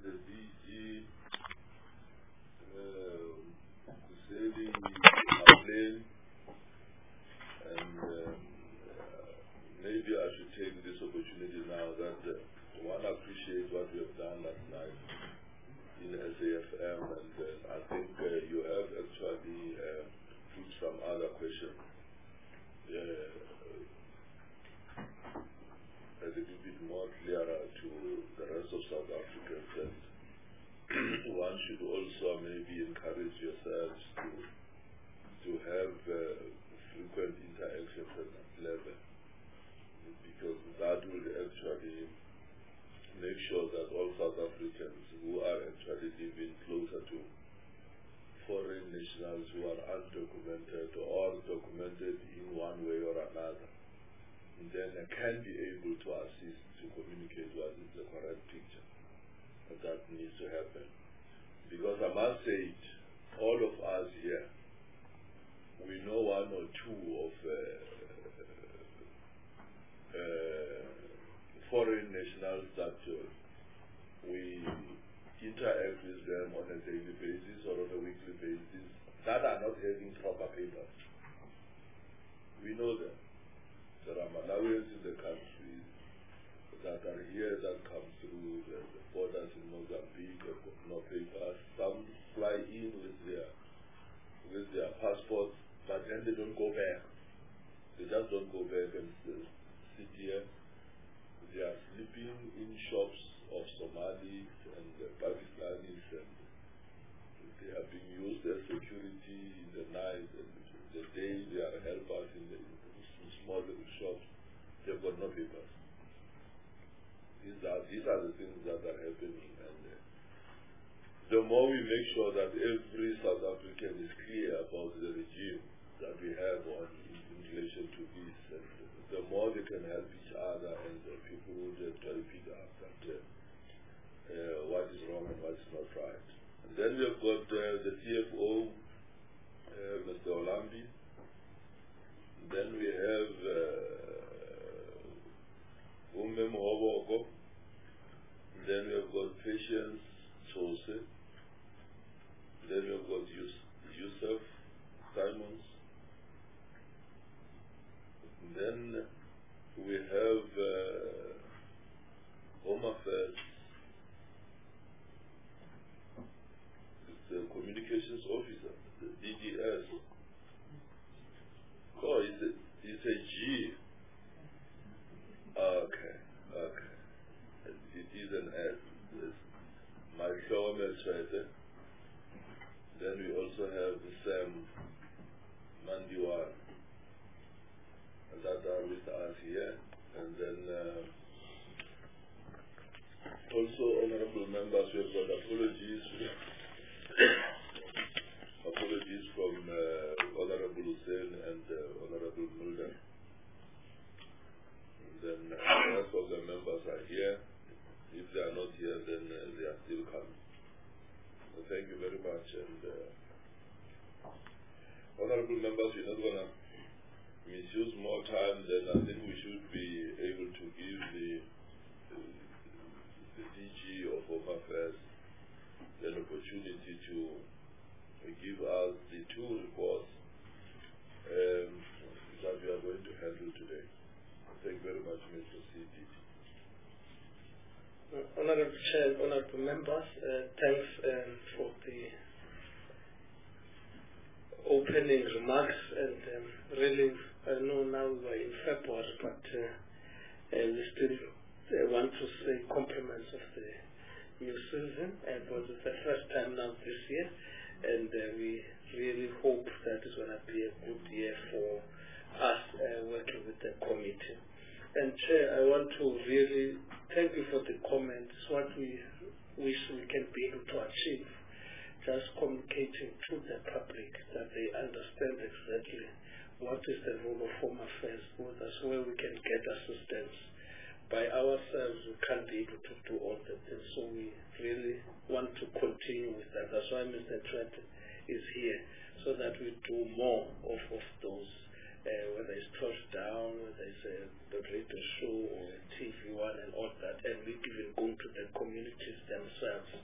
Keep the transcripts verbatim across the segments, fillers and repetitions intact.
the D G uh, sailing a plane, and um, uh, maybe I should take this opportunity now that uh, one appreciates what we have done last night in S A F M, and uh, I think uh, you have actually uh, put some other questions uh, a little bit more clearer to the rest of South Africans, and one should also maybe encourage yourselves to to have uh, frequent interactions at that level, because that will actually make sure that all South Africans who are actually living closer to foreign nationals who are undocumented or documented in one way or another, then I can be able to assist to communicate what is the correct picture that needs to happen. Because I must say it, all of us here, we know one or two of uh, uh, foreign nationals that uh, we interact with them on a daily basis or on a weekly basis that are not having proper papers. We know them. There are Malawians in the country that are here that come through the, the borders in Mozambique, have got no papers. Some fly in with their with their passports, but then they don't go back. They just don't go back and uh, sit here. They are sleeping in shops of Somalis and uh, Pakistanis, and they are being used as security in the night, and the day they are helpers in the small little shops. They've got no papers. These are, these are the things that are happening, and uh, the more we make sure that every South African is clear about the regime that we have on in, in relation to this, and the more they can help each other, and uh, people would actually pick up that uh, uh, what is wrong and what is not right. And then we have got uh, the C F O, uh, Mister Olambi. Then we have Ume Mohoboko. Then we have got Patience Chose. Then we have got Yus Yusuf Simons. Then we have uh, Home Affairs, the Communications Officer, the D G S. Oh, it's a, it's a G. Okay, okay. It is an S. Yes. My Shawamel Shwete. Then we also have Sam Mandiwar that are with us here. And then uh, also honorable members, we have got apologies. Apologies from uh, Honorable Hussein and uh, Honorable Mulder. And then uh, the rest of the members are here. If they are not here, then uh, they are still coming. So thank you very much. And uh, honorable members, we're not going to misuse more time than I think we should be able to give the, uh, the D G of Home Affairs an opportunity to give us the two reports um, that we are going to handle today. Thank you very much, Mister C D. Uh, Honorable Chair, honorable members, uh, thanks um, for the opening remarks, and um, really, I know now we are in February, but uh, uh, we still uh, want to say compliments of the new season, uh, because it's the first time now this year, and uh, we really hope that it's going to be a good year for us uh, working with the committee. And Chair, I want to really thank you for the comments, what we wish we can be able to achieve, just communicating to the public that they understand exactly what is the role of Home Affairs, because that's where we can get assistance. By ourselves, we can't be able to do all the things, so we really want to continue with that. That's why Mister Trent is here, so that we do more of, of those, uh, whether it's touchdown, whether it's a, a radio show or a T V one and all that, and we even go to the communities themselves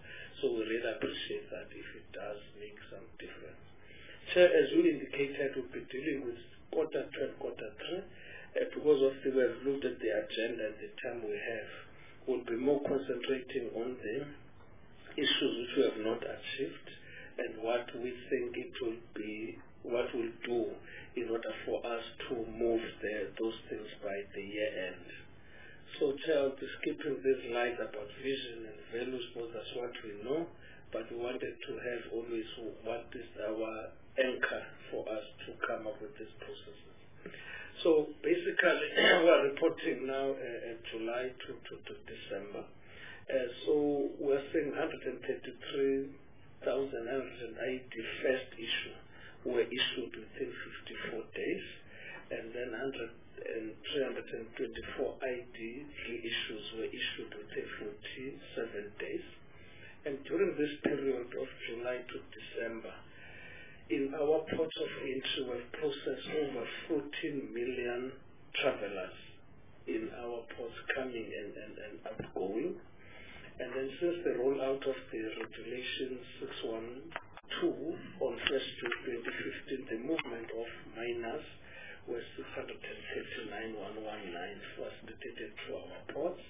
really appreciate that if it does make some difference. Chair, as you indicated, we'll be dealing with quarter two and quarter three. Uh, because of the way we've looked at the agenda and the time we have, we'll be more concentrating on the issues which we have not achieved and what we think it will be, what we'll do in order for us to move the, those things by the year end. So, Chair, I'll be skipping these slides about vision and values because that's what we know, but we wanted to have always what is our anchor for us to come up with these processes. So basically, we're reporting now uh, July to, to, to December. Uh, so we're saying one hundred thirty-three thousand nine hundred eighty first issue were issued within fifty-four days, and then three hundred twenty-four I D reissues were issued within forty-seven days. And during this period of July to December, in our ports of entry, we've processed over fourteen million travelers in our ports coming and, and, and outgoing. And then since the rollout of the Regulation six one two on first June twenty fifteen, the movement of miners was six hundred thirty-nine thousand one hundred nineteen facilitated through our ports.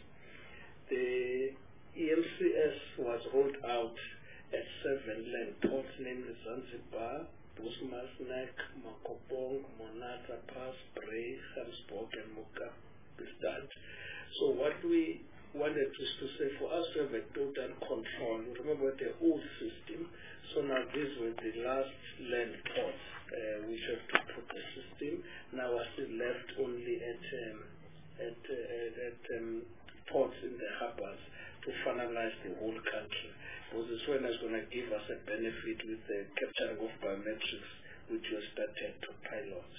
The E M C S was rolled out at seven land ports, namely Zanzibar, Bushbuckridge, Makopong, Monata, Pass, Bray, Gamsberg, and Mokabistad. So what we wanted is to say for us to have a total control. You remember the old system, so now these were the last land ports uh, which have to put the system. Now we're still left only at, um, at, uh, at um, ports in the harbors to finalize the whole country. Because this one is going to give us a benefit with the capturing of biometrics, which was started to pilot.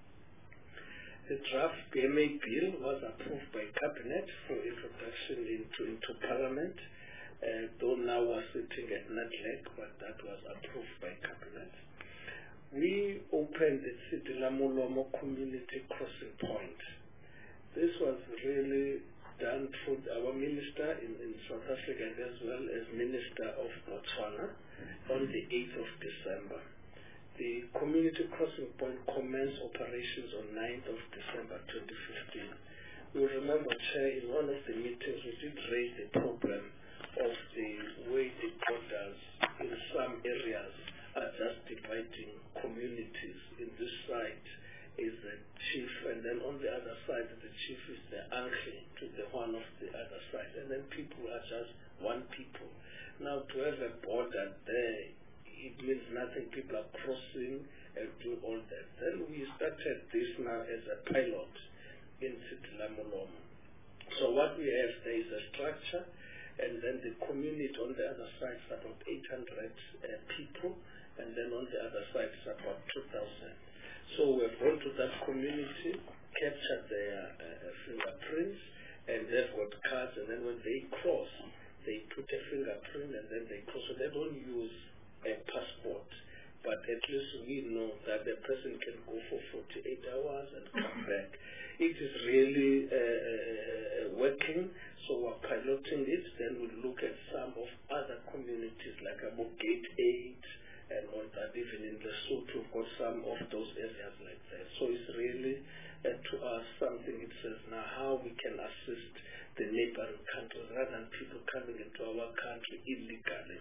The draft B M A bill was approved by Cabinet for introduction into, into Parliament, uh, though now we're sitting at N A D L E C, but that was approved by Cabinet. We opened the Sidilamulomo Community Crossing Point. This was really done through our minister in, in South Africa and as well as Minister of Botswana on the eighth of December. The community crossing point commenced operations on ninth of December twenty fifteen. You remember, Chair, in one of the meetings we did raise the problem of the way the borders in some areas are just dividing communities. In this side is the chief, and then on the other side the chief is the uncle to the one of the other side, and then people are just one people. Now to have a border there, it means nothing. People are crossing and do all that. Then we started this now as a pilot in Sidilamulomo. So what we have there is a structure, and then the community on the other side is about eight hundred uh, people, and then on the other side is about two thousand. So we've gone to that community, captured their uh, fingerprints, and they've got cards, and then when they cross, they put a fingerprint, and then they cross. So they don't use a passport, but at least we know that the person can go for forty-eight hours and come back. It is really uh, uh, working, so we're piloting it. Then we'll look at some of other communities like about Gate eight, and all that, even in Lesotho, we've got some of those areas like that. So it's really, uh, to us, something it says now how we can assist the neighboring countries rather than people coming into our country illegally.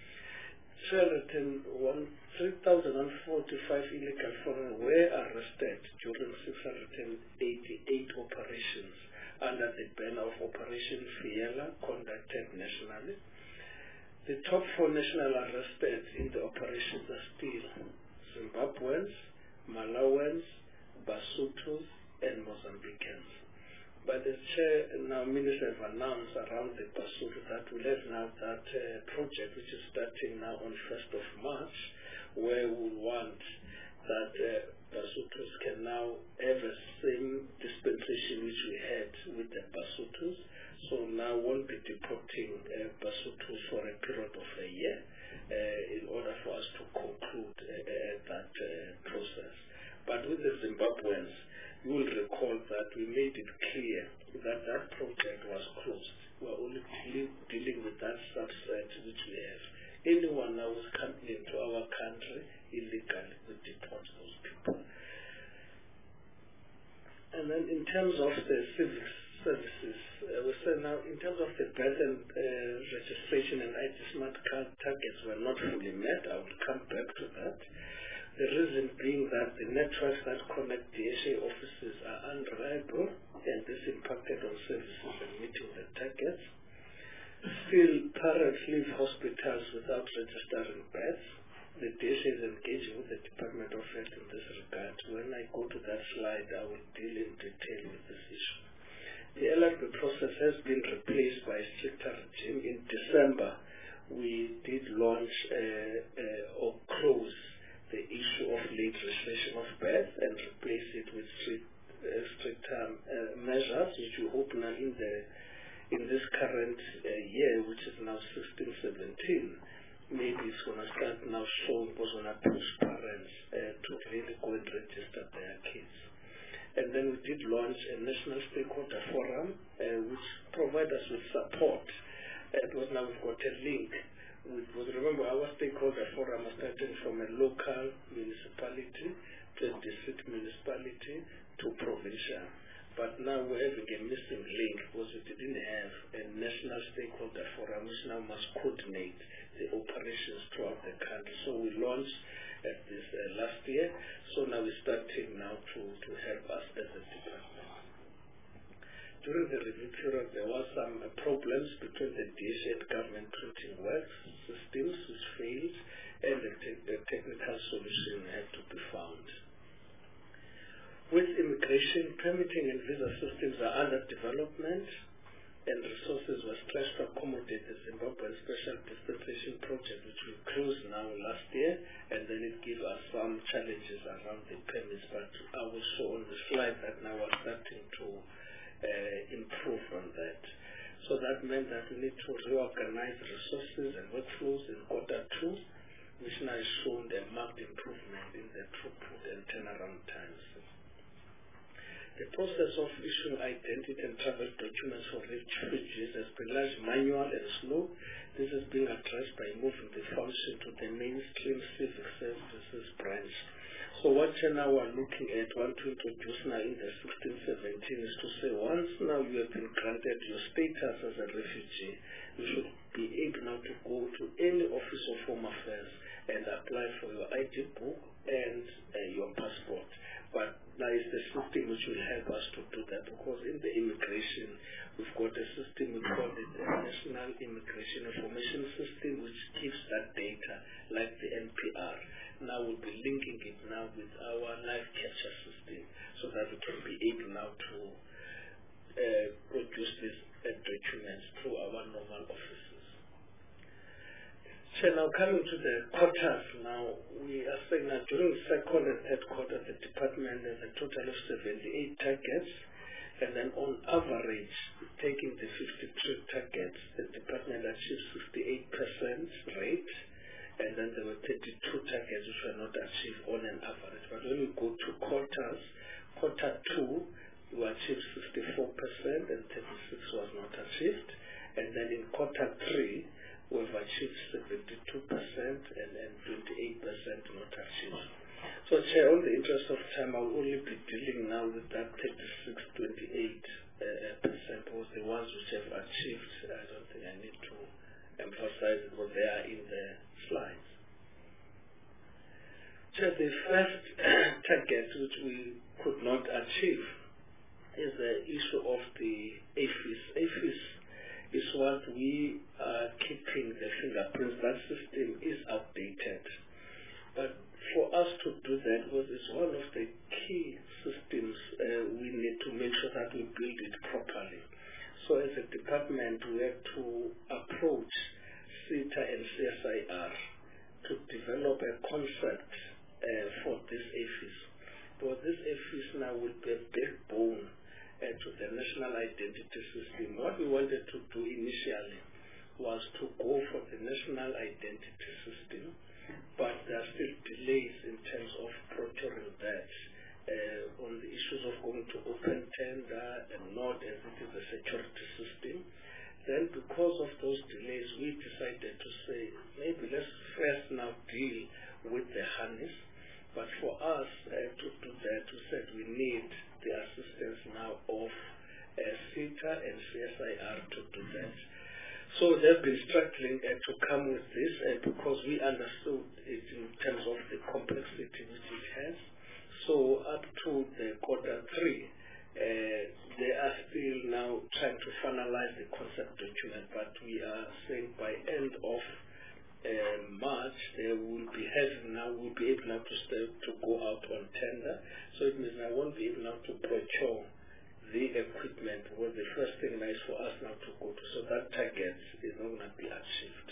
three thousand forty-five illegal foreigners were arrested during six hundred eighty-eight operations under the banner of Operation Fiela conducted nationally. The top four national arrested in the operations are still Zimbabweans, Malawians, Basutos, and Mozambicans. But the Chair now Minister have announced around the Basuto that we'll have now that uh, project which is starting now on first of March, where we want that uh, Basutos can now have the same dispensation which we had with the Basutos. So now we'll be deporting uh, Basutos for a period of a year uh, in order for us to conclude uh, uh, that uh, process. But with the Zimbabweans, you will recall that we made it clear that that project was closed. We are only dealing, dealing with that subset which we have those come into our country illegally, we deport those people. And then in terms of the civic services, uh, we say now in terms of the birth and uh, registration and I D smart card targets were not fully met. I will come back to that. The reason being that the networks that connect D H A offices are unreliable, and this impacted on services and meeting the targets. Still, parents leave hospitals without registering births. The D H A is engaging with the Department of Health in this regard. When I go to that slide, I will deal in detail with this issue. The L R B process has been replaced by a stricter regime. In December, we did launch uh, uh, or close the issue of late registration of birth and replace it with strict, uh, stricter uh, measures, which we hope now in the in this current uh, year, which is now sixteen seventeen, maybe it's going to start now showing what's going to push parents uh, to really go and register their kids. And then we did launch a national stakeholder forum, uh, which provides us with support. Uh, because now we've got a link. Because remember, our stakeholder forum is starting from a local municipality to a district municipality to provincial. But now we're having a missing link because we didn't have a national stakeholder forum which now must coordinate the operations throughout the country. So we launched at this uh, last year. So now we're starting now to, to help us as a department. During the review period, there were some uh, problems between the D H A and government printing works systems which failed, and a, te a technical solution had to be found. With immigration, permitting and visa systems are under development, and resources were stretched to accommodate the Zimbabwean Special Dispensation Project, which we closed now last year, and then it gave us some challenges around the permits, but I will show on the slide that now we're starting to uh, improve on that. So that meant that we need to reorganize resources and workflows in quarter two, which now is shown a marked improvement in the throughput and turnaround times. The process of issuing identity and travel documents for refugees has been largely manual and slow. This is being addressed by moving the function to the mainstream civic services branch. So what you now are looking at, want to introduce now in the sixteen seventeen is to say once now you have been granted your status as a refugee, you should be able now to go to any office of Home Affairs and apply for your I D book and uh, your passport. But now is the system which will help us to do that, because in the immigration, we've got a system, we call it the National Immigration Information System, which keeps that data like the N P R. Now we'll be linking it now with our life capture system so that we can be able now to uh, produce these uh, documents through our normal offices. So now coming to the quarters now, we are saying that during the second and third quarter, the department has a total of seventy-eight targets, and then on average, taking the fifty-three targets, the department achieved sixty-eight percent rate, and then there were thirty-two targets which were not achieved on an average. But when we go to quarters, quarter two, we achieved sixty-four percent and thirty-six was not achieved. And then in quarter three, we've achieved seventy-two percent and, and twenty-eight percent not achieved. So, Chair, on the interest of time, I will only be dealing now with that thirty-six, twenty-eight percent, uh, was the ones which have achieved. I don't think I need to emphasize it, but they are in the slides. Chair, the first target which we could not achieve is the issue of the A F I S. A F I S is what we are keeping the fingerprints. That system is outdated. But for us to do that, was is one of the key systems uh, we need to make sure that we build it properly. So as a department, we have to approach SETA and C S I R to develop a concept uh, for this A F I S. But this A F I S now will be a backbone Uh, to the national identity system. What we wanted to do initially was to go for the national identity system, but there are still delays in terms of procuring that uh, on the issues of going to open tender and not as it is a security system. Then because of those delays, we decided to say maybe let's first they've been struggling uh, to come with this uh, because we understood it in terms of the complexity which it has. So up to the quarter three, uh, they are still now trying to finalize the concept document, but we are saying by end of uh, March, they will be having now, will be able now to, stay, to go out on tender. So it means I won't be able now to procure the equipment, was the first thing now is for us now to go to. So that target is not going to be achieved.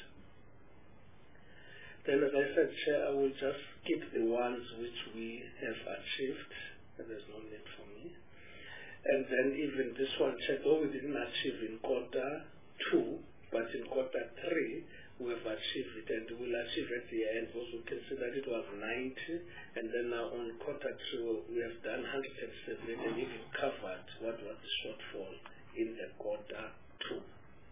Then, as I said, Chair, I will just skip the ones which we have achieved. There's no need for me. And then even this one, Chair, though we didn't achieve in quarter two, but in quarter three, we have achieved it, and we'll achieve at the end, because we can see that it was ninety, and then now on quarter two, we have done one hundred seventy and even covered what was the shortfall in the quarter two.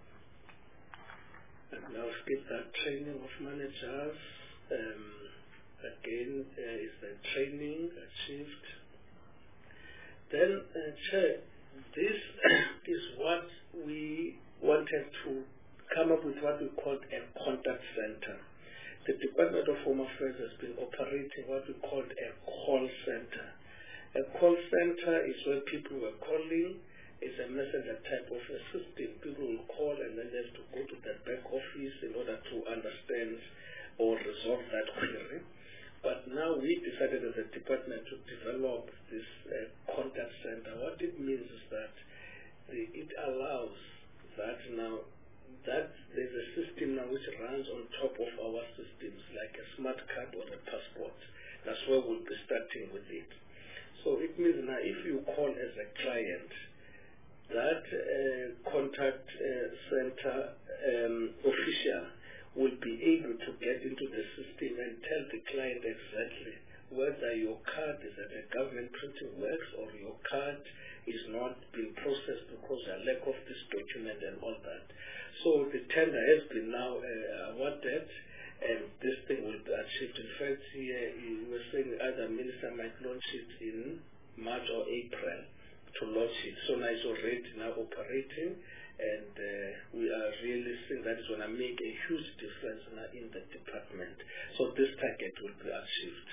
And now skip that training of managers. Um, again, uh, is the training achieved. Then, uh, Chair, this is what we wanted to come up with what we called a contact center. The Department of Home Affairs has been operating what we called a call center. A call center is where people were calling. It's a messenger type of a system. People will call and then they have to go to the back office in order to understand or resolve that query. But now we decided as a department to develop this uh, contact center. What it means is that the, it allows that now that there's a system now which runs on top of our systems, like a smart card or a passport. That's where we'll be starting with it. So it means now if you call as a client, that uh, contact uh, center um, official will be able to get into the system and tell the client exactly whether your card is at a government printing works or your card is not being processed because of lack of this document and all that. So the tender has been now uh, awarded, and this thing will be achieved. In fact, here we were saying either minister might launch it in March or April to launch it. So now it's already now operating, and uh, we are really seeing that it's going to make a huge difference now in the department. So this target will be achieved.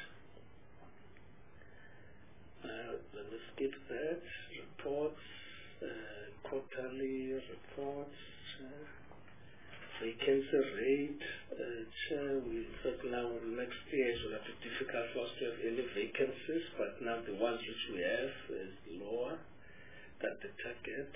Uh, let me skip that. Reports, uh, quarterly reports. Uh, vacancy rate, uh, Chair, we in fact now next year it will have to be difficult for us to have any vacancies, but now the ones which we have is lower than the target.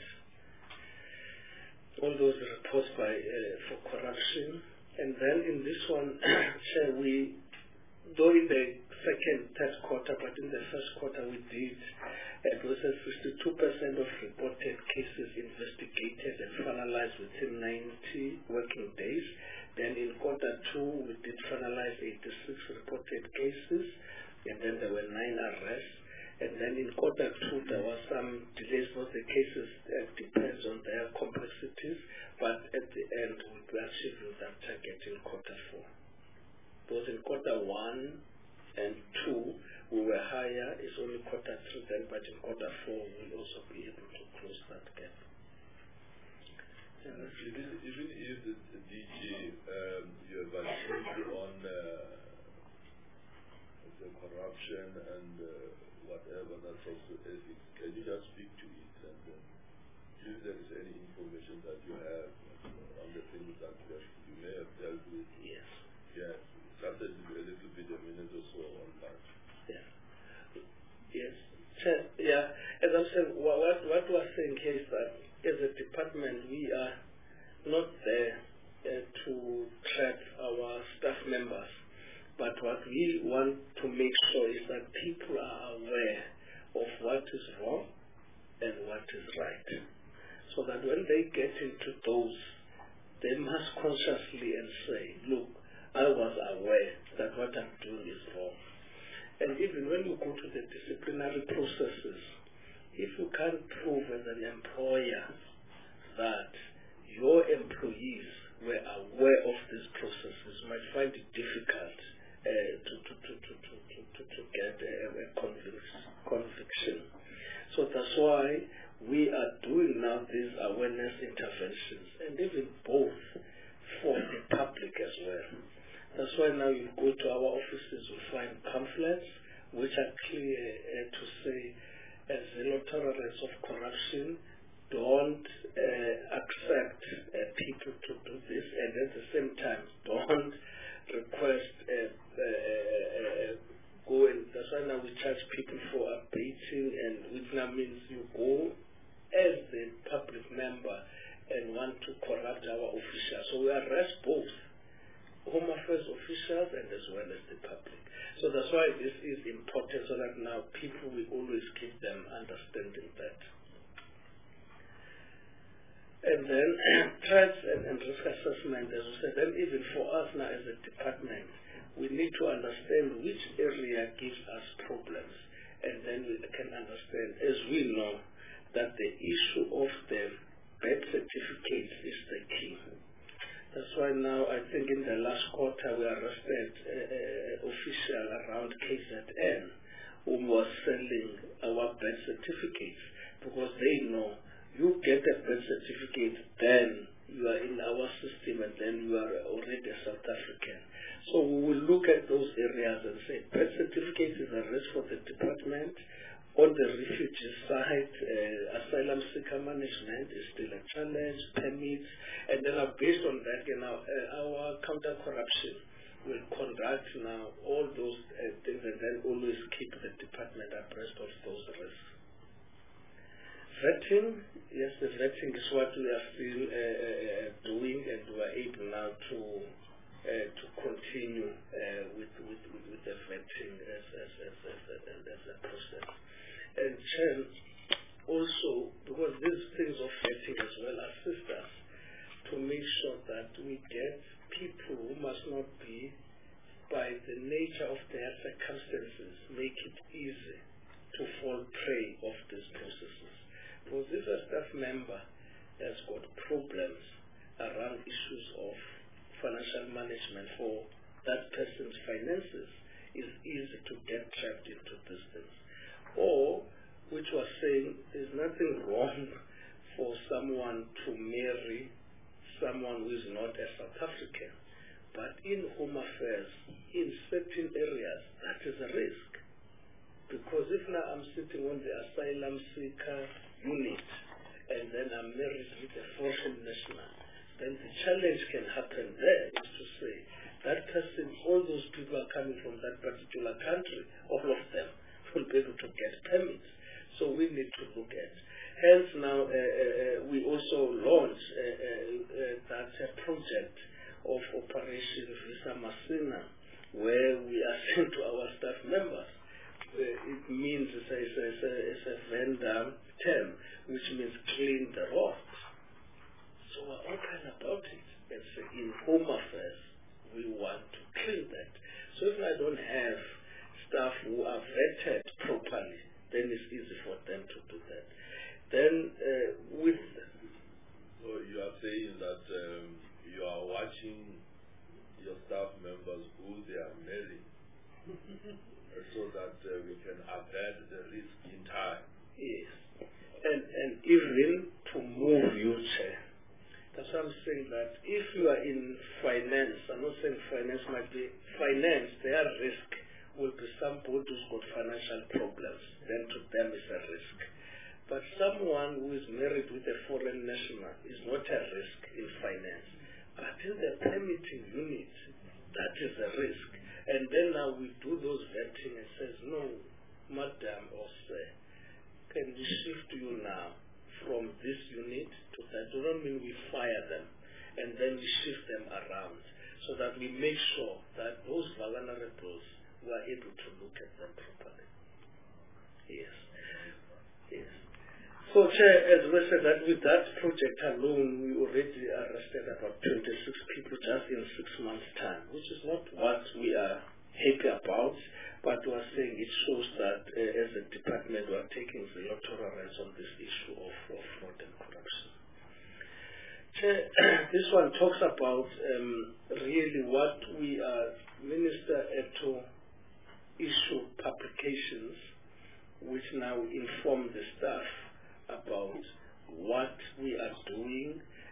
All those reports by uh, for corruption. And then in this one, Chair, we, though in the second, third quarter, but in the first quarter we did, it was a fifty-two percent of reported cases investigated and finalized within ninety working days. Then in quarter two, we did finalize eighty-six reported cases, and then there were nine arrests. And then in quarter two, there were some delays for the cases. It depends on their complexities, but at the end, we were achieving that target in quarter four. Both in quarter one and two, we were higher. It's only quarter three then, but in quarter four, we'll also be able to close that gap. Uh, even, even if the, the D G, um, you have achieved on uh, the corruption and uh, whatever that's also ethics, can you just speak to it and uh, if there is any information that you have uh, on the things that you, have, you may have dealt with? Yes. Yes. Just a little bit, a minute or so on that. Yeah. Yes. Yeah. As I'm saying, what, what we're saying here is that as a department, we are not there uh, to trap our staff members. But what we want to make sure is that people are aware of what is wrong and what is right. So that when they get into those, they must consciously and say, look, I was aware that what I'm doing is wrong. And even when you go to the disciplinary processes, if you can't prove as an employer that your employees were aware of these processes, you might find it difficult uh, to, to, to, to, to, to, to get a, a conviction. So that's why we are doing now these awareness interventions. And even both why now you go to our offices, you find pamphlets which are clear uh, to say uh, zero tolerance of corruption, don't uh, accept uh, people to do this, and at the same time don't request uh, uh, uh, go and that's why now we charge people for abating, and which now means you go as the public member and want to corrupt our officials. So we arrest both Home Affairs officials and as well as the public. So that's why this is important, so that now people will always keep them understanding that. And then threats and, and risk assessment, as we said, then even for us now as a department, we need to understand which area gives us problems, and then we can understand, as we know, that the issue of the birth certificates is the key. That's why now I think in the last quarter we arrested an official around K Z N who was selling our birth certificates, because they know you get a birth certificate, then you are in our system, and then you are already a South African. So we will look at those areas and say birth certificate is a risk for the department. On the refugee side, uh, asylum seeker management is still a challenge, permits, and then uh, based on that, you know, uh, our counter-corruption will conduct now all those uh, things, and then always keep the department abreast of those risks. Vetting, yes, the vetting is what we are still uh, uh, doing, and we are able now to uh, to continue uh, with, with, with, with the vetting as, as, as, as, as, as a process. And Chair, also, because these things of vetting as well assist us to make sure that we get people who must not be, by the nature of their circumstances, make it easy to fall prey of these processes. Because if a staff member has got problems around issues of financial management for that person's finances, it's easy to get trapped into these things. Or, which was saying, there's nothing wrong for someone to marry someone who is not a South African. But in Home Affairs, in certain areas, that is a risk. Because if now I'm sitting on the asylum seeker unit, and then I'm married with a foreign national, then the challenge can happen there is to say, that person, all those people are coming from that particular country, all of them will be able to get permits. So we need to look at. Hence now uh, uh, we also launched uh, uh, uh, that uh, project of Operation Visa Masina, where we are saying to our staff members, uh, it means it's a, it's, a, it's, a, it's a vendor term, which means clean the road. So we're open about it. And say in Home Affairs, we want to clean that. So if I don't have staff who are vetted properly, then it's easy for them to do that. Then uh, with... So you are saying that um, you are watching your staff members who they are marrying so that uh, we can avert the risk in time. Yes. And, and even to move you, Chair. That's why I'm saying that if you are in finance, I'm not saying finance might be, finance, their risk will be somebody who's got financial problems, then to them is a risk. But someone who is married with a foreign national is not a risk in finance. But in the permitting unit, that is a risk. And then now we do those vetting and says, no, madam or sir, can we shift you now from this unit to that? Do not mean we fire them and then we shift them around, so that we make sure that those vulnerables, we are able to look at them properly. Yes. Yes. So, Chair, as we said, that with that project alone, we already arrested about twenty-six people just in six months' time, which is not what we are happy about, but we are saying it shows that uh, as a department we are taking zero tolerance on this issue of, of fraud and corruption. Chair, this one talks about um, really what we are, Minister Eto issue publications which now inform the staff about what we are doing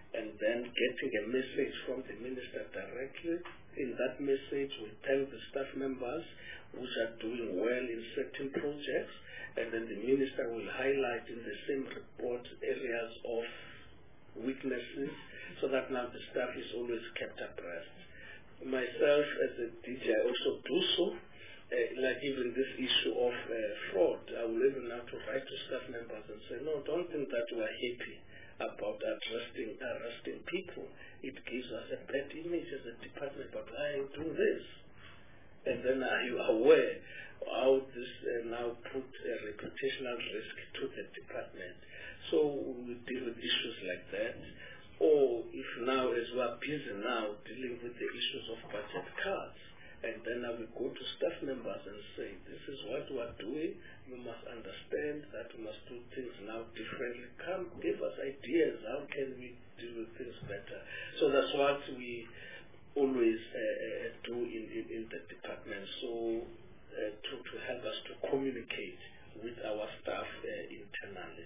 and then getting a message from the minister directly. In that message, we thank the staff members which are doing well in certain projects, and then the minister will highlight in the same report areas of weaknesses, so that now the staff is always kept abreast. Myself as a D J, I also do so, uh, like even this issue of uh, fraud. I will even have to write to staff members and say, no, don't think that we are happy about arresting, arresting people. It gives us a bad image as a department, but why are you doing this? And then are you aware how this uh, now put a reputational risk to the department? So we deal with issues like that. Or if now, as we are busy now dealing with the issues of budget cuts, and then I will go to staff members and say, this is what we are doing. You must understand that we must do things now differently. Come, give us ideas. How can we deal with things better? So that's what we always uh, do in, in, in the department. So uh, to, to help us to communicate with our staff uh, internally.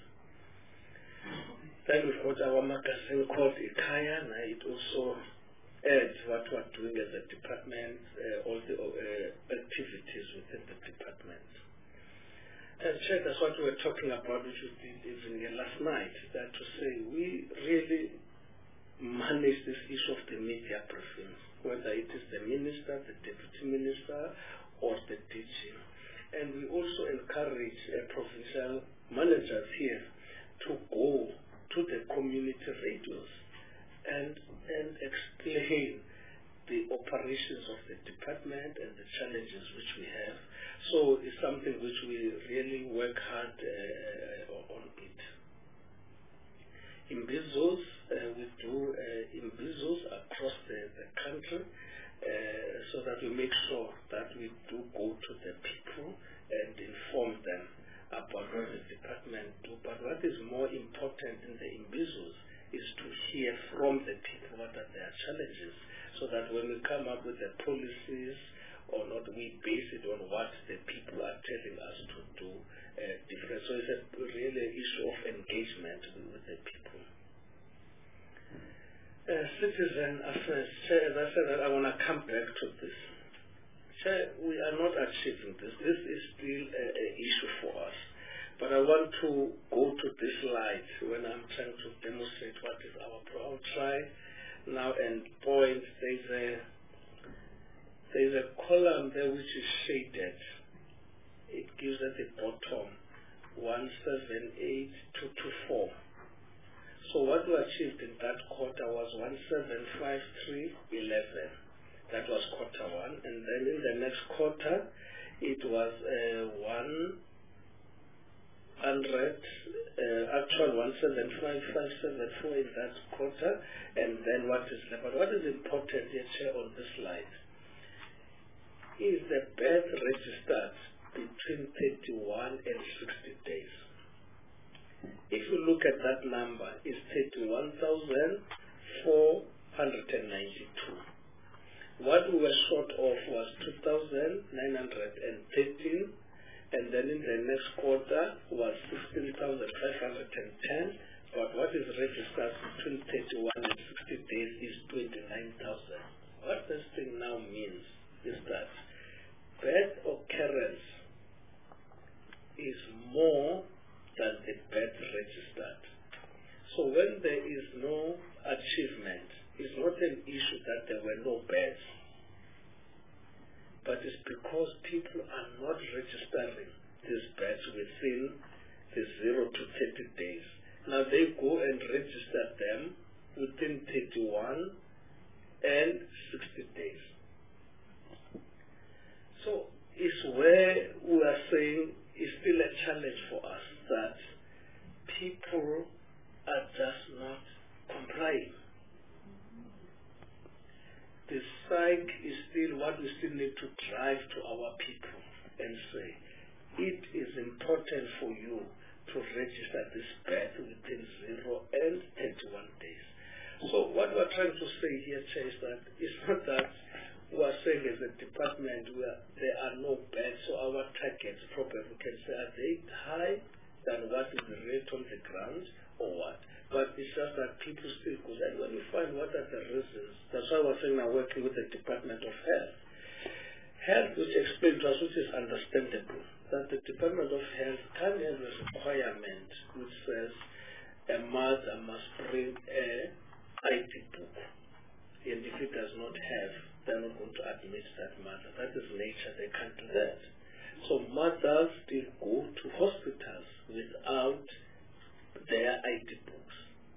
Then we've got our magazine called Ikaya, and it also adds what we're doing as a department, uh, all the uh, activities within the department. And Chair, that's what we were talking about, which we did even here last night, that to say we really manage this issue of the media briefings, whether it is the minister, the deputy minister, or the D G. And we also encourage uh, provincial managers here to go to the community radios and and explain the operations of the department and the challenges which we have. So it's something which we really work hard uh, on it. In Imbizos, uh, we do uh, Imbizos across the, the country uh, so that we make sure that we do go to the people and inform them about what the department do. But what is more important in the Imbizos is to hear from the people what are their challenges, so that when we come up with the policies or not, we base it on what the people are telling us to do uh, different. So it's a really an issue of engagement with, with the people. Uh, citizen affairs, Chair, as I said, I want to come back to this. Chair, we are not achieving this. This is still an issue for us. But I want to go to this slide when I'm trying to demonstrate what is our problem. I'll try now and point. There's a there's a column there which is shaded. It gives at the bottom one seven eight two two four. So what we achieved in that quarter was one seven five three eleven. That was quarter one, and then in the next quarter it was uh, one hundred, uh, actual one seven five five seven four in that quarter, and then what is left. But what is important here, Chair, on this slide is the birth registered between thirty-one and sixty days. If you look at that number, it's thirty-one thousand four hundred ninety-two. What we were short of was two thousand nine hundred thirteen, and then in the next quarter was sixteen thousand five hundred ten, but what is registered between thirty-one and sixty days is twenty-nine thousand. What this thing now means is that birth occurrence is more than the birth registered. So when there is no achievement, it's not an issue that there were no births, but it's because people are not registering these births within the zero to thirty days. Now they go and register them within thirty-one and sixty days. So it's where we are saying it's still a challenge for us that people are just not complying. The psyche is still what we still need to drive to our people and say, it is important for you to register this birth within zero and thirty-one days. So what we're trying to say here, Chair, is that it's not that we're saying as a department where there are no births, so our targets probably we can say, are they high than what is the rate on the ground or what? but it's just that people still go. And when you find what are the reasons, that's why we're saying now working with the Department of Health. Health, which explained to us, which is understandable, that the Department of Health can have a requirement which says a mother must bring a I D book. And if it does not have, they're not going to admit that mother. That is nature, they can't do that. So mothers still go to hospitals without their I D books.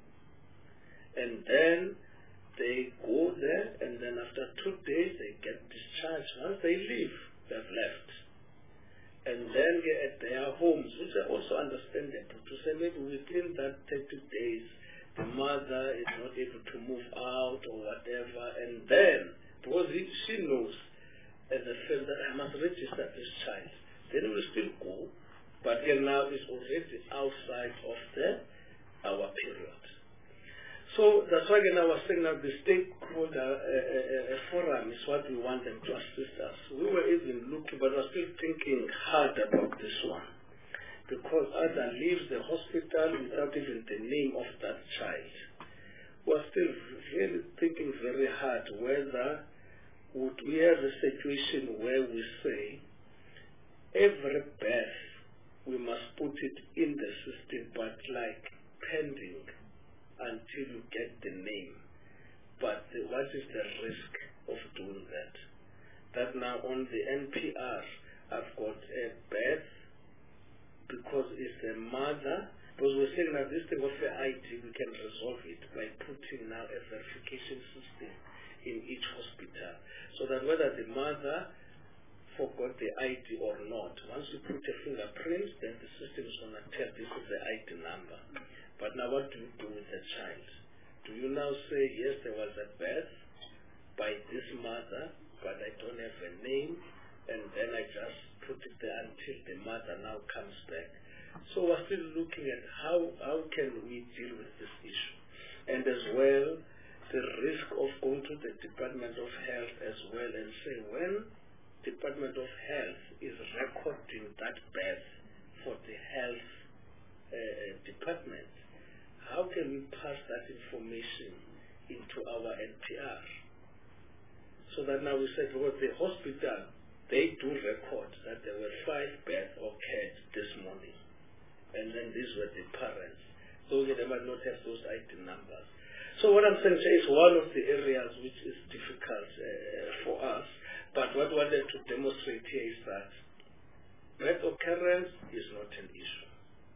And then they go there, and then after two days they get discharged. Once they leave, they've left. And then they're at their homes, which are also understandable, to say maybe within that thirty days, the mother is not able to move out or whatever, and then, because he, she knows as a friend that I must register this child, then we will still go, but here now is already outside of the our period. So that's why again I was saying that the stakeholder uh, uh, forum is what we want them to assist us. We were even looking, but we're still thinking hard about this one. Because Ada leaves the hospital without even the name of that child. We're still really thinking very hard whether would we have a situation where we say every birth we must put it in the system, but like pending until you get the name. But the, what is the risk of doing that? That now on the N P R, I've got a birth because it's the mother, because we're saying that this thing of the I D, we can resolve it by putting now a verification system in each hospital, so that whether the mother forgot the I D or not, once you put a fingerprint, then the system is going to tell this is the I D number. But now what do you do with the child? Do you now say, yes, there was a birth by this mother, but I don't have a name, and then I just put it there until the mother now comes back? So we're still looking at how, how can we deal with this issue. And as well, the risk of going to the Department of Health as well and say, when Department of Health is recording that birth for the health uh, department, how can we pass that information into our N P R? So that now we say, because the hospital, they do record that there were five births occurred this morning. And then these were the parents. So they might not have those I D numbers. So what I'm saying is one of the areas which is difficult uh, for us. But what I wanted to demonstrate here is that birth occurrence is not an issue.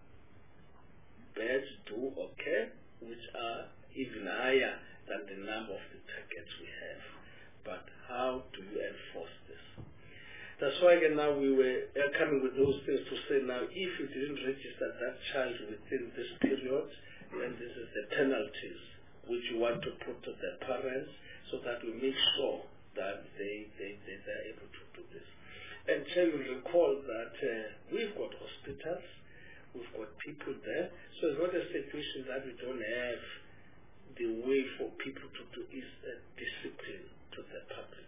Births do occur, which are even higher than the number of the targets we have. But how do you enforce this? That's why again now we were coming with those things to say now if you didn't register that child within this period, then this is the penalties which you want to put to the parents so that we make sure that they, they, they, they're able to do this. And so you recall that uh, we've got hospitals, we've got people there, so it's not a situation that we don't have the way for people to do is uh, discipline to the public.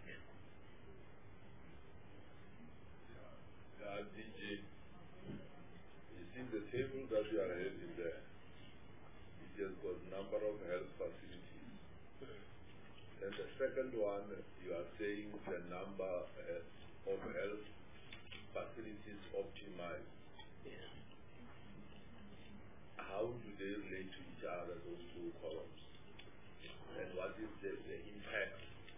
Uh, D J, you see the table that you are having there, it has got number of health facilities. Mm. And the second one, you are saying the number uh, of health facilities optimized. Yeah. How do they relate to each other, those two columns? And what is the, the impact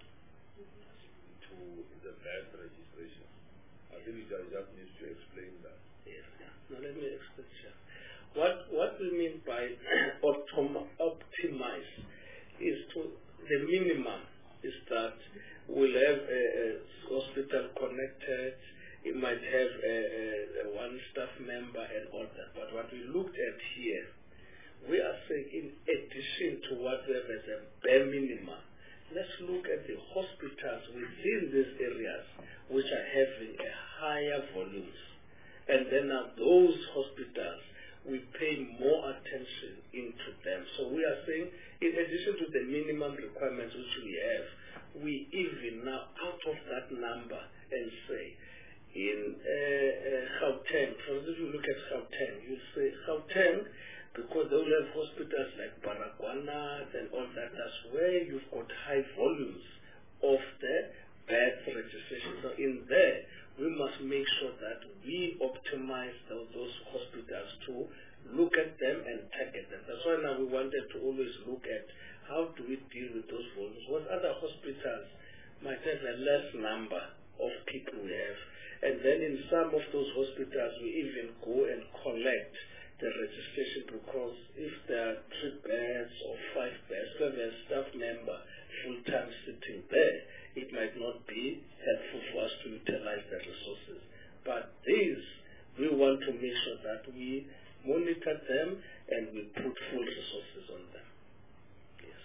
to the birth registration? I think you just need to explain that. Yes. Now let me explain. What what we mean by optim- optimize is to the minimum is that we'll have a, a hospital connected. It might have a, a, a one staff member and all that. But what we looked at here, we are saying in addition to what we have as a bare minimum, let's look at the hospitals within these areas which are having a higher volumes. And then now those hospitals, we pay more attention into them. So we are saying, in addition to the minimum requirements which we have, we even now out of that number and say, in uh, uh, Gauteng, for instance, if you look at Gauteng, you say Gauteng, because they will have hospitals like Baragwanath and all that. That's where you've got high volumes of the birth registration. So in there, we must make sure that we optimize those, those hospitals to look at them and target them. That's why now we wanted to always look at how do we deal with those volumes. What other hospitals might have a less number of people we have. And then in some of those hospitals, we even go and collect the registration, because if there are three beds or five beds, so there's a staff member full-time sitting there, it might not be helpful for us to utilize the resources. But these, we want to make sure that we monitor them and we put full resources on them. Yes.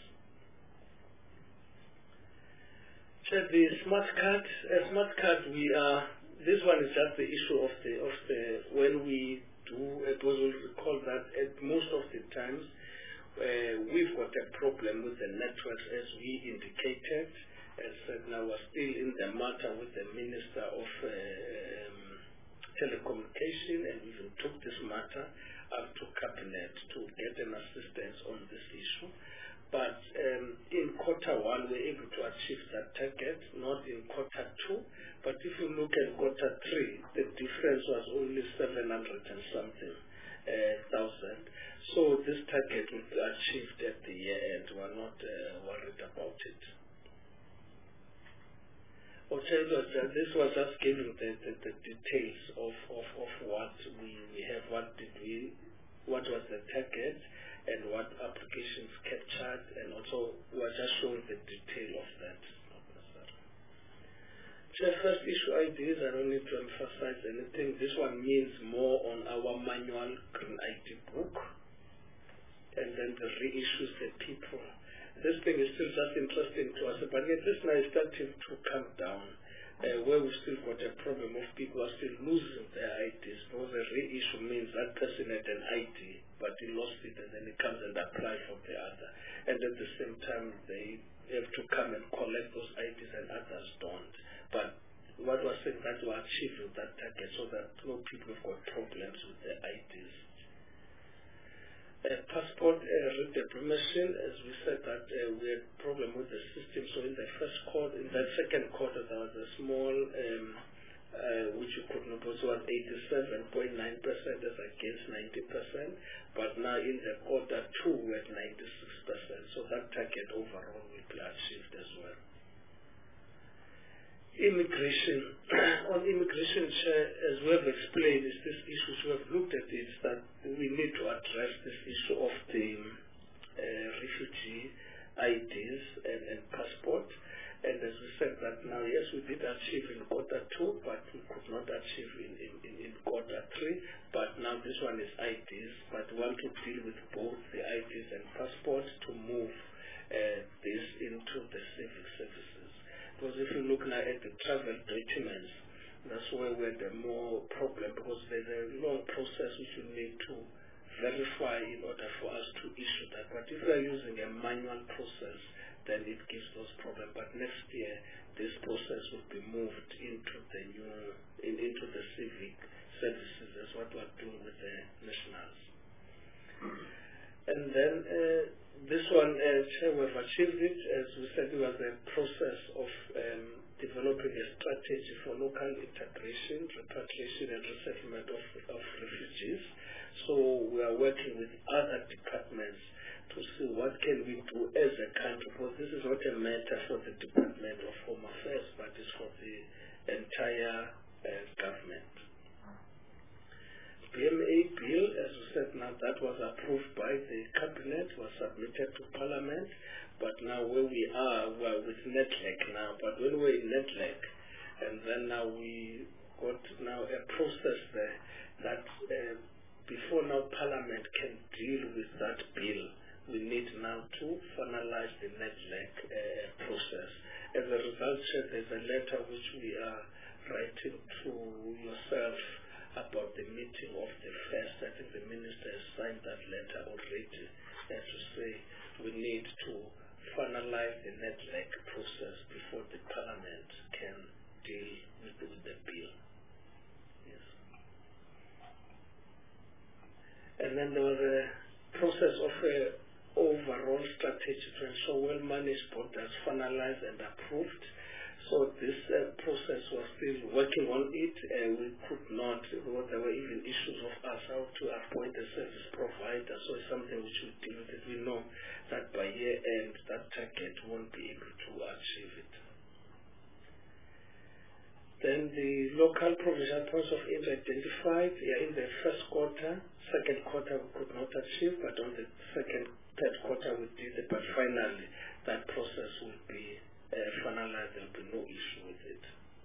So the smart card, uh, smart card, we are, this one is just the issue of the, of the, when we do, it was, we recall that at most of the times, uh, we've got a problem with the networks, as we indicated. As said, now we're still in the matter with the Minister of uh, um, Telecommunication, and we even took this matter up to Cabinet to get an assistance on this issue. But um, in quarter one, we were able to achieve that target, not in quarter two. But if you look at quarter three, the difference was only seven hundred and something uh, thousand. So this target will be achieved at the year end. We're not uh, worried about it. This was just giving the, the, the details of, of, of what we, we have, what did we, what was the target, and what applications captured, and also we're just showing the detail of that. So first issue I Ds, I don't need to emphasize anything. This one means more on our manual green I D book, and then the reissues the people. This thing is still just interesting to us, but yet this now is starting to come down, uh, where we've still got a problem of people are still losing their I Ds, because the reissue means that person had an I D, but he lost it, and then he comes and applies for the other. And at the same time, they have to come and collect those I Ds, and others don't. But what we're saying that we're achieving that target, so that no people have got problems with their I Ds. Uh, passport uh, redeployment, as we said that uh, we had problem with the system. So in the first quarter, in the second quarter, there was a small, um, uh, which you could not was eighty-seven point nine percent as against ninety percent. But now in the quarter two, we're at ninety-six percent. So that target overall will be achieved as well. Immigration. On immigration, as we have explained, is this issue, we have looked at it, that we need to address this issue of the uh, refugee I Ds and, and passport. And as we said that now, yes, we did achieve in quarter two, but we could not achieve in, in, in, in quarter three. But now this one is I Ds, but we want to deal with both the I Ds and passports to move uh, this into the civic services. Because if you look now at the travel documents, that's where we had a more problem, because there's a long process which you need to verify in order for us to issue that. But if we are using a manual process, then it gives those problems. But next year, this process will be moved into the new, in, into the civic services. That's what we're doing with the nationals. And then uh, this one, uh, we've achieved it. As we said, it was a process of um, developing a strategy for local integration, repatriation, and resettlement of, of refugees. So we are working with other departments to see what can we do as a country, because this is not a matter for the Department of Home Affairs, but it's for the entire uh, government. B M A bill, as we said now, that was approved by the Cabinet, was submitted to Parliament, but now where we are, we're with NETLEC now, but when we're in NETLEC, and then now we got now a process there that uh, before now Parliament can deal with that bill, we need now to finalize the NETLEC uh, process. As a result, there's a letter which we are writing to yourself about the meeting of the first. I think the minister has signed that letter already, uh, to say we need to finalize the NETLEC process before the Parliament can deal with, with the bill. Yes. And then there was a process of a overall strategy to ensure well-managed borders finalized and approved. So this uh, process was still working on it. Uh, we could not, well, there were even issues of us how to appoint a service provider. So it's something which we deal with it. We know that by year end, that target won't be able to achieve it. Then the local provisional points of entry identified, yeah, in the first quarter, second quarter we could not achieve, but on the second, third quarter we did it, but finally that process will be uh, finalized, there will be no issue with it.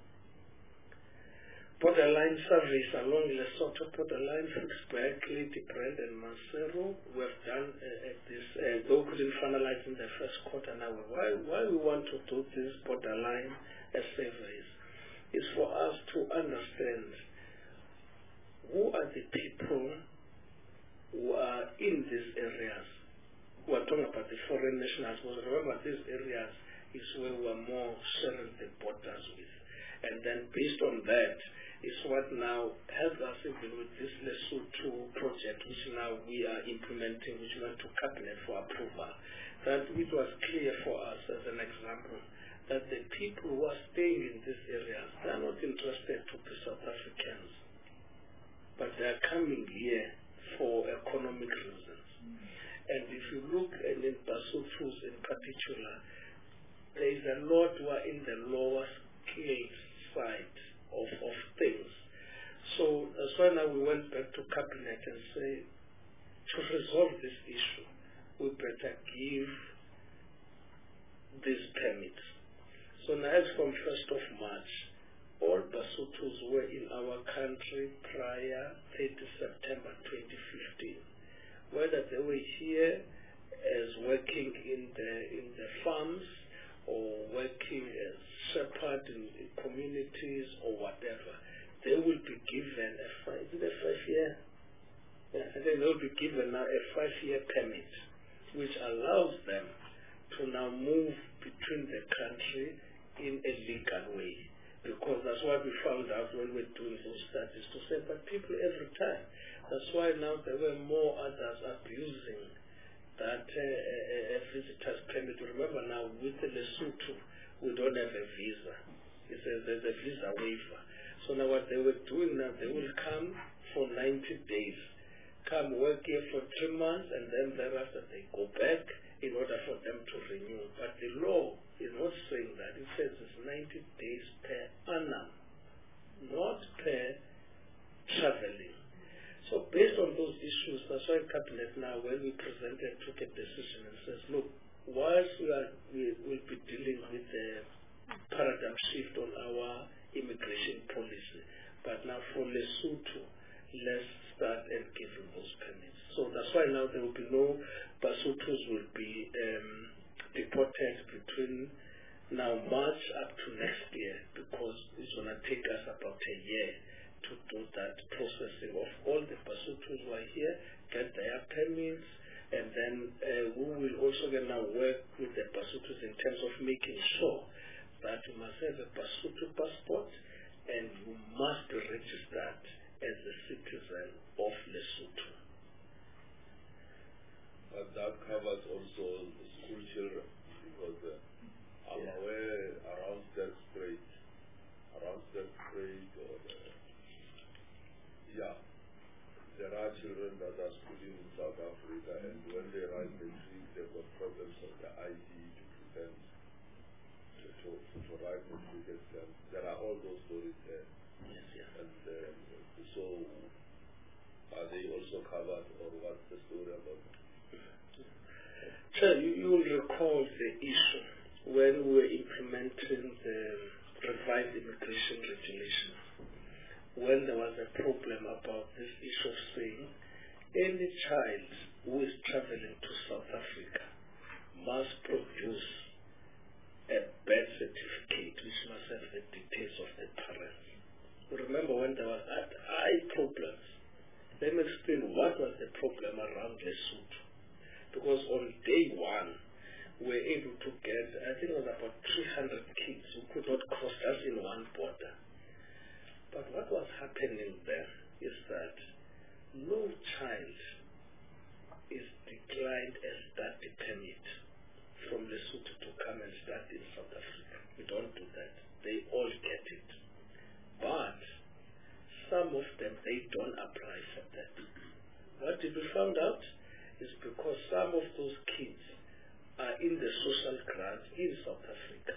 Borderline surveys along Lesotho borderline, Ficksburg, Lady Brand and Maseru, we have done uh, this, uh, though we couldn't finalize in the first quarter now. Why, why we want to do these borderline uh, surveys is for us to understand who are the people who are in these areas. We are talking about the foreign nationals, because remember these areas is where we are more sharing the borders with. And then based on that is what now helps us even with this Lesotho project, which now we are implementing, which went to cabinet for approval. That it was clear for us as an example that the people who are staying in these areas, they are not interested to be South Africans, but they are coming here for economic reasons. Mm. And if you look at in Basothos in particular, there is a lot who are in the lower scale side of, of things. So that's why now we went back to cabinet and say, to resolve this issue, we better give these permits. So now as from first of March, all Basothos were in our country prior thirtieth September twenty fifteen. Whether they were here as working in the in the farms or working as shepherd in, in communities or whatever, they will be given a five, is it a five year? Yeah, I think they will be given now a five year permit, which allows them to now move between the country in a legal way, because that's what we found out when we were doing those studies, to say, but people every time. That's why now there were more others abusing that uh, uh, visitor's permit. Remember now with the Lesotho, we don't have a visa. It says there's a visa waiver. So now what they were doing now, they will come for ninety days, come work here for three months, and then thereafter they go back in order for them to renew. But the law is not saying that. It says it's ninety days per annum, not per traveling. So based on those issues, that's why Cabinet now, when we presented, took a decision and says, look, whilst we are, we will be dealing with the paradigm shift on our immigration policy, but now for Lesotho, let's start and giving those permits. So that's why now there will be no Basothos will be um, deported between now March up to next year, because it's going to take us about a year to do that processing of all the Basothos who are here, get their permits, and then uh, we will also going to work with the Basothos in terms of making sure that you must have a Basotho passport and you must be registered as a citizen of Lesotho. But that covers also the school children, because uh, I'm yeah. aware around that grade, around that grade, or uh, yeah, there are children that are schooling in South Africa, and when they write matric, they've got problems of the I D to present, to, to, to write matric exam. There are all those stories there. Yes, yes. And uh, so, are they also covered, or what's the story about them? So you, you will recall the issue when we were implementing the revised immigration regulations, when there was a problem about this issue of saying any child who is traveling to South Africa must produce a birth certificate which must have the details of the parents. Remember when there was high problems? Let me explain what was the problem around Lesotho. Because on day one, we were able to get, I think it was about three hundred kids who could not cross us in one border. But what was happening then is that no child is permit from Lesotho to come and start in South Africa. We don't do that. They all get it. But some of them, they don't apply for that. What did we find out? Is because some of those kids are in the social grant in South Africa.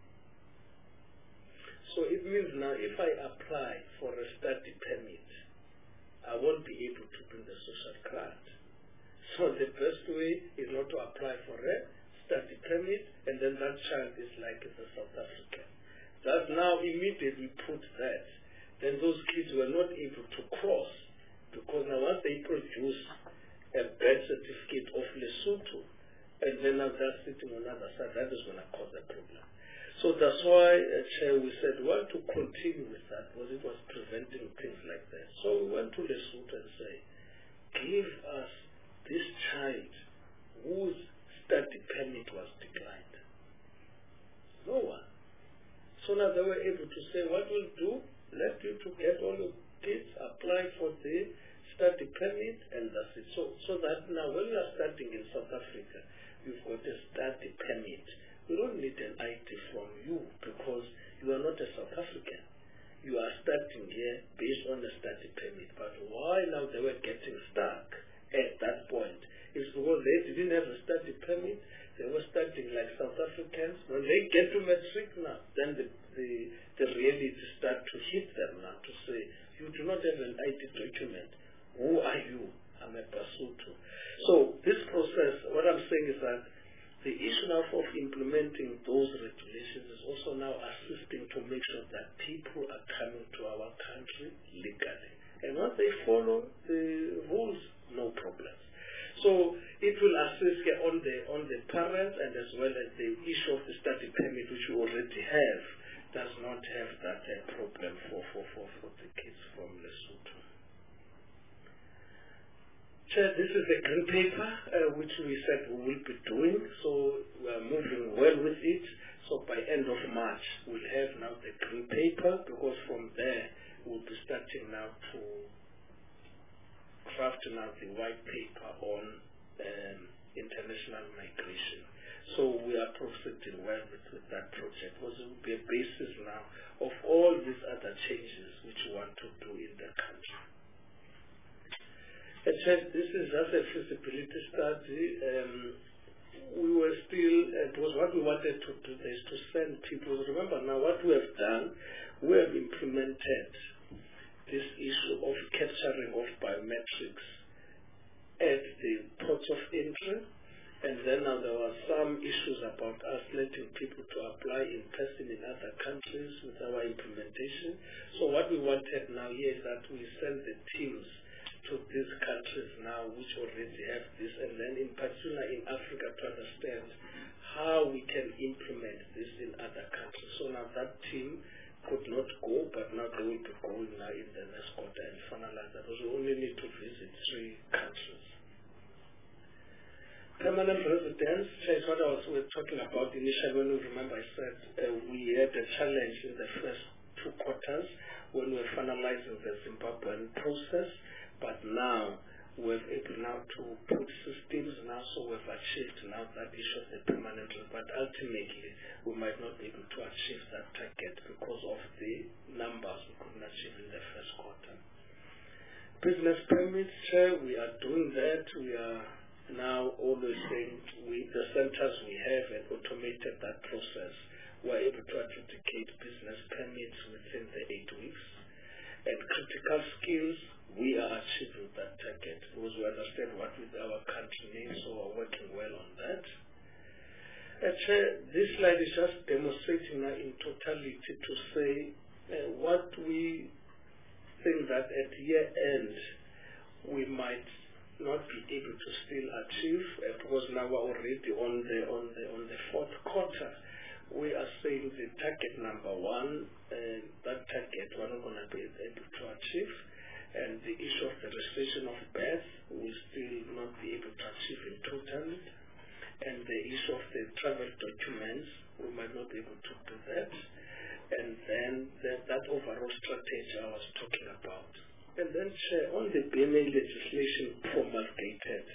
So it means now if I apply for a study permit, I won't be able to do the social grant. So the best way is not to apply for a study permit, and then that child is like a South African. Thus now immediately put that, then those kids were not able to cross, because now once they produce a birth certificate of Lesotho, and then now they're sitting on the other side, that is going to cause a problem. So that's why, uh, Chair, we said we want to continue with that, because it was preventing things like that. So we went to Lesotho and say, give us this child whose study permit was declined. No one. So now they were able to say, what we'll do, let you to get all your kids, apply for the study permit, and that's it. So, so that now when you are studying in South Africa, you've got a study permit. We don't need an I D from you because you are not a South African. You are studying here based on a study permit. But why now they were getting stuck at that point is because they didn't have a study permit. They were studying like South Africans. When they get to matric now, then the, the, the reality start to hit them now to say, you do not have an I D document. Who are you? I'm a Basotho. So this process, what I'm saying is that the issue now of implementing those regulations is also now assisting to make sure that people are coming to our country legally. And once they follow the rules, no problems. So it will assist on the on the parents, and as well as the issue of the study permit, which we already have, does not have that uh, problem for, for, for, for the kids from Lesotho. Chair, this is a green paper uh, which we said we will be doing, so we are moving well with it. So by end of March, we'll have now the green paper, because from there we'll be starting now to craft now the white paper on um, international migration. So we are proceeding well with, with that project, because it will be a basis now of all these other changes which we want to do in the country. This is just a feasibility study. Um, we were still, it was what we wanted to do is to send people. Remember now what we have done, we have implemented this issue of capturing of biometrics at the ports of entry, and then now there were some issues about us letting people to apply in person in other countries with our implementation. So what we wanted now here is that we send the teams to these countries now which already have this, and then in particular in Africa to understand how we can implement this in other countries. So now that team could not go, but now they will be going now in the next quarter and finalize that, because we only need to visit three countries. Permanent residence, is what I was we were talking about initially. When you remember, I said uh, we had a challenge in the first two quarters when we were finalizing the Zimbabwean process. But now we're able now to put systems now, so we've achieved now that issue of the permanent. But ultimately, we might not be able to achieve that target because of the numbers we couldn't achieve in the first quarter. Business permits, Chair, we are doing that. We are now always saying we, the centers we have and automated that process. We're able to adjudicate business permits within the eight weeks. And critical skills, we are achieving that target because we understand what our country needs, so we're working well on that. Uh, Chair, this slide is just demonstrating now in totality to say uh, what we think that at year end we might not be able to still achieve, uh, because now we're already on the on the on the fourth quarter. We are saying the target number one, uh, that target we're not going to be able to achieve. And the issue of the registration of birth will still not be able to achieve in total. And the issue of the travel documents, we might not be able to do that. And then the, that overall strategy I was talking about. And then Chair, on the B M A legislation promulgated,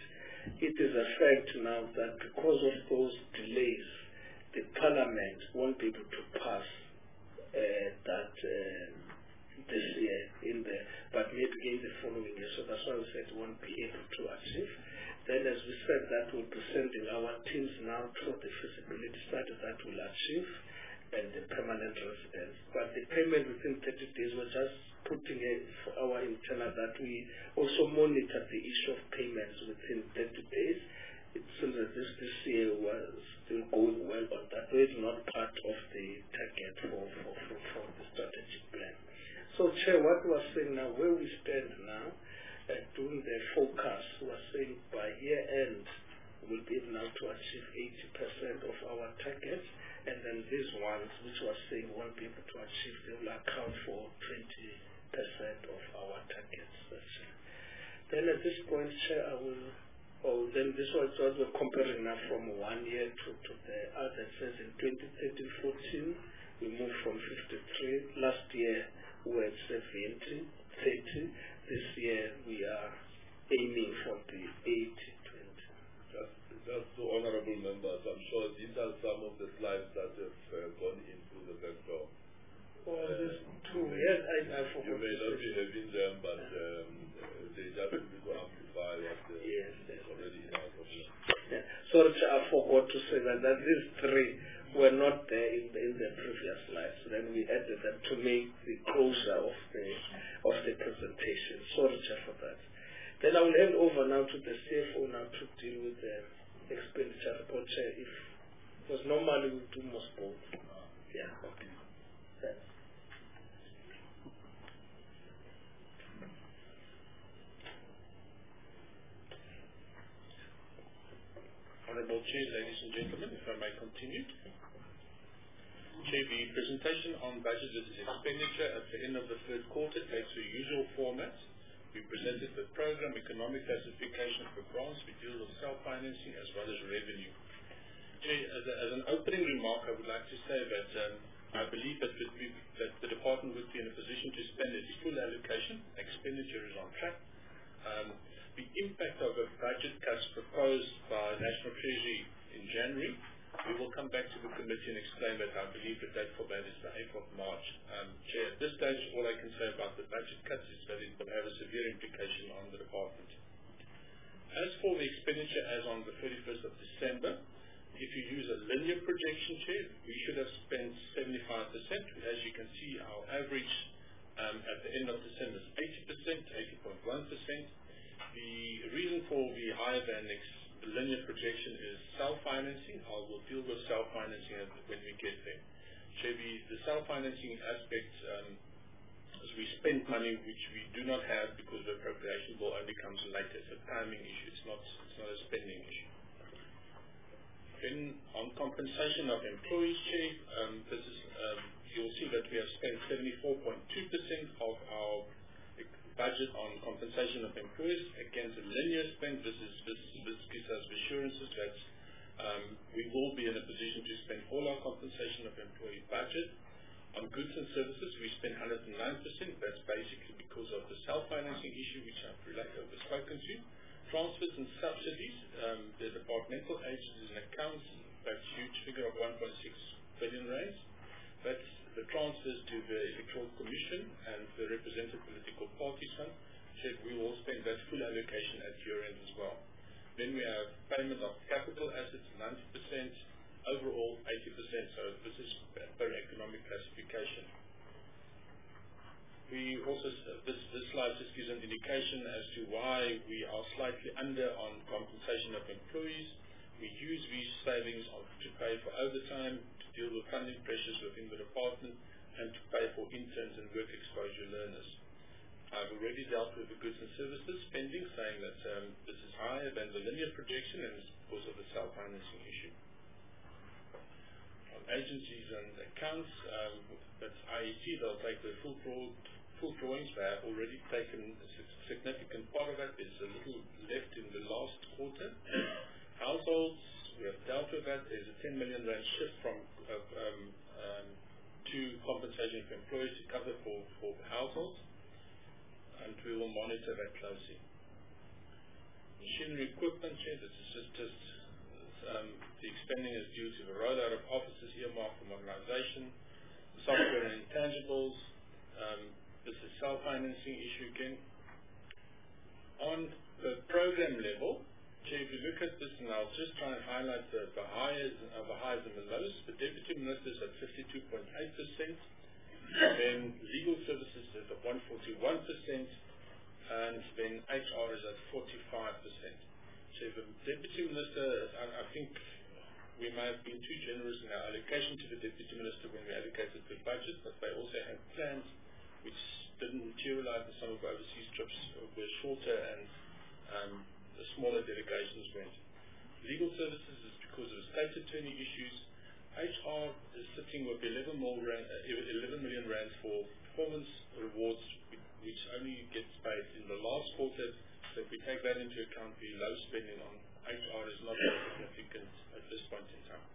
it is a fact now that because of those delays, the Parliament won't be able to pass uh, that uh, this year in the, but maybe in the following year. So that's why we said won't be able to achieve. Then, as we said, that we'll be sending our teams now through the feasibility study that will achieve and the permanent residence. But the payment within thirty days, we're just putting it for our internal that we also monitor the issue of payments within thirty days. It seems that this, this year was still going well on that. So it's not part of the target for, for, for, for the strategic plan. So, Chair, what we're saying now, where we stand now, uh, doing the forecast, we're saying by year end, we'll be able now to achieve eighty percent of our targets, and then these ones, which we're saying won't be able to achieve, they will account for twenty percent of our targets. Then at this point, Chair, I will, oh, then this was what we're comparing now from one year to, to the other. It says in twenty thirteen fourteen, we moved from fifty-three. Last year, we were at seventy, thirty. This year, we are aiming for the eighty twenty. Just, just to honorable members, I'm sure these are some of the slides that have uh, gone into the background. Well, uh, this true. Yes, I, I forgot. You may not be having them, but um, they just need to amplify what uh, yes, is already in our document. Yeah. Sorry, I forgot to say that, that these three were not there in the, in the previous slides. So then we added them to make the closure of the of the presentation. Sorry, for that. Then I will hand over now to the C F O now to deal with the expenditure report. If because normally we do most both. Yeah. Okay. Thanks. Honourable Chair, ladies and gentlemen, if I may continue. Chair, the presentation on budget versus expenditure at the end of the third quarter takes the usual format. We presented the program economic classification for grants. We deal with self-financing as well as revenue. Chair, as, a, as an opening remark, I would like to say that um, I believe that, we, that the department would be in a position to spend its full allocation. Expenditure is on track. Um, the impact of the budget cuts proposed by National Treasury in January, we will come back to the committee and explain that. I believe the date for that is the eighth of March. Um, Chair, at this stage, all I can say about the budget cuts is that it will have a severe implication on the department. As for the expenditure as on the thirty-first of December, if you use a linear projection, Chair, we should have spent seventy-five percent. As you can see, our average um, at the end of December is eighty percent, eighty point one percent. The reason for the higher than ex- linear projection is self-financing. I will deal with self-financing when we get there. Chair, the, the self-financing aspect um, is we spend money which we do not have because the appropriation bill only comes later. It's a timing issue. It's not, it's not a spending issue. Then on compensation of employees, Chair, um, this is, um, you'll see that we have spent seventy-four point two percent of our budget on compensation of employees against a linear spend. This is this, this gives us assurances that um, we will be in a position to spend all our compensation of employee budget. On goods and services, we spend one hundred nine percent. That's basically because of the self-financing issue, which I've related, I've spoken to. Transfers and subsidies, um, the departmental agencies and accounts, that's a huge figure of one point six billion rands. That's the transfers to the Electoral Commission and the represented political parties fund. Said we will spend that full allocation at year end as well. Then we have payment of capital assets, ninety percent, overall eighty percent. So this is per economic classification. We also, this, this slide just gives an indication as to why we are slightly under on compensation of employees. We use these savings to pay for overtime, to deal with funding pressures within the department, and to pay for interns and work exposure learners. I've already dealt with the goods and services spending, saying that um, this is higher than the linear projection and it's because of the self-financing issue. On agencies and accounts, um, that's I E T, they'll take the full, broad, full drawings. They have already taken a significant part of that. There's a little left in the last quarter. Households, we have dealt with that. There's a ten million rand shift from uh, um, um, to compensation for employees to cover for, for households, and we will monitor that closely. machinery equipment, Chair, this is just, just um, the expending is due to the rollout of offices earmarked for modernization, software and intangibles. Um, this is self-financing issue again. On the program level, Chair, if you look at this, and I'll just try and highlight the, the highs, uh, the highs and the lows. The Deputy Minister is at fifty-two point eight percent, then Legal Services is at one hundred forty-one percent, and then H R is at forty-five percent. So the Deputy Minister, I, I think we may have been too generous in our allocation to the Deputy Minister when we allocated the budget, but they also had plans which didn't materialize, and some of the overseas trips were shorter and um, the smaller delegations went. Legal Services is because of state attorney issues. H R is sitting with eleven million rand for performance rewards, which only gets paid in the last quarter. So if we take that into account, the low spending on H R is not very significant at this point in time.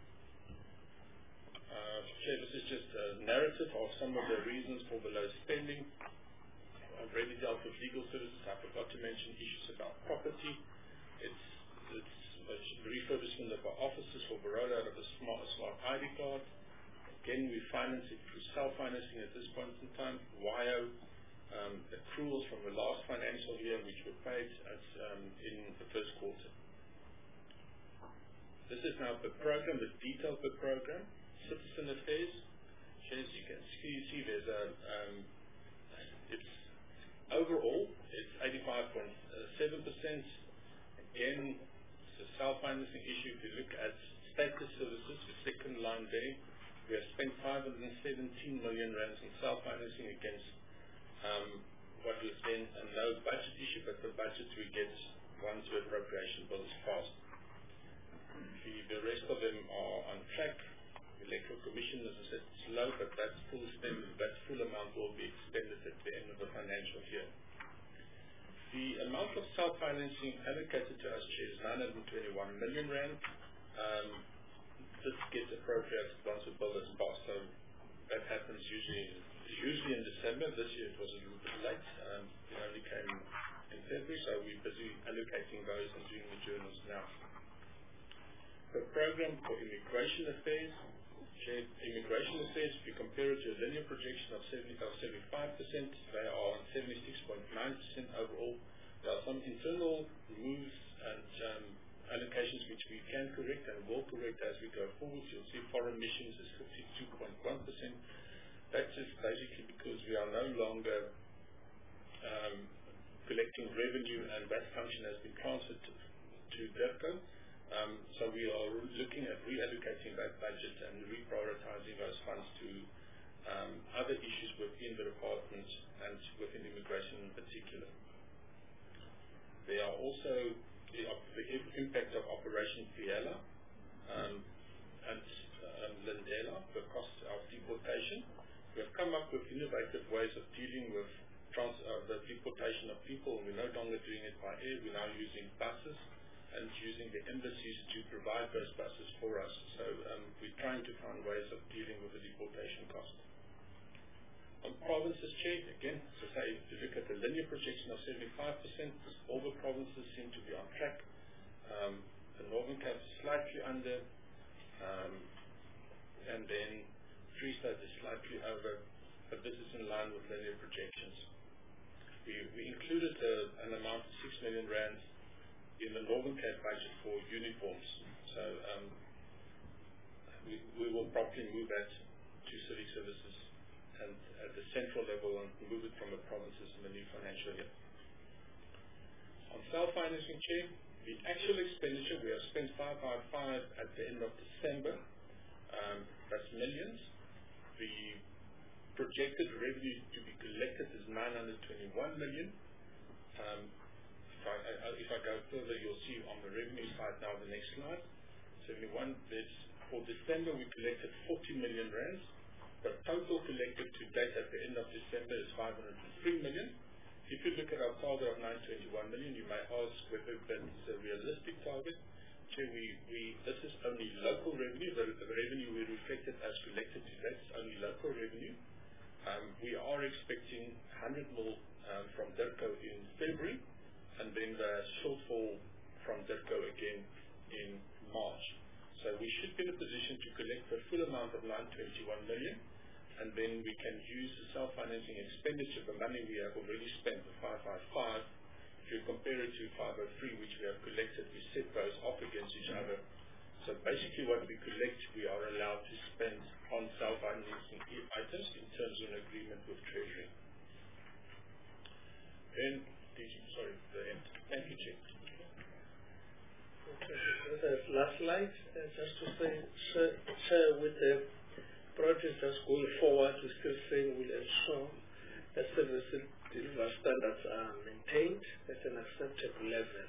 Uh, Chair, this is just a narrative of some of the reasons for the low spending. I've already dealt with legal services. I forgot to mention issues about property. It's, it's the refurbishment of our offices for the rollout of a smart, smart I D card. Again, we finance it through self-financing at this point in time. Y O, um, accruals from the last financial year, which were paid as, um, in the first quarter. This is now the program, the detail per program. Citizen affairs. As you can see, see there's a, um, it's overall, it's eighty-five point seven percent. Again, it's a self-financing issue. If you look at status services, the second line there, we have spent five hundred seventeen million rands in self-financing against um, what was then a no budget issue, but the budget we get once the appropriation bill is passed. The, the rest of them are on track. Electoral Commission, as I said, it's low, but that's full spend, that full amount will be expended at the end of the financial year. The amount of self-financing allocated to us, Chair, is nine hundred twenty-one million rand. Um, this gets appropriated once the bill is passed, so that happens usually usually in December. This year it was a little bit late. Um, it only came in February, so we're busy allocating those and doing the journals now. The program for immigration affairs, Chair, immigration affairs, if you compare it to a linear projection of seventy-five percent, they are on seventy-six point nine percent overall. There are some internal moves and um, allocations which we can correct and will correct as we go forward. You'll see foreign missions is fifty-two point one percent. That's just basically because we are no longer um, collecting revenue, and that function has been transferred to, to DIRCO. Um, so we are looking at reallocating that budget and reprioritizing those funds to um, other issues within the department and within immigration in particular. There are also the, the impact of Operation Fiela um, and um, Lindela, the cost of deportation. We have come up with innovative ways of dealing with trans, uh, the deportation of people. We're no longer doing it by air. We're now using buses and using the embassies to provide those buses for us. So um, we're trying to find ways of dealing with the deportation cost. On provinces, Chair, again, to say, if you look at the linear projection of seventy-five percent, all the provinces seem to be on track. Um, the Northern Cape is slightly under, um, and then Free State is slightly over, but this is in line with linear projections. We, we included uh, an amount of six million rand in the Northern Cape budget for uniforms. So um, we, we will probably move that to city services and at the central level and move it from the provinces in the new financial year. On self-financing, Chair, the actual expenditure, we have spent five hundred fifty-five at the end of December. Um, that's millions. The projected revenue to be collected is nine hundred twenty-one million. Um, If I, I, if I go further, you'll see on the revenue side now, the next slide, seventy-one, there's, for December we collected forty million rands. The total collected to date at the end of December is five hundred three million. If you look at our target of nine hundred twenty-one million, you may ask whether that's a realistic target. So we, we, this is only local revenue. The, the revenue we reflected as collected to date is only local revenue. Um, we are expecting one hundred mil um, from DIRCO in February. and then the shortfall from DIRCO again in March. So we should be in a position to collect the full amount of nine hundred twenty-one million, and then we can use the self-financing expenditure, the money we have already spent, the five five five, if you compare it to five oh three, which we have collected, we set those off against each other. So basically what we collect, we are allowed to spend on self-financing items in terms of an agreement with Treasury. Then, sorry, the end. Thank you, Chair. The last slide, uh, just to say, Chair, with the project that's going forward, we're still saying we'll ensure that service delivery standards are maintained at an acceptable level.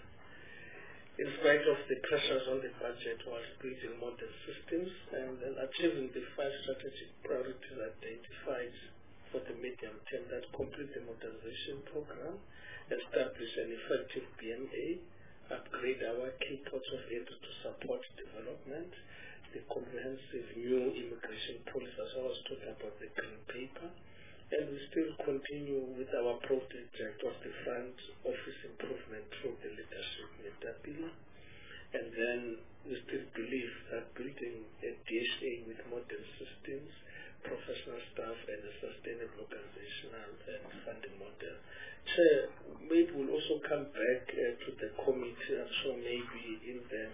In spite of the pressures on the budget while building modern systems and, and achieving the five strategic priorities identified for the medium term that complete the modernization program, establish an effective B M A, upgrade our key ports of entry to support development, the comprehensive new immigration policy, as I was talking about the green paper, and we still continue with our project of the front office improvement through the leadership Metapila. And then we still believe that building a D H A with modern systems, professional staff, and a sustainable organizational and funding model. Chair, maybe we'll also come back uh, to the committee, I'm sure maybe in the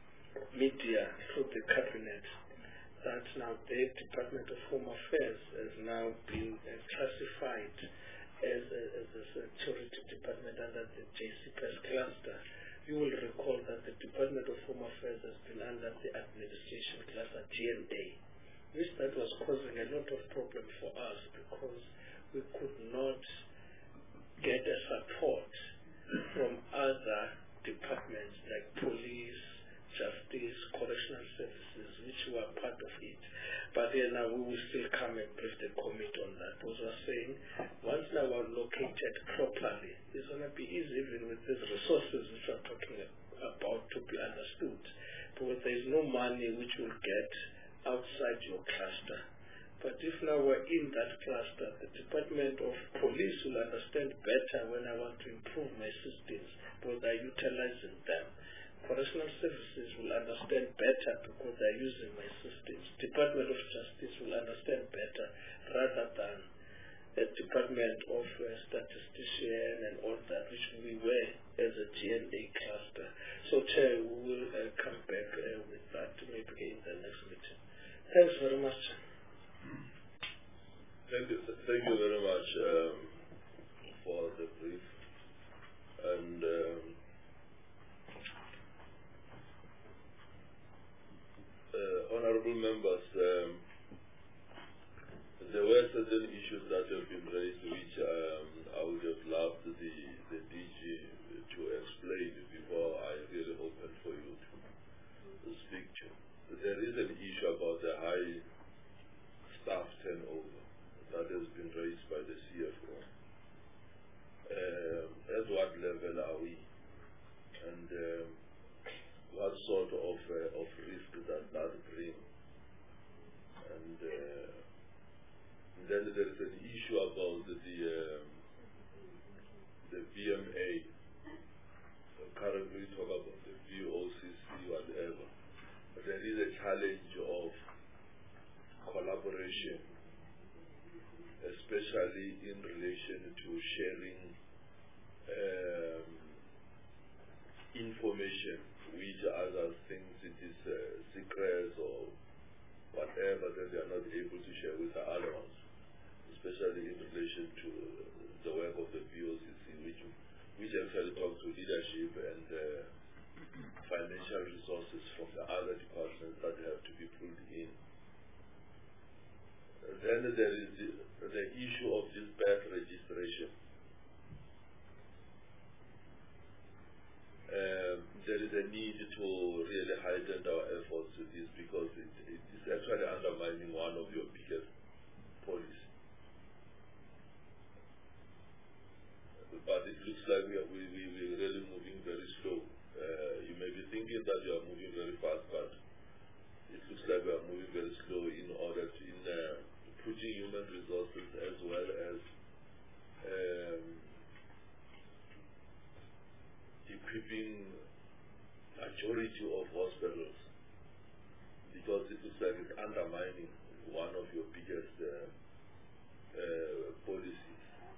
media through the cabinet, that now the Department of Home Affairs has now been uh, classified as a, as a security department under the J C P S cluster. You will recall that the Department of Home Affairs has been under the administration cluster G N A, which that was causing a lot of problem for us because we could not get a support from other departments like police, justice, correctional services, which were part of it. But then now we will still come and brief the committee on that. As I was saying, once now we're located properly, it's going to be easy even with these resources which we're talking about to be understood. But there is no money which will get outside your cluster. But if now we're in that cluster, the Department of Police will understand better when I want to improve my systems, because they're utilizing them. Correctional Services will understand better because they're using my systems. Department of Justice will understand better rather than the Department of uh, Statistician and all that, which we were as a G N A cluster. So, Chair, we will uh, come back uh, with that maybe in the next meeting. Thanks very much. Thank you, thank you very much um, for the brief. And um, uh, honorable members, um, there were certain issues that have been raised which um, I would have loved the, the D G to explain before I really open for you to, to speak to. There is an issue about the high staff turnover that has been raised by the C F O. Um, at what level are we? And um, what sort of, uh, of risk does that bring? And uh, then there is an issue about the, um, the V M A. So currently we talk about the V O C C, whatever. But there is a challenge of collaboration, especially in relation to sharing um, information which others think it is uh, secret or whatever that they are not able to share with the other ones, especially in relation to the work of the V O C C, which, which actually talks to leadership and uh, financial resources from the other departments that have to be pulled in. Then there is the, the issue of this birth registration. Um, there is a need to really heighten our efforts to this because it, it is actually undermining one of your biggest policies. But it looks like we are we, we, we're really moving very slow. Uh, you may be thinking that you are moving very fast, but it looks like we are moving very slow in order to in, uh, putting human resources as well as um, equipping majority of hospitals, because it looks like it's undermining one of your biggest uh, uh, policies.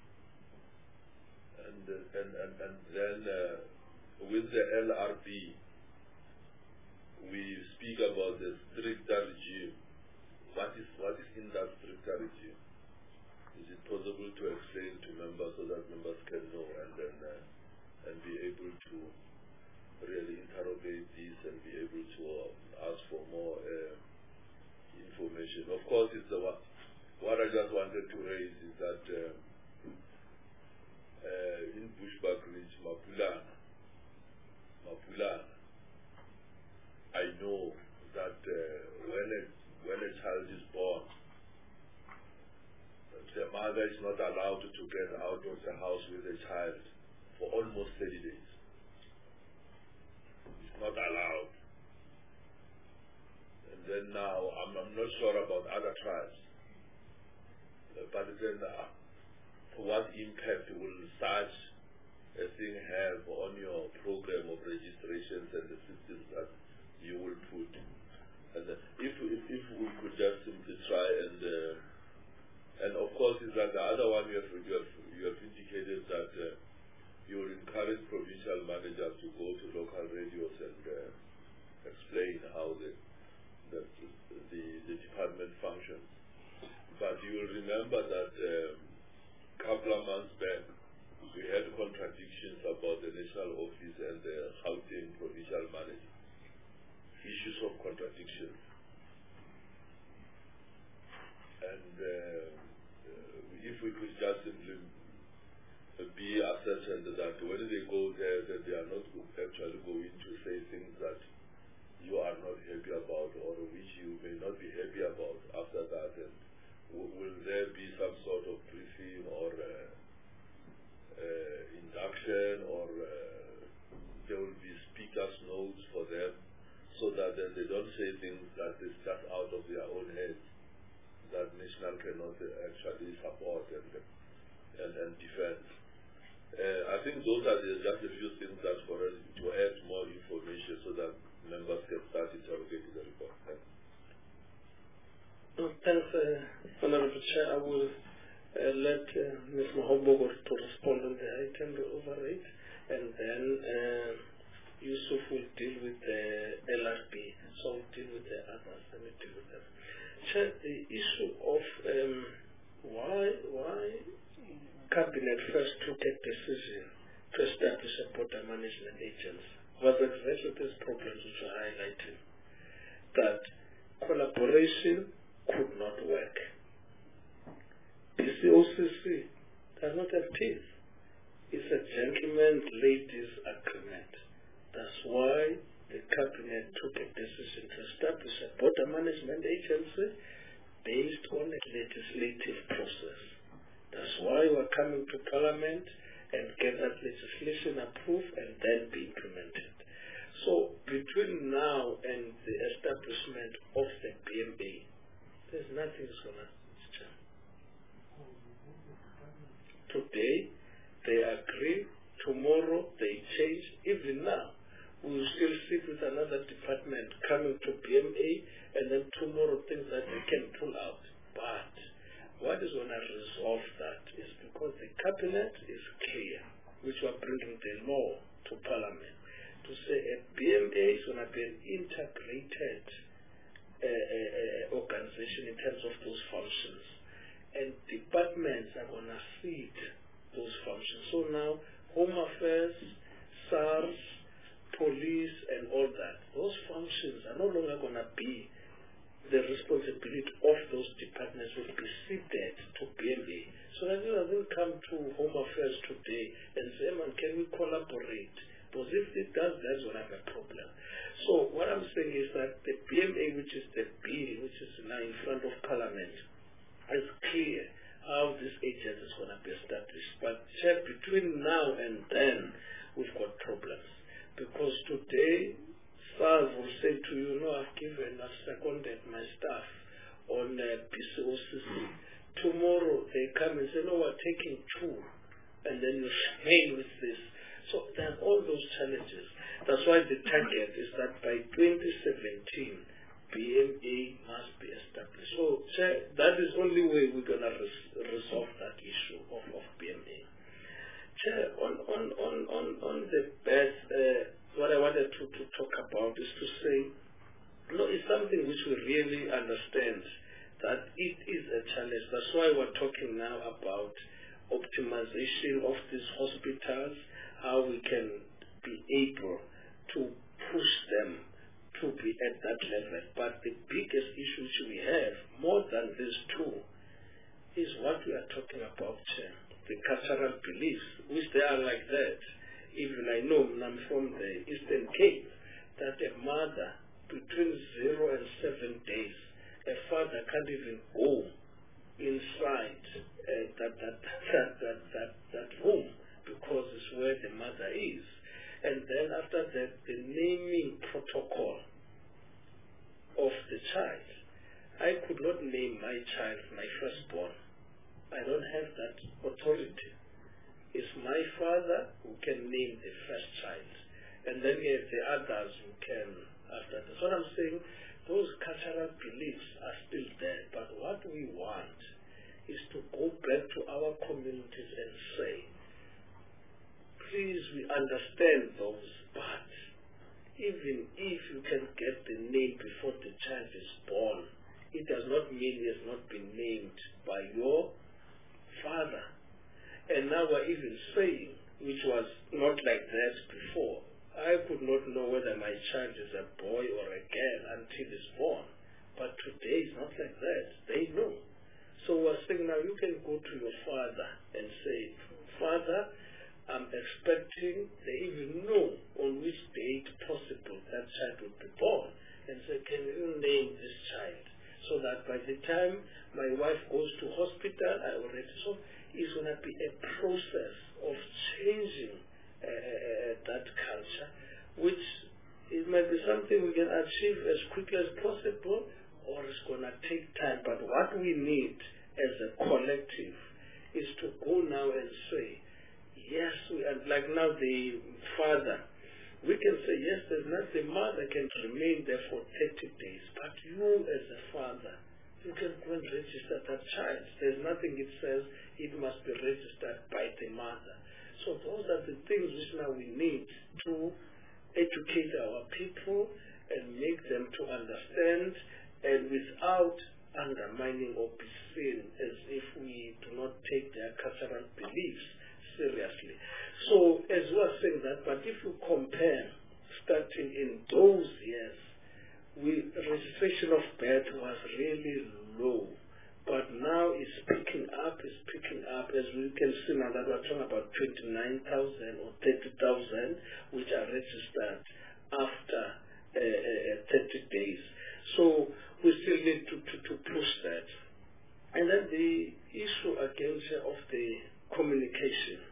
And, uh, and, and, and then uh, with the L R B, we speak about the stricter regime. What is, what is in that stricter regime? Is it possible to explain to members so that members can know and then uh, and be able to really interrogate this and be able to uh, ask for more uh, information? Of course, it's the what, what I just wanted to raise is that uh, uh, in Bushbuckridge, Mapulana, Mapulana, I know that uh, when a when a child is born, the mother is not allowed to get out of the house with the child for almost thirty days. It's not allowed. And then now, I'm, I'm not sure about other tribes, uh, but then uh, what impact will such a thing have on your program of registrations and the systems that you will put? And uh, if, if, if we could just simply try and uh, and of course, it's like the other one you have, you have, you have indicated that uh, you will encourage provincial managers to go to local radios and uh, explain how the, the, the, the department functions. But you will remember that a um, couple of months back, we had contradictions about the national office and the Gauteng provincial manager. Issues of contradictions. And uh, if we could just simply be ascertained that when they go there, that they are not actually going to say things that you are not happy about or which you may not be happy about after that. And w will there be some sort of briefing or uh, uh, induction, or uh, there will be speakers' notes for them so that then they don't say things that is just out of their own heads, that National cannot uh, actually support and, and, and defend. Uh, I think those are the, just a few things that for us to add more information so that members can start interrogating the report. Thanks. Oh, thanks, uh, Honorable Chair. I will uh, let uh, Miz Mahobogo to respond on the item overrate, and then uh, Yusuf will deal with the L R B, so we'll deal with the others. Let me deal with them. Chair, the issue of um, why why Cabinet first took a decision to establish a border management agency was exactly these problems which are highlighting, that collaboration could not work. The C O C C does not have teeth. It's a gentleman's ladies agreement. That's why the Cabinet took a decision to establish a border management agency based on a legislative process. That's why we're coming to Parliament and get that legislation approved and then be implemented. So between now and the establishment of the B M A, there's nothing that's going to change. Today, they agree. Tomorrow, they change. Even now, we will still sit with another department coming to B M A, and then tomorrow things that they can pull out. But what is going to resolve that is because the Cabinet is clear, which we are bringing the law to Parliament, to say a B M A is going to be an integrated uh, uh, organization in terms of those functions. And departments are going to feed those functions. So now, Home Affairs, SARS, police, and all that, those functions are no longer going to be the responsibility of those departments, will be ceded to B M A. So that you will come to Home Affairs today and say, man, can we collaborate? Because if it does, that's going to have a problem. So what I'm saying is that the B M A, which is the bill, which is now in front of Parliament, is clear how this agency is going to be established. But Chair, between now and then, we've got problems. Because today, SARS will say to you, no, I've given, I've seconded my staff on uh, P C O C C. Tomorrow, they come and say, no, we're taking two. And then you fail with this. So there are all those challenges. That's why the target is that by twenty seventeen, B M A must be established. So Chair, that is the only way we're going to res- resolve that issue of, of B M A. Chair, on, on, on, on, on the best, uh, what I wanted to, to talk about is to say, you know, it's something which we really understand that it is a challenge. That's why we're talking now about optimization of these hospitals, how we can be able to push them to be at that level. But the biggest issue which we have, more than these two, is what we are talking about, Chair, the cultural beliefs, which they are like that. Even I know, I'm from the Eastern Cape, that a mother between zero and seven days, a father can't even go inside uh, that, that, that, that, that, that room because it's where the mother is. And then after that, the naming protocol of the child. I could not name my child my firstborn. I don't have that authority. It's my father who can name the first child. And then we have the others who can after that. So what I'm saying, those cultural beliefs are still there. But what we want is to go back to our communities and say, please, we understand those, but even if you can get the name before the child is born, it does not mean he has not been named by your father. And now we're even saying, which was not like that before, I could not know whether my child is a boy or a girl until he's born. But today it's not like that. They know. So we're saying now you can go to your father and say, Father, I'm expecting, they even know on which date possible that child will be born. And say, can you name this child? So that by the time my wife goes to hospital, I already, so it's going to be a process of changing uh, that culture, which it might be something we can achieve as quickly as possible, or it's going to take time. But what we need as a collective is to go now and say, yes, we are, like now the father, we can say, yes, there's not, the mother can remain there for thirty days, but you as a father, you can go and register that child. There's nothing it says it must be registered by the mother. So those are the things which now we need to educate our people and make them to understand, and without undermining or be seen as if we do not take their cultural beliefs seriously. So as we are saying that, but if you compare starting in those years, we, registration of birth was really low. But now it's picking up, it's picking up, as we can see now that we're talking about twenty-nine thousand or thirty thousand, which are registered after uh, uh, thirty days. So we still need to, to, to push that. And then the issue again of the communication.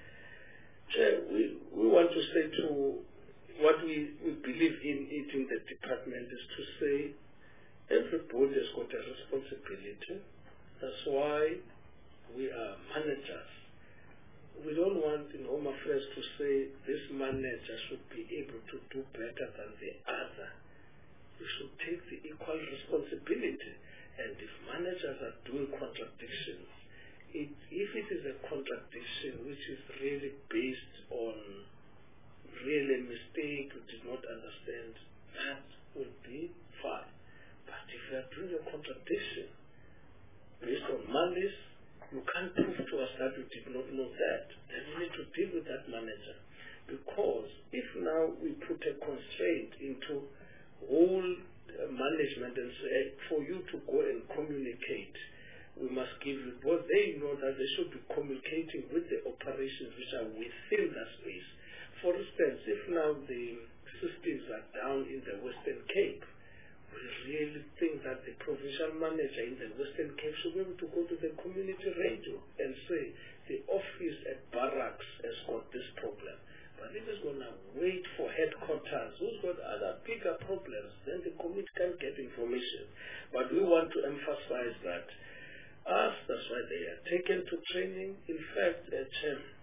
We, we want to say to what we, we believe in it in the department is to say everybody has got a responsibility. That's why we are managers. We don't want in Home Affairs to say this manager should be able to do better than the other. We should take the equal responsibility. And if managers are doing contradictions, it, if it is a contradiction which is really based on really a mistake, we did not understand, that would be fine. But if you are doing a contradiction based on malice, you can't prove to us that you did not know that. Then we need to deal with that manager. Because if now we put a constraint into whole uh, management and say, for you to go and communicate, we must give you, because they know that they should be communicating with the operations which are within that space. For instance, if now the systems are down in the Western Cape, we really think that the provincial manager in the Western Cape should be able to go to the community radio and say, the office at barracks has got this problem. But if it's going to wait for headquarters, who's got other bigger problems, then the community can get information. But we want to emphasize that us, that's why they are taken to training. In fact, uh,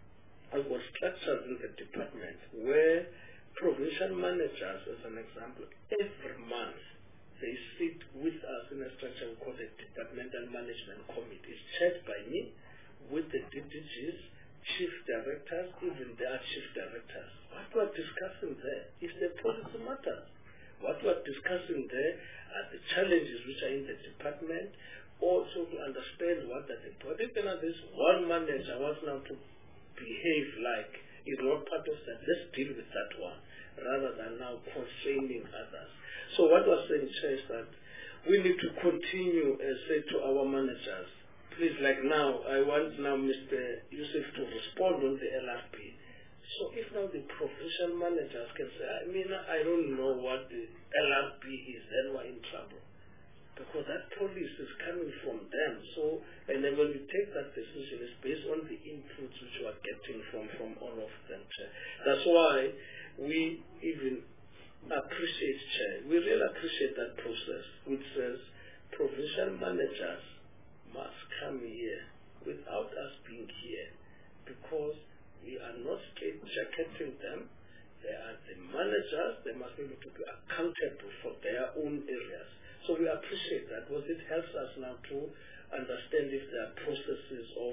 I've got structures in the department where provincial managers, as an example, every month they sit with us in a structure called the Departmental Management Committee. It's chaired by me with the D D Gs, chief directors, even their chief directors. What we're discussing there is the policy matters. What we're discussing there are the challenges which are in the department, also to understand what are the project. And this one manager wants now to behave like is not part of that. Let's deal with that one, rather than now constraining others. So what we're saying, Chair, is that we need to continue and say to our managers, please, like now, I want now Mister Yusuf to respond on the L R P. So if now the provincial managers can say, I mean, I don't know what the L R P is, then we're in trouble. Because that policy is coming from them. So, and then when we take that decision, it's based on the inputs which we are getting from, from all of them, Chair. That's why we even appreciate, Chair, we really appreciate that process, which says provincial managers must come here without us being here, because we are not straight-jacketing them. They are the managers. They must be able to be accountable for their own areas. So we appreciate that, because it helps us now to understand if there are processes of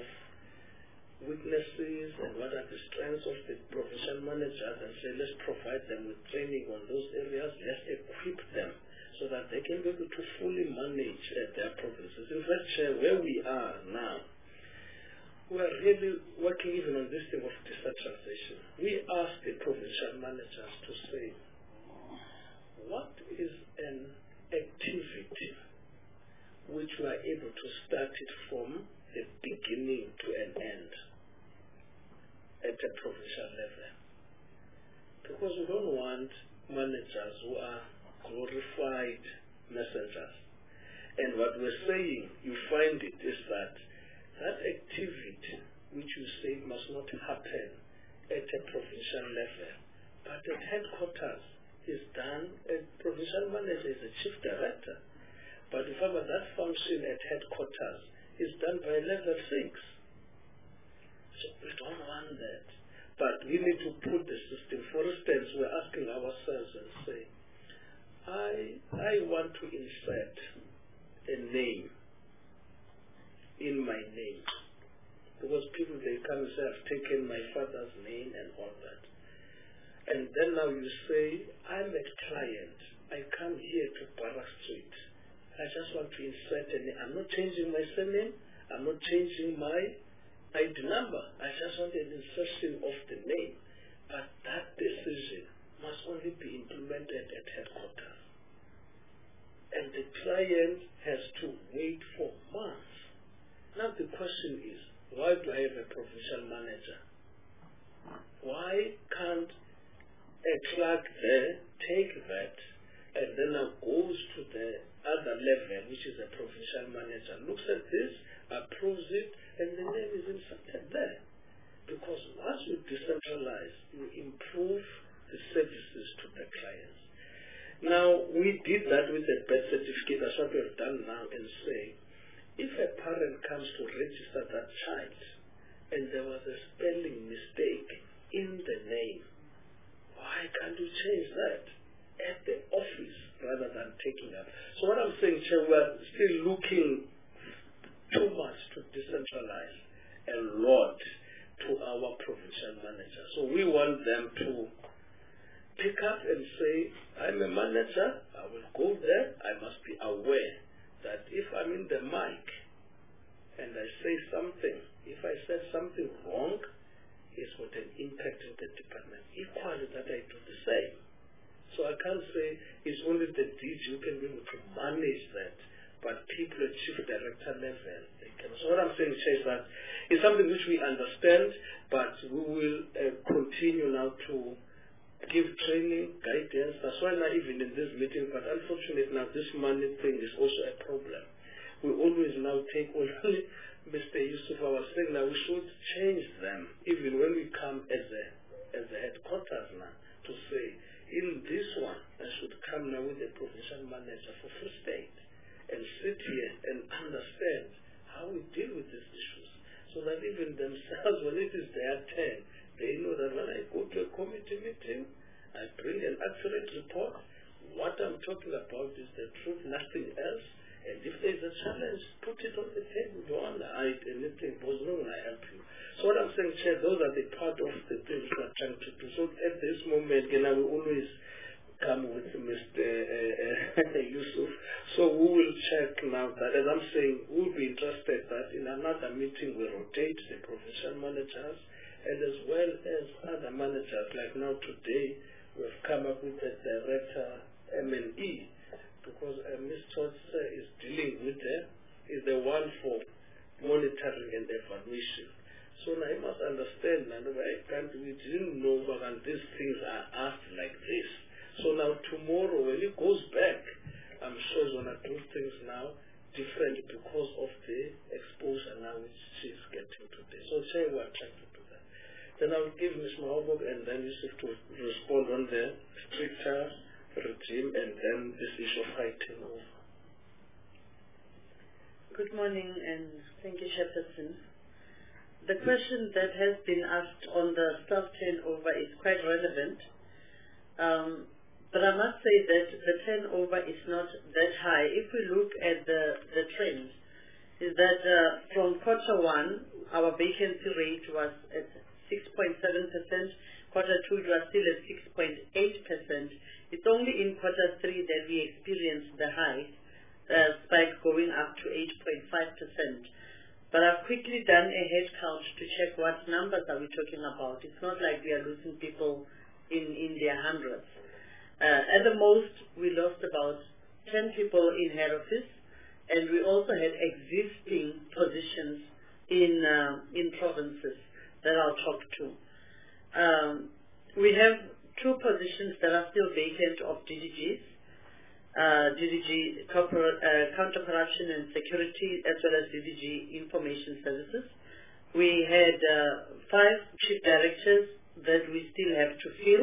weaknesses and what are the strengths of the provincial managers, and say, let's provide them with training on those areas, let's equip them so that they can be able to fully manage uh, their provinces. In fact, Chair, where we are now, we are really working even on this thing of decentralization. We ask the provincial managers to say, what is an activity which we are able to start it from the beginning to an end at a provincial level? Because we don't want managers who are glorified messengers. And what we're saying, you find it, is that that activity which you say must not happen at a provincial level, but at headquarters is done, a provincial manager is a chief director. But if ever that function at headquarters is done by level six. So we don't want that. But we need to put the system. For instance, we're asking ourselves and say, I I want to insert a name in my name. Because people, they come and say, I've taken my father's name and all that. And then now you say, I'm a client. I come here to Barrack Street. I just want to insert a name. I'm not changing my surname. I'm not changing my I D number. I just want an insertion of the name. But that decision must only be implemented at headquarters. And the client has to wait for months. Now the question is, why do I have a provincial manager? Why can't a clerk there take that and then now goes to the other level, which is a provincial manager, looks at this, approves it, and the name is inserted there? Because once you decentralize, you improve the services to the clients. Now, we did that with the birth certificate. That's what we've done now, and say, if a parent comes to register that child and there was a spelling mistake in the name, why can't you change that at the office rather than taking up? So what I'm saying, Chair, we're still looking too much to decentralize a lot to our provincial managers. So we want them to pick up and say, I'm a manager, I will go there, I must be aware that if I'm in the mic and I say something, if I said something wrong, it's got an impact in the department. Equally that I do the same. So I can't say it's only the D G who can be able to manage that, but people at chief director level, they can. So what I'm saying, Chair, is that it's something which we understand, but we will uh, continue now to give training, guidance. That's why not even in this meeting, but unfortunately now this money thing is also a problem. We always now take only Mister Yusuf, I was saying now we should change them, even when we come as a as a headquarters now, to say, in this one, I should come now with a provincial manager for Free State and sit here and understand how we deal with these issues, so that even themselves, when it is their turn, they know that when I go to a committee meeting, I bring an accurate report. What I'm talking about is the truth, nothing else. And if there's a challenge, put it on the table. Don't hide anything goes wrong, I help you. So what I'm saying, Chair, those are the part of the things we're trying to do. So at this moment, you know, we always come with Mister Uh, uh, Yusuf. So we will check now that, as I'm saying, we'll be interested that in another meeting we rotate the provincial managers and as well as other managers. Like now today, we've come up with a director M and E because uh, Miz Tots uh, is dealing with the, is the one for monitoring and evaluation. So now you must understand, and I can't, we didn't know that these things are asked like this. So now tomorrow when he goes back, I'm sure he's going to do things now different because of the exposure now which she's getting today. So say we're trying to do that. Then I'll give Miz Mahobog and then Yusuf to respond on the stricter regime and then this issue of fighting over. Good morning and thank you, Chairperson. The question that has been asked on the staff turnover is quite relevant. Um, but I must say that the turnover is not that high. If we look at the, the trend, is that uh, from quarter one, our vacancy rate was at six point seven percent. Quarter two, it was still at six point eight percent. It's only in quarter three that we experienced the high uh, spike going up to eight point five percent. But I've quickly done a head count to check what numbers are we talking about. It's not like we are losing people in, in their hundreds. Uh, at the most, we lost about ten people in head office, and we also had existing positions in, uh, in provinces that I'll talk to. Um, we have two positions that are still vacant of D D Gs. Uh, D D G corporate, uh, counter-corruption and security, as well as D D G information services. We had uh, five chief directors that we still have to fill,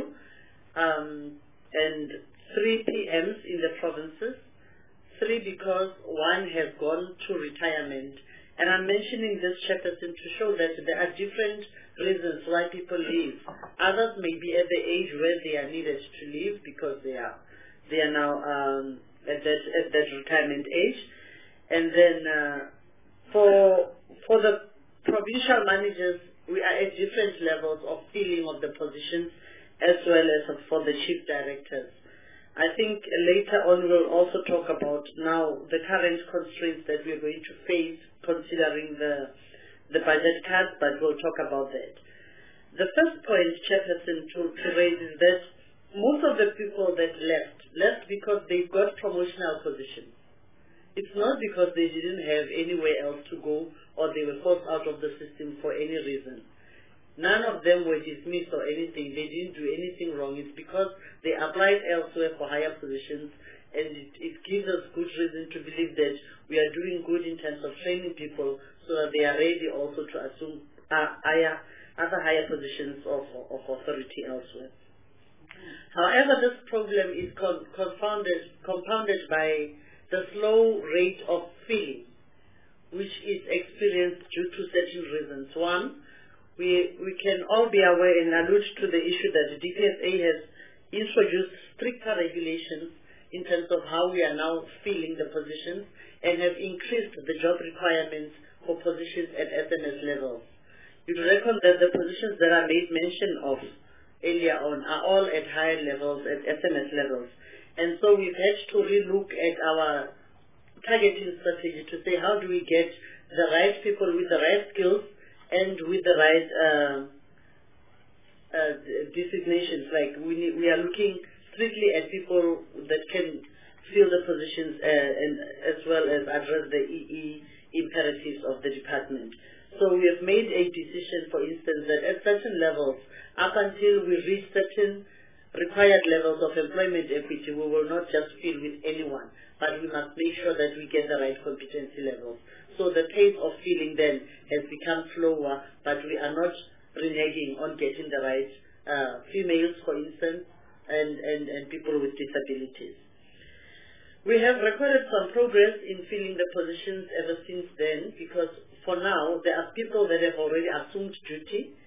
um, and three P Ms in the provinces, three because one has gone to retirement. And I'm mentioning this, Chairperson, to show that there are different reasons why people leave. Others may be at the age where they are needed to leave because they are They are now um, at that at that retirement age, and then uh, for for the provincial managers, we are at different levels of filling of the positions, as well as for the chief directors. I think later on we'll also talk about now the current constraints that we're going to face, considering the the budget cuts, but we'll talk about that. The first point, Chairperson, to, to raise is that most of the people that left, left because they got promotional positions. It's not because they didn't have anywhere else to go or they were forced out of the system for any reason. None of them were dismissed or anything. They didn't do anything wrong. It's because they applied elsewhere for higher positions, and it, it gives us good reason to believe that we are doing good in terms of training people so that they are ready also to assume uh, higher, other higher positions of, of authority elsewhere. However, this problem is con confounded, compounded by the slow rate of filling, which is experienced due to certain reasons. One, we, we can all be aware and allude to the issue that the D P S A has introduced stricter regulations in terms of how we are now filling the positions and have increased the job requirements for positions at S M S levels. You reckon that the positions that are made mention of earlier on are all at higher levels, at S M S levels. And so we've had to relook at our targeting strategy to say how do we get the right people with the right skills and with the right uh, uh, designations. Like we, need, we are looking strictly at people that can fill the positions uh, and as well as address the E E imperatives of the department. So we have made a decision, for instance, that at certain levels, up until we reach certain required levels of employment equity, we will not just fill with anyone, but we must make sure that we get the right competency levels. So the pace of filling then has become slower, but we are not reneging on getting the right uh, females, for instance, and, and, and people with disabilities. We have recorded some progress in filling the positions ever since then, because for now, there are people that have already assumed duty.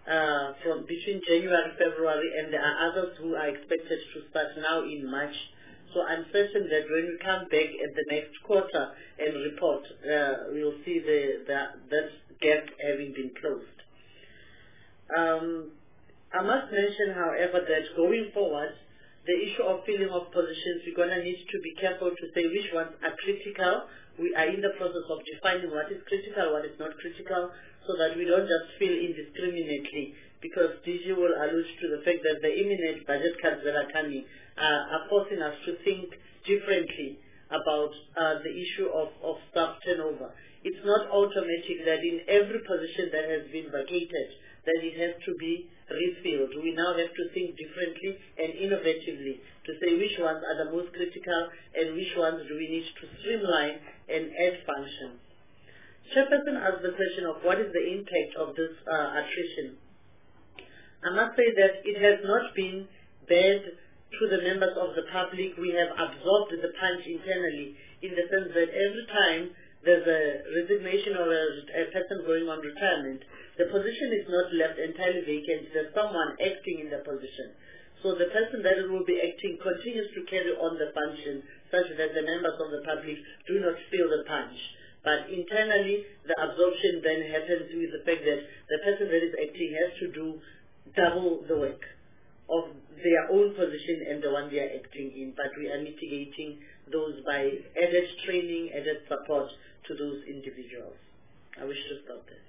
uh, from between January, February, and there are others who are expected to start now in March. So I'm certain that when we come back at the next quarter and report, uh, we'll see the, the, that gap having been closed. Um, I must mention, however, that going forward, the issue of filling of positions, we're going to need to be careful to say which ones are critical. We are in the process of defining what is critical, what is not critical, so that we don't just fill indiscriminately, because D G will allude to the fact that the imminent budget cuts that are coming uh, are forcing us to think differently about uh, the issue of, of staff turnover. It's not automatic that in every position that has been vacated, that it has to be refilled. We now have to think differently and innovatively to say which ones are the most critical and which ones do we need to streamline and add functions. Chairperson asked the question of what is the impact of this uh, attrition. I must say that it has not been bad to the members of the public. We have absorbed the punch internally in the sense that every time there's a resignation or a, a person going on retirement, the position is not left entirely vacant. There's someone acting in the position. So the person that will be acting continues to carry on the function such that the members of the public do not feel the punch. But internally, the absorption then happens with the fact that the person that is acting has to do double the work of their own position and the one they are acting in. But we are mitigating those by added training, added support to those individuals. I wish to stop there.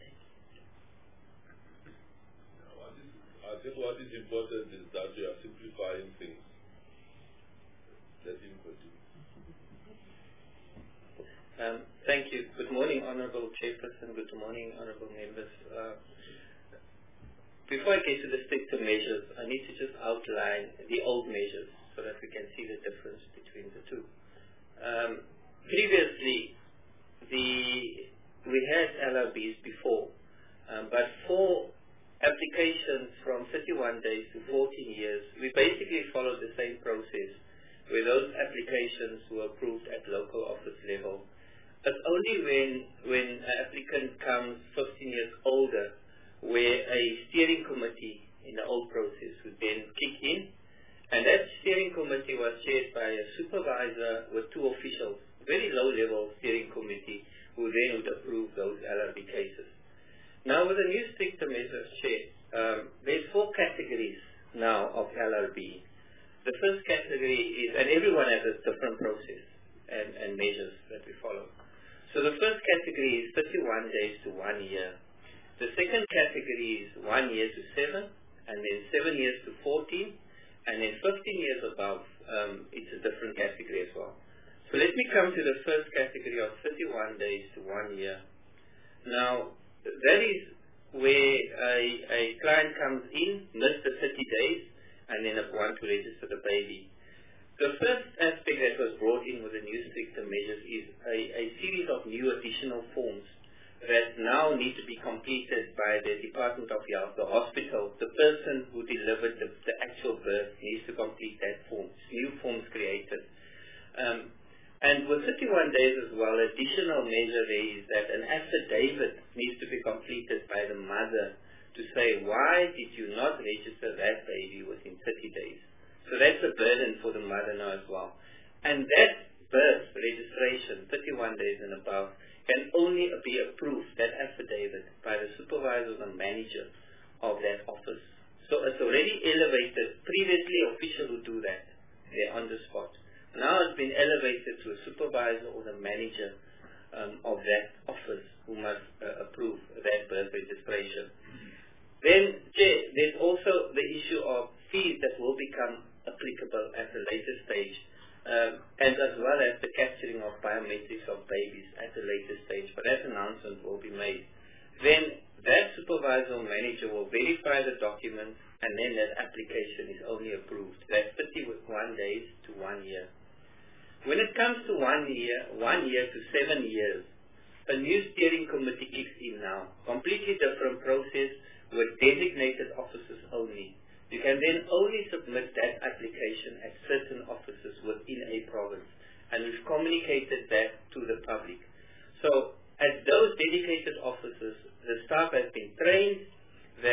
I think what is important is that we are simplifying things. Let him continue. Um, thank you. Good morning, Honourable Chairperson. Good morning, Honourable Members. Uh, before I get to the stricter measures, I need to just outline the old measures so that we can see the difference between the two. Um, previously, the we had L R Bs before, um, but for applications from thirty-one days to fourteen years, we basically followed the same process where those applications were approved at local office level. It's only when, when an applicant comes fifteen years older where a steering committee in the old process would then kick in, and that steering committee was chaired by a supervisor with two officials, very low-level steering committee, who then would approve those L R B cases. Now, with the new stricter measures, Chair, um, there's four categories now of L R B. The first category is, and everyone has a different process and, and measures that we follow. So the first category is thirty-one days to one year. The second category is one year to seven, and then seven years to fourteen, and then fifteen years above, um, it's a different category as well. So let me come to the first category of thirty-one days to one year. Now, that is where a, a client comes in, missed the thirty days, and then want to register the baby. The first aspect that was brought in with the new stricter measures is a, a series of new additional forms that now need to be completed by the Department of Health, the hospital. The person who delivered the, the actual birth needs to complete that form. New forms created. Um, And with thirty-one days as well, additional measure there is that an affidavit needs to be completed by the mother to say, why did you not register that baby within thirty days? So that's a burden for the mother now as well. And that birth registration, thirty-one days and above, can only be approved, that affidavit, by the supervisor and manager of that office. So it's already elevated. Previously, officials would do that. They're on the spot. Now it's been elevated to a supervisor or the manager um, of that office who must uh, approve that birth registration. Then, Chair, there's also the issue of fees that will become applicable at a later stage, um, and as well as the capturing of biometrics of babies at a later stage, but that announcement will be made. Then that supervisor or manager will verify the documents, and then that application is only approved. That's thirty-one days to one year. When it comes to one year, one year to seven years, a new steering committee kicks in now. Completely different process with designated officers only. You can then only submit that application at certain offices within a province. And we've communicated that to the public. So at those dedicated offices, the staff has been trained. They've also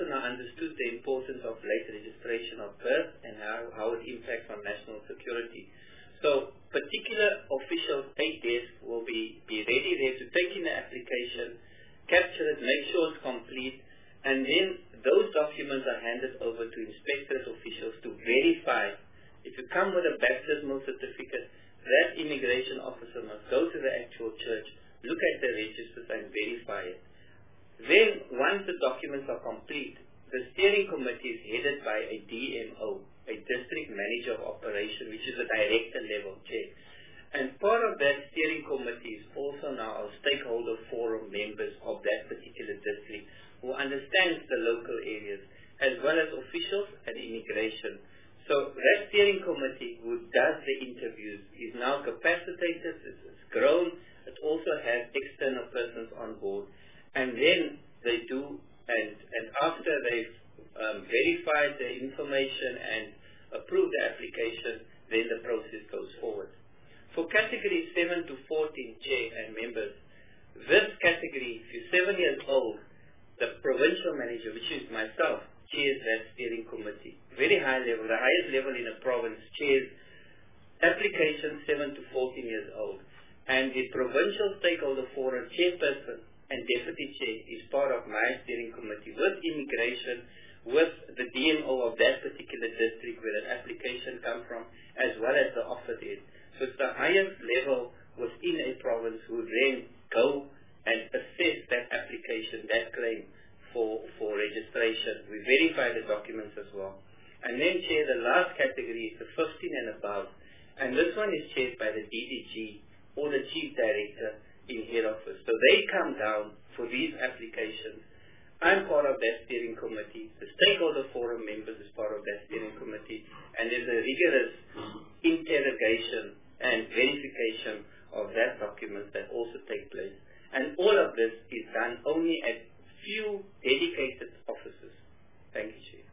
also now understood the importance of late registration of birth and how, how it impacts on national security. So particular officials, aid desk, will be, be ready there to take in the application, capture it, make sure it's complete, and then those documents are handed over to inspectors officials to verify. If you come with a baptismal certificate, that immigration officer must go to the actual church, look at the registers and verify it. Then, once the documents are complete, the steering committee is headed by a D M O, a district manager of operation, which is a director level chair. And part of that steering committee is also now our stakeholder forum members of that particular district who understands the local areas, as well as officials and immigration. So that steering committee who does the interviews is now capacitated, it's, it's grown, it also has external persons on board. And then they do, and, and after they've um, verified the information and approved the application, then the process goes forward. For category seven to fourteen, Chair and members, this category, if you're seven years old, the provincial manager, which is myself, chairs that steering committee. Very high level, the highest level in a province, chairs applications seven to fourteen years old. And the provincial stakeholder forum chairperson and deputy chair is part of my steering committee with immigration, with the D M O of that particular district where that application comes from, as well as the offer there. So it's the highest level within a province who then go and assess that application, that claim for, for registration. We verify the documents as well. And then, Chair, the last category is the fifteen and above. And this one is chaired by the D D G or the Chief Director in head office. So they come down for these applications. I'm part of that steering committee. The stakeholder forum members is part of that steering committee. And there's a rigorous interrogation and verification of that document that also take place. And all of this is done only at few dedicated offices. Thank you, Chief.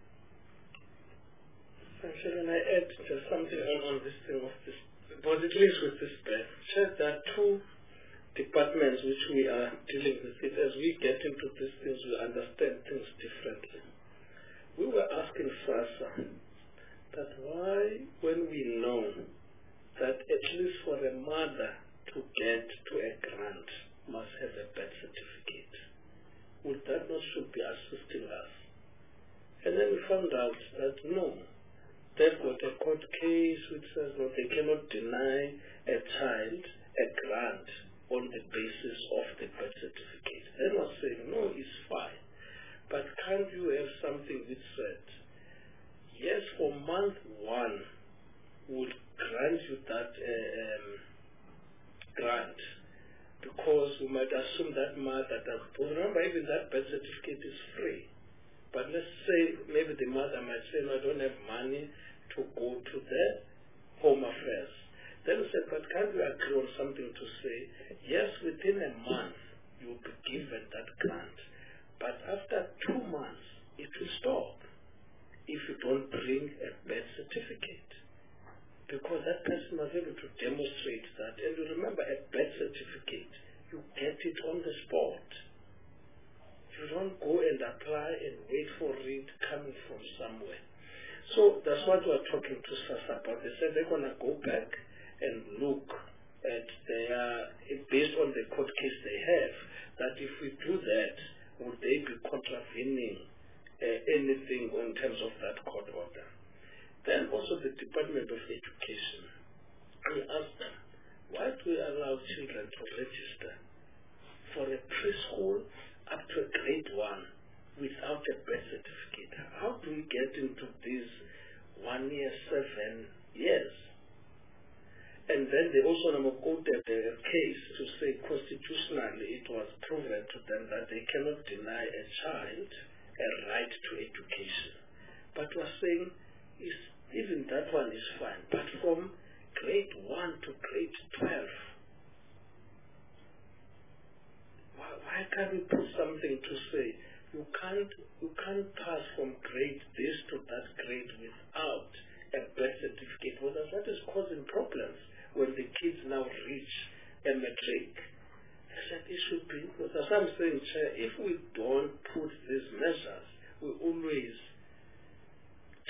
Can I add just something on, on this thing of this, but at least with this plan? Just there are two departments which we are dealing with it. As we get into these things, we understand things differently. We were asking SASSA that why, when we know that at least for a mother to get to a grant must have a birth certificate, would that not should be assisting us? And then we found out that no, they've got a court case which says that they cannot deny a child a grant on the basis of the birth certificate. They were saying, no, it's fine. But can't you have something which said, yes, for month one, we'll grant you that uh, um, grant, because we might assume that mother does. Remember, even that birth certificate is free. But let's say maybe the mother might say, no, I don't have money to go to the Home Affairs. Then we said, but can't we agree on something to say, yes, within a month you will be given that grant, but after two months it will stop if you don't bring a birth certificate. Because that person must be able to demonstrate that. And you remember, a birth certificate, you get it on the spot. You don't go and apply and wait for it coming from somewhere. So that's what we're talking to SASSA about. They said they're going to go back and look at their, based on the court case they have, that if we do that, would they be contravening uh, anything in terms of that court order? Then also the Department of Education. We asked them, why do we allow children to register for a preschool up to grade one without a birth certificate? How do we get into these one year, seven years? And then they also quoted a case to say constitutionally it was proven to them that they cannot deny a child a right to education. But we're saying is even that one is fine. But from grade one to grade twelve, why, why can't we put something to say you can't you can't pass from grade this to that grade without a birth certificate? Well, that is causing problems when the kids now reach a matric. I said it should be, that's what I'm saying, Chair, if we don't put these measures, we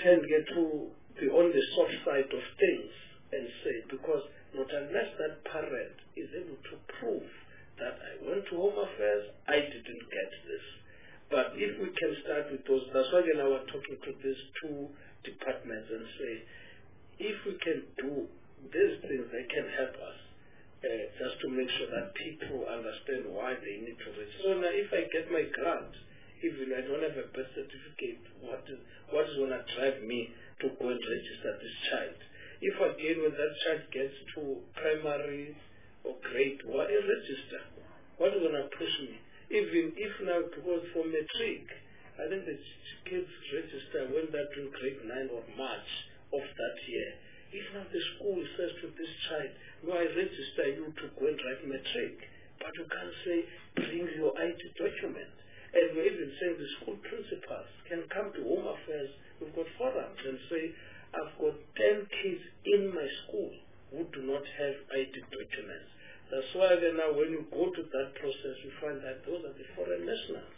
tend to get to be on the soft side of things and say, because not unless that parent is able to prove that I went to Home Affairs, I didn't get this. But if we can start with those, that's why then I was talking to these two departments and say, if we can do these things, they can help us uh, just to make sure that people understand why they need to register. So now if I get my grant, even I don't have a birth certificate, what is, what is going to drive me to go and register this child? If again when that child gets to primary or grade, what is register? What is going to push me? Even if now it goes for matric, I think the kids register when they're doing grade nine or March of that year. If now the school says to this child, no, I register you to go and write matric, but you can't say, bring your I D document. And we're even saying the school principals can come to Home Affairs, we've got forums, and say, I've got ten kids in my school who do not have I D documents. That's why then now when you go to that process, you find that those are the foreign nationals.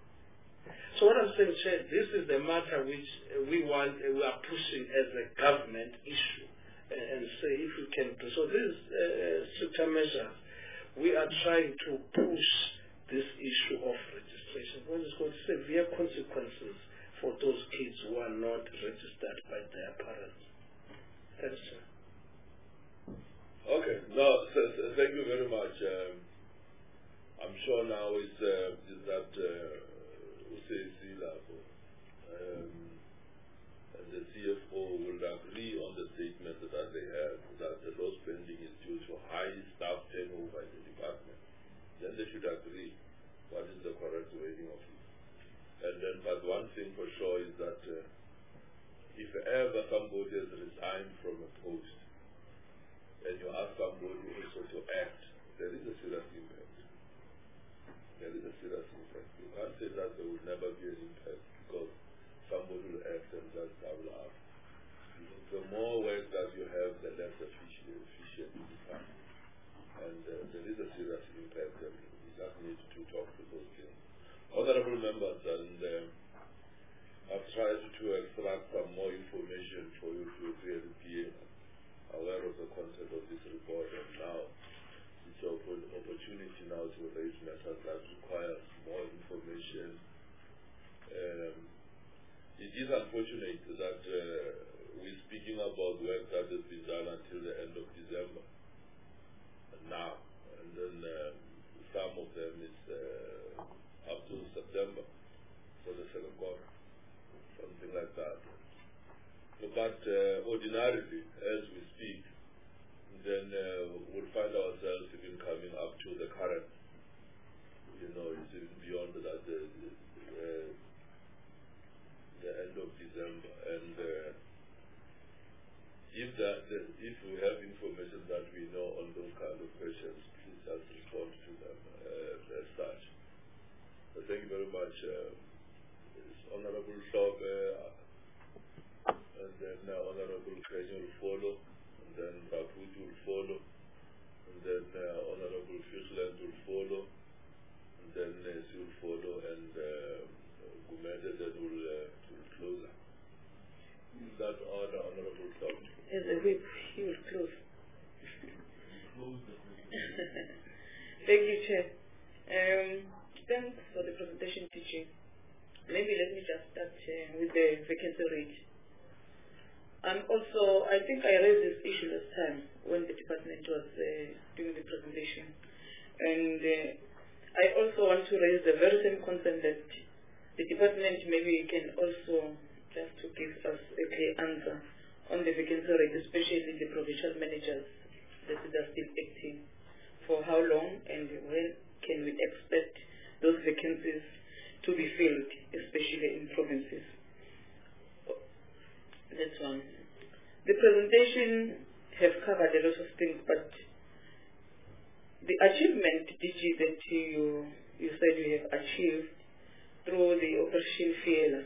So what I'm saying, Chair, this is the matter which uh, we want, uh, we are pushing as a government issue, uh, and say if we can do. So this uh, stricter measures, we are trying to push this issue of registration, because it's got severe consequences for those kids who are not registered by their parents. Thanks, sir. Okay, no, th th thank you very much. Um, I'm sure now is, uh, is that uh, U C C level, um, and the C F O will agree on the statement that they have, that the low spending is due to high staff turnover in the department. Then they should agree what is the correct wording of it. And then, but one thing for sure is that uh, if ever somebody has resigned from a post, and you ask somebody also to act, there is a serious impact. There is a serious impact. You can't say that there will never be an impact because somebody will act and just double up. The more work that you have, the less efficient, efficient you become. And uh, there is a serious impact, and we just need to talk to those things. Honorable members, and um, I've tried to extract some more information for you to really be aware of the content of this report, and now it's an opportunity now to raise matters that require more information. Um, it is unfortunate that uh, we're speaking about work that has been done until the end of December and now, and then um, some of them is uh, up to September for the second quarter, something like that. But uh, ordinarily, as we speak, then uh, we'll find ourselves even coming up to the current, you know, it's even beyond that, uh, uh, the end of December. And uh, if that, uh, if we have information that we know on those kind of questions, please just respond to them uh, as such. So thank you very much. Uh, Honorable Shop, uh, and then uh, Honorable Kenya will follow, and then Raputi will follow, and then uh, Honorable Fishland will follow, and then uh, she will follow, and uh, Gumede then will, uh, will close. In that order, Honorable Shop. As a whip, he will close. Thank you, Chair. Um, thanks for the presentation, teaching. Maybe let me just start uh, with the vacancy rate. Um, also, I think I raised this issue last time when the department was uh, doing the presentation. And uh, I also want to raise the very same concern that the department maybe can also just to give us a clear answer on the vacancy rate, especially the provincial managers that are still active. For how long and when can we expect those vacancies to be filled, especially in provinces? That's one. The presentation has covered a lot of things, but the achievement, D G, that you, you said you have achieved through the Operation Fiela,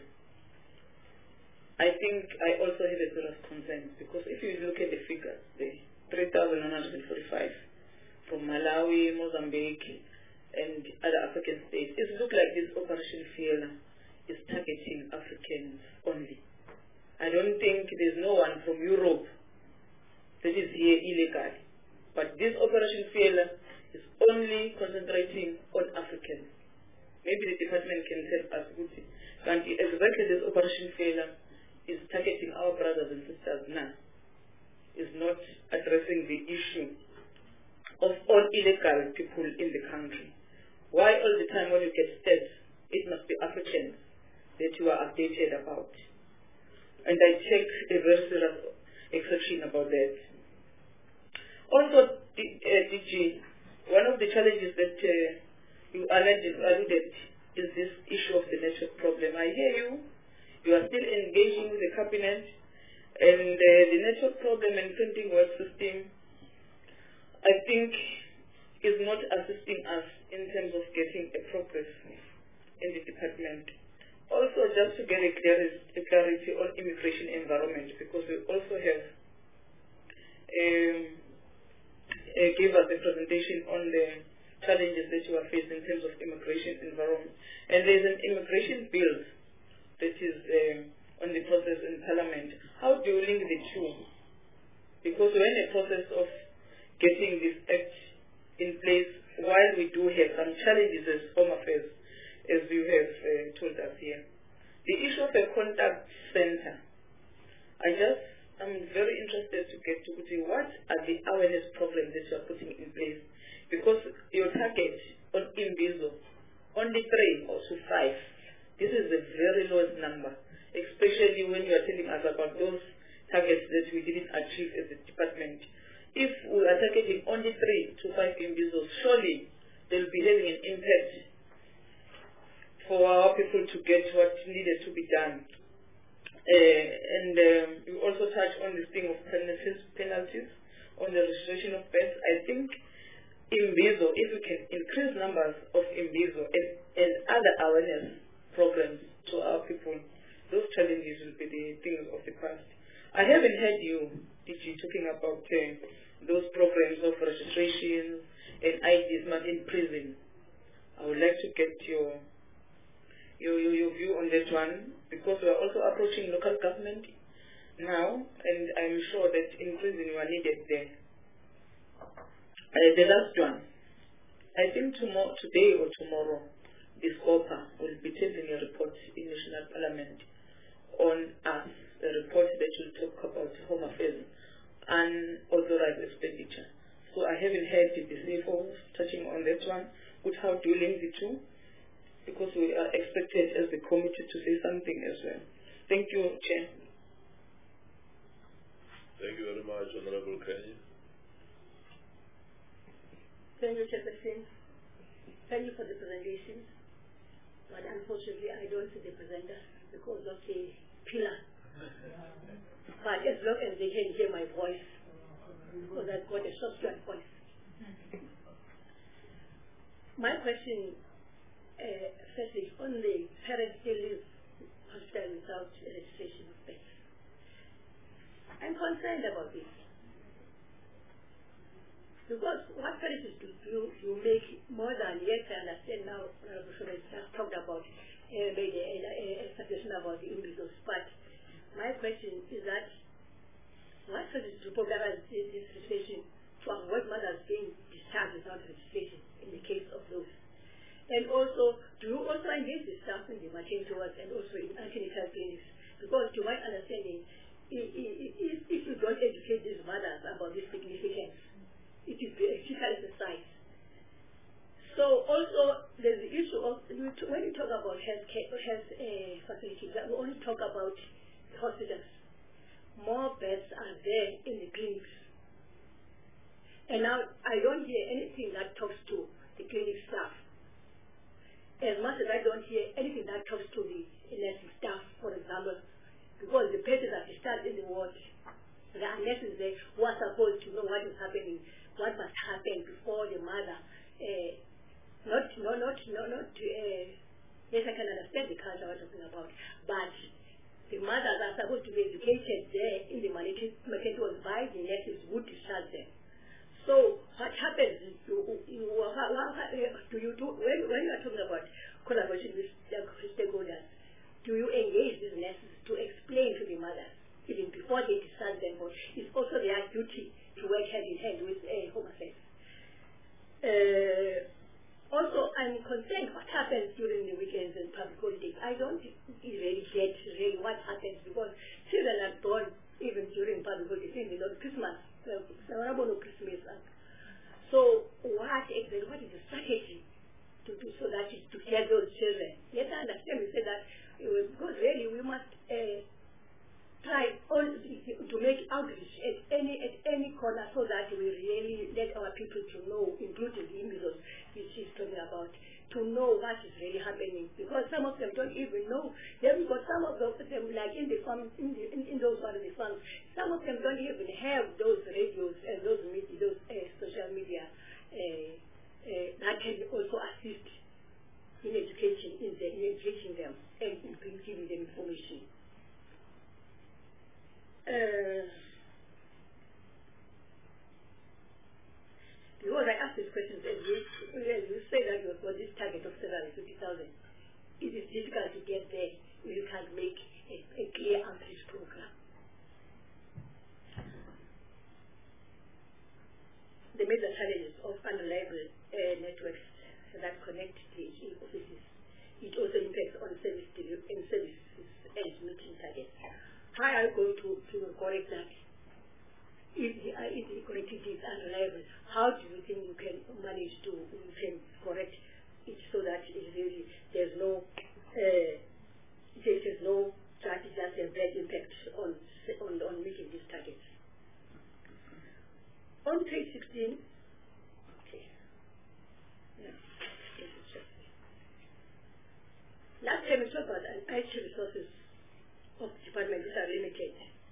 I think I also have a serious concern, because if you look at the figures, the three thousand one hundred forty-five from Malawi, Mozambique, and other African states, it looks like this Operation Fiela is targeting Africans only. I don't think there's no one from Europe that is here illegally. But this Operation Failure is only concentrating on Africans. Maybe the department can help us with it. And exactly this Operation Failure is targeting our brothers and sisters now. Is not addressing the issue of all illegal people in the country. Why all the time when you get stats, it must be Africans that you are updated about? And I take a very serious exception about that. Also, D G, one of the challenges that uh, you alluded is this issue of the network problem. I hear you. You are still engaging with the cabinet, and uh, the network problem and printing word system, I think, is not assisting us in terms of getting a progress in the department. Also, just to get a, clarity, a clarity on immigration environment, because we also have um, uh, gave us a presentation on the challenges that you are facing in terms of immigration environment. And there's an immigration bill that is um, on the process in Parliament. How do you link the two? Because we're in the process of getting this act in place while we do have some challenges as Home Affairs, as you have uh, told us here. The issue of a contact center, I just am very interested to get to see what are the awareness programs that you are putting in place, because your target on Imbizo, only three or to five, this is a very lowest number, especially when you are telling us about those targets that we didn't achieve as a department. If we are targeting only three to five Imbizos, surely they'll be having an impact for our people to get what needed to be done. Uh, and um, you also touch on this thing of penalties, penalties on the registration of pets. I think Imbizo, if we can increase numbers of Imbizo and, and other awareness programs to our people, those challenges will be the things of the past. I haven't heard you, D G, talking about uh, those programs of registration and I Ds in prison. I would like to get your Your, your, your view on that one, because we are also approaching local government now, and I'm sure that in prison you are needed there. Uh, the last one, I think tomorrow, today or tomorrow, the SCOPA will be taking a report in National Parliament on us, a report that will talk about Home Affairs and authorized expenditure. So I haven't heard the C F O touching on that one. With how do you link the two? Because we are expected as the committee to say something as well. Thank you, Chair. Thank you very much, Honorable Kenny. Thank you, Chairperson. Thank you for the presentation. But unfortunately, I don't see the presenter because of the pillar. But as long as they can hear my voice, because I've got a soft voice. My question, Uh, firstly, on the parents still leave hospital without registration of pets. I'm concerned about this. Because what parents do, you, you make more than, yes, I understand now, Honorable Shobel just talked about, uh, made a suggestion about the Imbizos, but my question is that, what parents do program this registration to avoid mothers being discharged without registration in the case of those? And also, do you also engage the staff in the maternity wards and also in antenatal clinics? Because to my understanding, if, if you don't educate these mothers about this significance, it is a critical exercise. So also, there's the issue of, when you talk about health, care, health uh, facilities, we only talk about the hospitals. More beds are there in the clinics. And now, I don't hear anything that talks to the clinic staff. As much as I don't hear anything that talks to the nursing staff, for example, because the patients are discharged in the ward, there are nurses there who are supposed to know what is happening, what must happen before the mother. Uh, not, no, not, no, not. Uh, yes, I can understand the culture we're talking about, but the mothers are supposed to be educated there in the maternity ward by the nurses who discharge them. So what happens is, you, you, how, how, do you do, when, when you are talking about collaboration with stakeholders, do you engage these nurses to explain to the mothers them don't even know. Then we've got some of them, like in the farm, in, the, in, in those part of the farms, some of them don't even have those radios and those media, those uh, social media uh, uh, that can also assist in education, in, the, in educating them and in giving them information. Uh, because I asked this question, and you, you say that you've got this target of seven hundred fifty thousand. It is difficult to get there if you can't make a, a clear outreach program. The major challenges of unreliable uh, networks that connect the offices, it also impacts on service delivery and services and meeting targets. How are you going to, to correct that? If the, uh, if the connectivity is unreliable, how do you think you can manage to you can correct it so that it really, there's no uh, there's no that it has a bad impact on on on meeting these targets? On page sixteen, okay, yeah, last time we talked about I T resources of the department which are limited.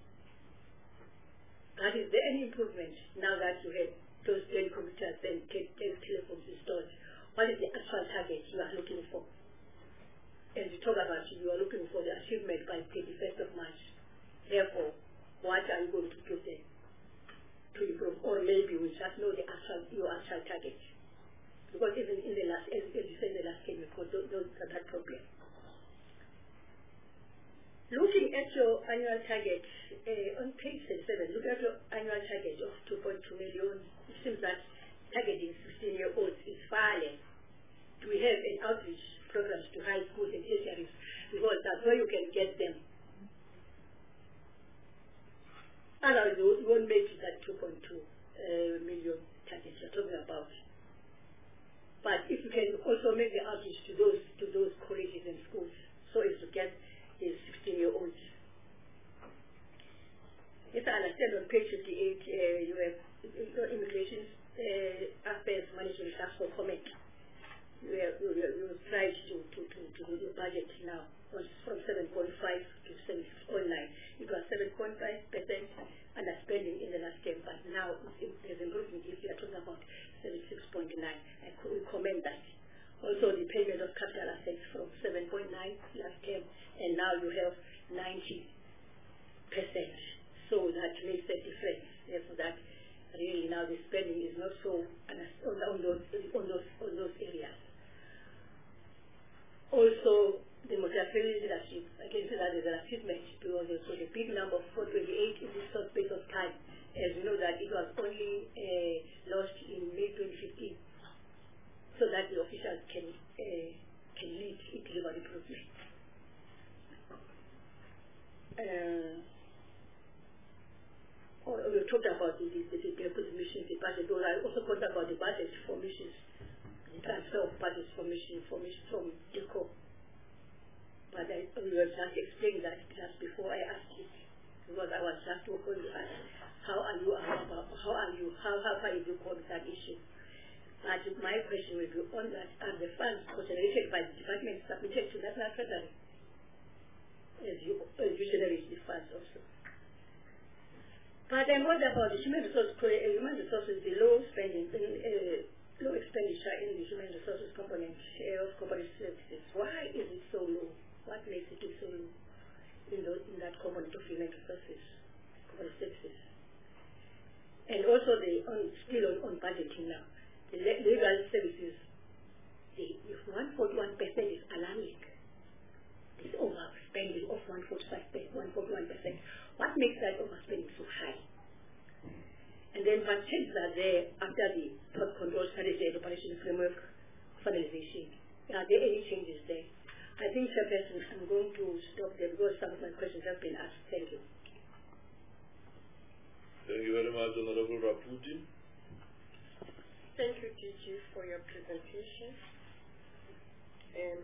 But is there any improvement now that you have those ten computers and ten telephones installed? What is the actual target you are looking for? As you talk about, you are looking for the achievement by thirty-first of March. Therefore, what are you going to do then to improve? Or maybe we just know the actual, your actual target. Because even in the last, as, as you said in the last game, those, those are that problem. Looking at your annual target, uh, on page thirty-seven, look at your annual target of two point two million. It seems that targeting sixteen-year-olds is far less. Do we have an outreach programs to high schools and tertiaries? Because that's where you can get them. Otherwise, you won't make it that two point two uh, million target you're talking about. But if you can also make the outreach to those to those colleges and schools, so as to get the sixteen-year-olds. If I understand on page fifty-eight, uh, you have your immigration uh, affairs management task for comment. You have you, you tried to to to to do your budget now from seven point five to seven point nine. It was seven point five percent underspending in the last term, but now there's improvement. If you are talking about seventy-six point nine, I could recommend that. Also, the payment of capital assets from seven point nine last term, and now you have ninety percent. So that makes a difference. Therefore, that really now the spending is not so on, on those on those on those areas. Also, the multi-family leadership, I can say that is an achievement because there's a big number of four twenty-eight in this short space of time. As you know that it was only uh, launched in May twenty fifteen, so that the officials can uh, can lead in delivery improvement. Uh, oh, we talked about the, the, the, the, the missions, the budget. I also talked about the budget for missions, the transfer of budgets for missions, for missions from DICO. But I we were just explaining that just before I asked it, because I was just going to ask, how are you, about, how are you, how, how far have you gone with that issue? But my question will be on that, are the funds generated by the department submitted to National Treasury? As you, as you generate the funds also. But I'm worried about the human resources, uh, human resources, the low spending, uh, low expenditure in the human resources component uh, of corporate services. Why is it so low? What makes it so low in, those, in that component of human resources, corporate services? And also the on, still on, on budgeting now. The legal services, the one forty-one percent is alarming. This overspending of one forty-five percent, one forty-one percent. What makes that overspending so high? And then what changes are there after the threat control strategy and operation framework finalization? Are there any changes there? I think, Chairperson, I'm going to stop there because some of my questions have been asked. Thank you. Thank you very much, Honorable Raputi. Thank you, D G, for your presentation. Um,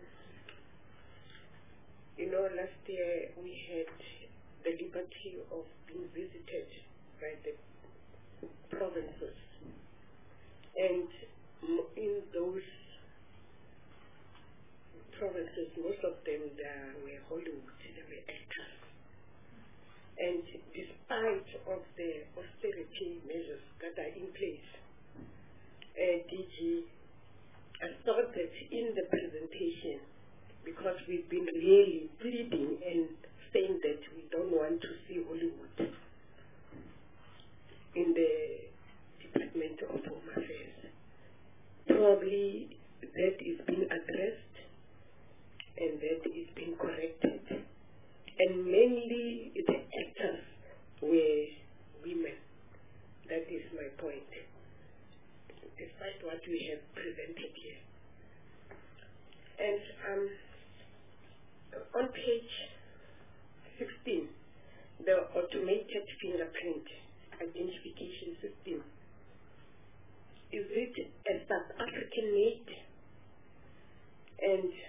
you know, last year we had the liberty of being visited by the provinces. And in those provinces, most of them there were Hollywood, they were actors. And despite of the austerity measures that are in place, uh, D G, I thought that in the presentation, because we've been really pleading and saying that we don't want to see Hollywood in the Department of Home Affairs, probably that is being addressed and that is being corrected. And mainly the actors were women. That is my point, despite what we have presented here. And um, on page sixteen, the automated fingerprint identification system, is it a South African made? And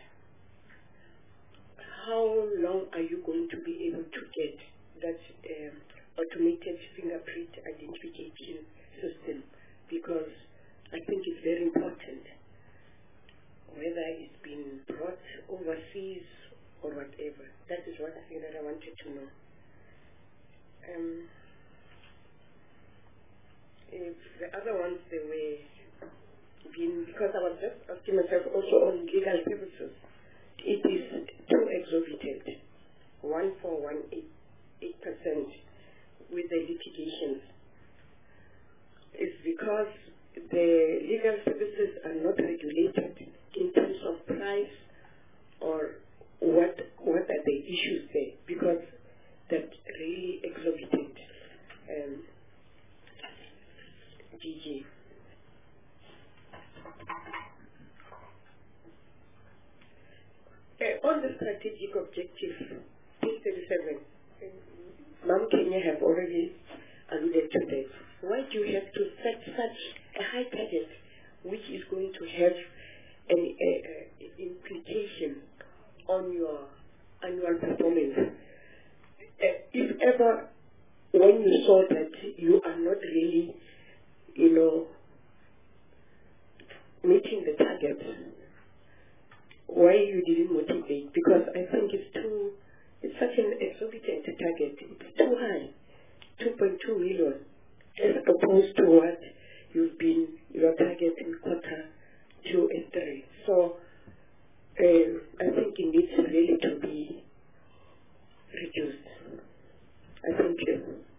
how long are you going to be able to get that um, automated fingerprint identification system? Because I think it's very important, whether it's been brought overseas or whatever. That is one thing that I wanted to know. Um, if the other ones, they were being, because I was just asking myself also on legal services, it is too exorbitant, one for one eight eight percent with the litigations. It's because the legal services are not regulated in terms of price or what what are the issues there, because that's really exorbitant. Um, G G. Uh, on the strategic objective, page thirty-seven, Ma'am Kenya have already alluded to that. Why do you have to set such a high target which is going to have an a, a implication on your annual performance? Uh, if ever, when you saw that you are not really, you know, meeting the target, why you didn't motivate? Because I think it's too, it's such an exorbitant target. It's too high, two point two million, as opposed to what you've been, your target in quarter two and three. So um, I think it needs really to be reduced. I thank you.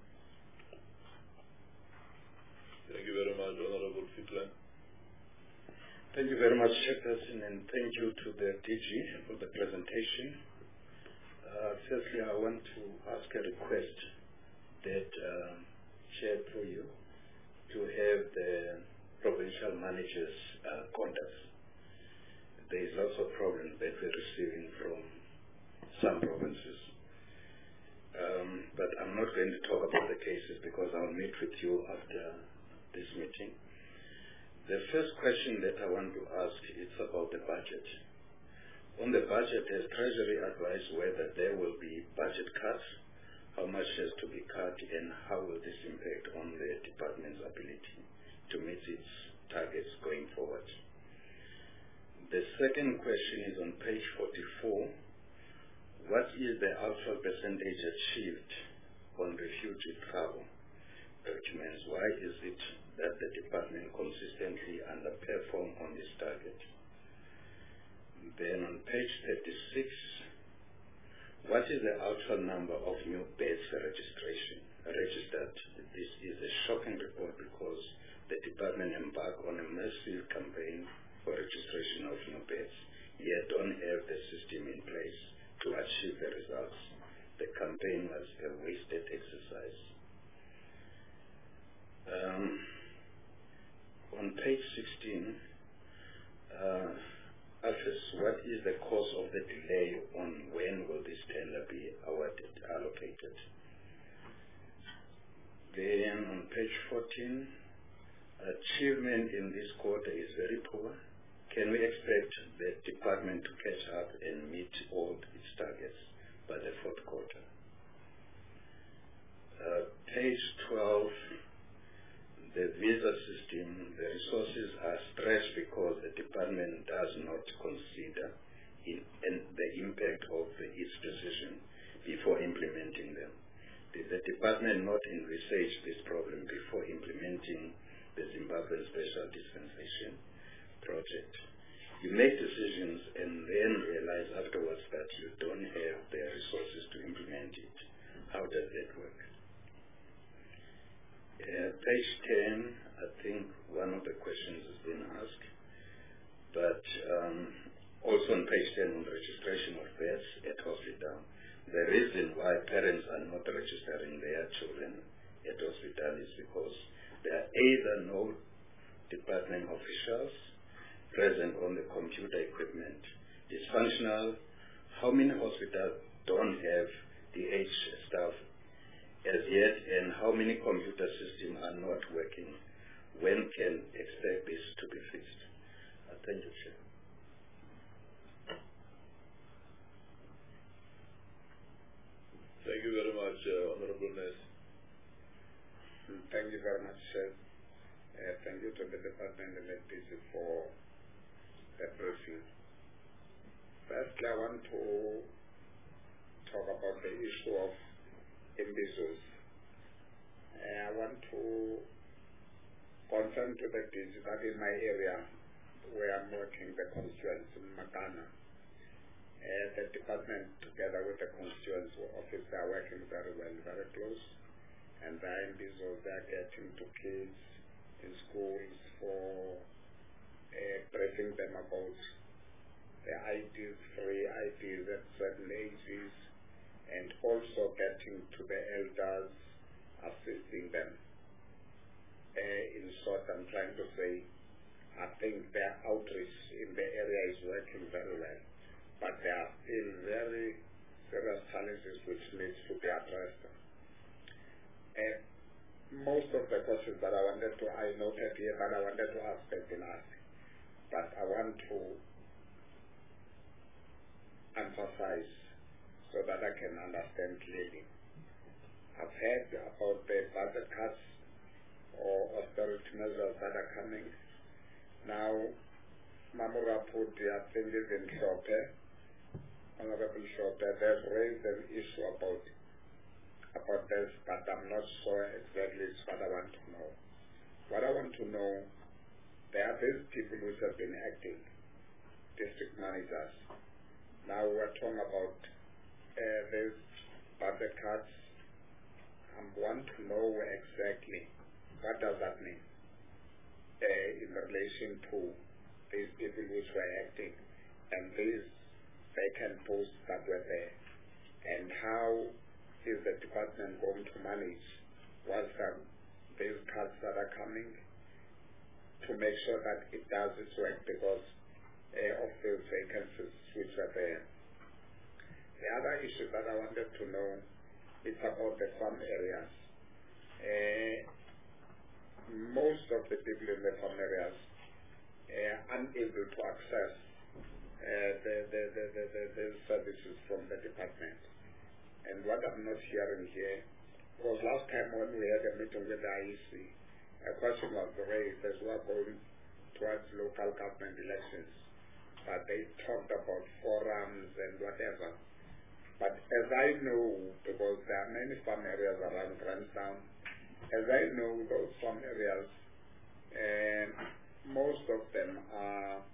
Thank you very much, Honorable Fitlan. Thank you very much, Chairperson, and thank you to the D G for the presentation. Uh, firstly, I want to ask a request that uh, Chair through you to have the provincial managers' uh, contacts. There is also problems that we're receiving from some provinces. Um, but I'm not going to talk about the cases because I'll meet with you after this meeting. The first question that I want to ask is about the budget. On the budget, has Treasury advised whether there will be budget cuts, how much has to be cut, and how will this impact on the department's ability to meet its targets going forward? The second question is on page forty-four. What is the actual percentage achieved on refugee travel documents? Why is it that the department consistently underperform on this target? Then on page thirty-six, what is the actual number of new beds registration registered? This is a shocking report because the department embarked on a massive campaign for registration of new beds, yet don't have the system in place to achieve the results. The campaign was a wasted exercise. Um, on page sixteen, uh, Alphys, what is the cause of the delay on when will this tender be awarded, allocated? Then on page fourteen, achievement in this quarter is very poor. Can we expect the department to catch up and meet all its targets by the fourth quarter? Uh, page twelve, the visa system, the resources are stretched because the department does not consider in, and the impact of each decision before implementing them? Did the department not envisage this problem before implementing the Zimbabwean Special Dispensation project? You make decisions and then realize afterwards that you don't have the resources to implement it. How does that work? Uh, page ten, I think one of the questions has been asked, but um, also on page ten on the registration of births at hospital, the reason why parents are not registering their children at hospital is because there are either no department officials present on the computer equipment, dysfunctional. How many hospitals don't have the H staff as yet, and how many computer systems are not working? When can expect this to be fixed? Uh, thank you, Chair. Thank you very much, uh, Honorable Ness. Thank you very much, Chair. Uh, thank you to the Department and the D C for the briefing. Firstly, I want to talk about the issue of imbeciles. Uh, I want to confirm to the D C that in my area where I'm working, the constituency in Makana, uh, the department together with the constituency office are working very well, very close, and the imbeciles are getting to kids in schools for uh, briefing them about the I Ds, free I Ds at certain ages, and also getting to the elders, assisting them. Uh, in short, I'm trying to say, I think their outreach in the area is working very well, but there are still very serious challenges which needs to be addressed. Uh, most of the questions that I wanted to, I noted here that I wanted to ask have been asked, but I want to emphasize so that I can understand clearly. I've heard about the budget cuts or austerity measures that are coming. Now, Mamura Pudi, I think is in Shope, Honorable Shope, they've raised an issue about about this, but I'm not sure exactly what I want to know. What I want to know, there are these people who have been acting, district managers. Now we're talking about uh, these budget cuts. I want to know exactly what does that mean uh, in relation to these people which were acting and these vacant posts that were there, and how is the department going to manage once um, these cuts that are coming to make sure that it does its work because uh, of those vacancies which are there. The other issue that I wanted to know is about the farm areas. Uh, most of the people in the farm areas are unable to access uh, the, the, the, the, the, the services from the department. And what I'm not hearing here was last time when we had a meeting with the I E C, a question was raised as we were going towards local government elections, but they talked about forums and whatever. But as I know, because there are many farm areas around Grahamstown, as I know, those farm areas, and most of them are,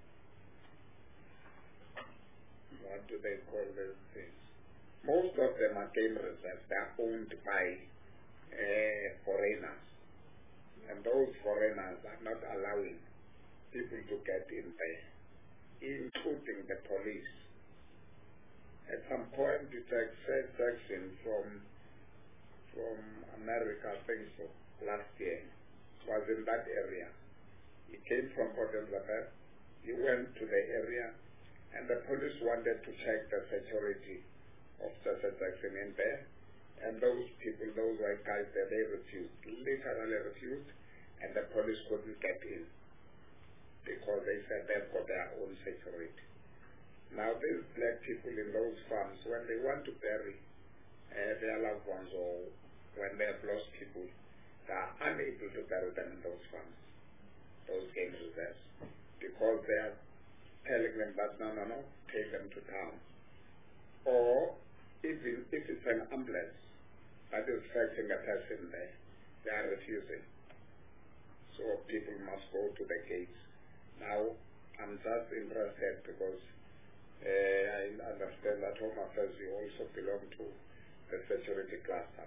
what do they call these things? Most of them are game reserves. They are owned by uh, foreigners. And those foreigners are not allowing people to get in there, including the police. At some point, the Fed Jackson from from America, I think so, last year, was in that area. He came from Port Elizabeth. He went to the area, and the police wanted to check the security of Fed Jackson in there. And those people, those white guys there, they refused, literally refused, and the police couldn't get in because they said they've got their own security. Now these black people in those farms, when they want to bury uh, their loved ones or when they have lost people, they are unable to bury them in those farms, those game reserves, because they are telling them that no, no, no, take them to town. Or even if it's an ambulance that is fetching a person there, they are refusing. So people must go to the gates. Now, I'm just interested because uh, I understand that Home Affairs, you also belong to the security cluster.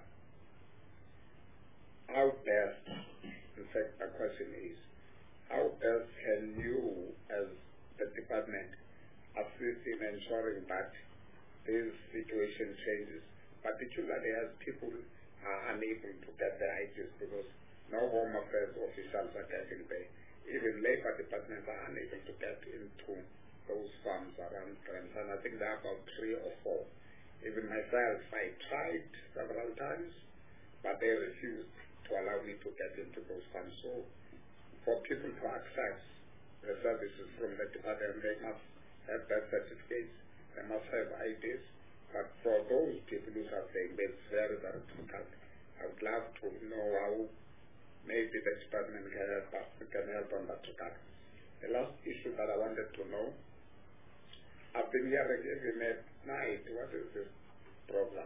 How best, in fact, the question is, how best can you, as the department, assist in ensuring that this situation changes, particularly as people are unable to get their I Ds because no Home Affairs officials are getting there. Even Labour departments are unable to get into those farms around Grandson. I think there are about three or four. Even myself, I tried several times, but they refused to allow me to get into those farms. So for people to access the services from the department, they must have birth certificates, they must have I Ds. But for those people who are saying it's very, very difficult, I would love to know how maybe the department can help us, can help on that regard. The last issue that I wanted to know, I've been hearing every night, what is this program?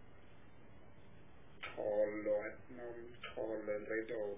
Tall, no, tall and radio,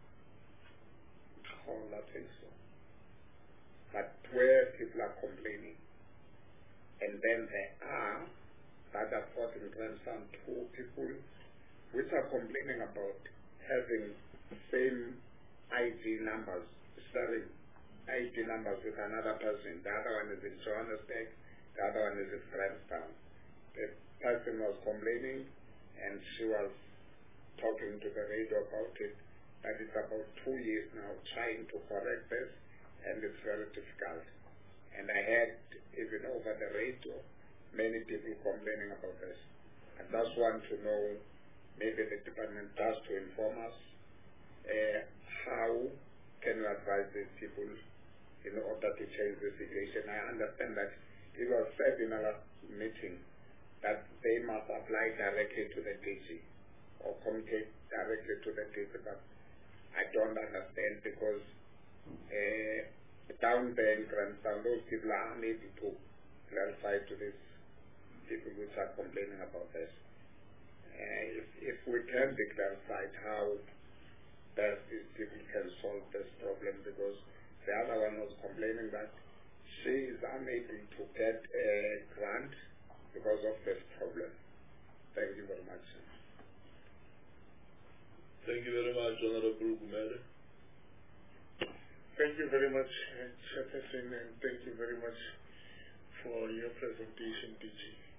tall, I think so. But where people are complaining, and then there are that are supporting grandson two people which are complaining about having same I D numbers, sharing I D numbers with another person. The other one is in Johannesburg, the other one is in Grahamstown. The person was complaining and she was talking to the radio about it, that it's about two years now trying to correct this and it's very difficult. And I heard even over the radio many people complaining about this. I just want to know, maybe the department does to inform us uh, how can you advise these people in order to change the situation. I understand that it was said in our meeting that they must apply directly to the D G or communicate directly to the D G, but I don't understand because uh, down there in Grandstown, those people are unable to clarify to these people which are complaining about this. Uh, if, if we can be clarified how best these people can solve this problem, because the other one was complaining that she is unable to get a grant because of this problem. Thank you very much. Thank you very much, Honorable Gumede. Thank you very much, Chairperson, and thank you very much for your presentation, D G.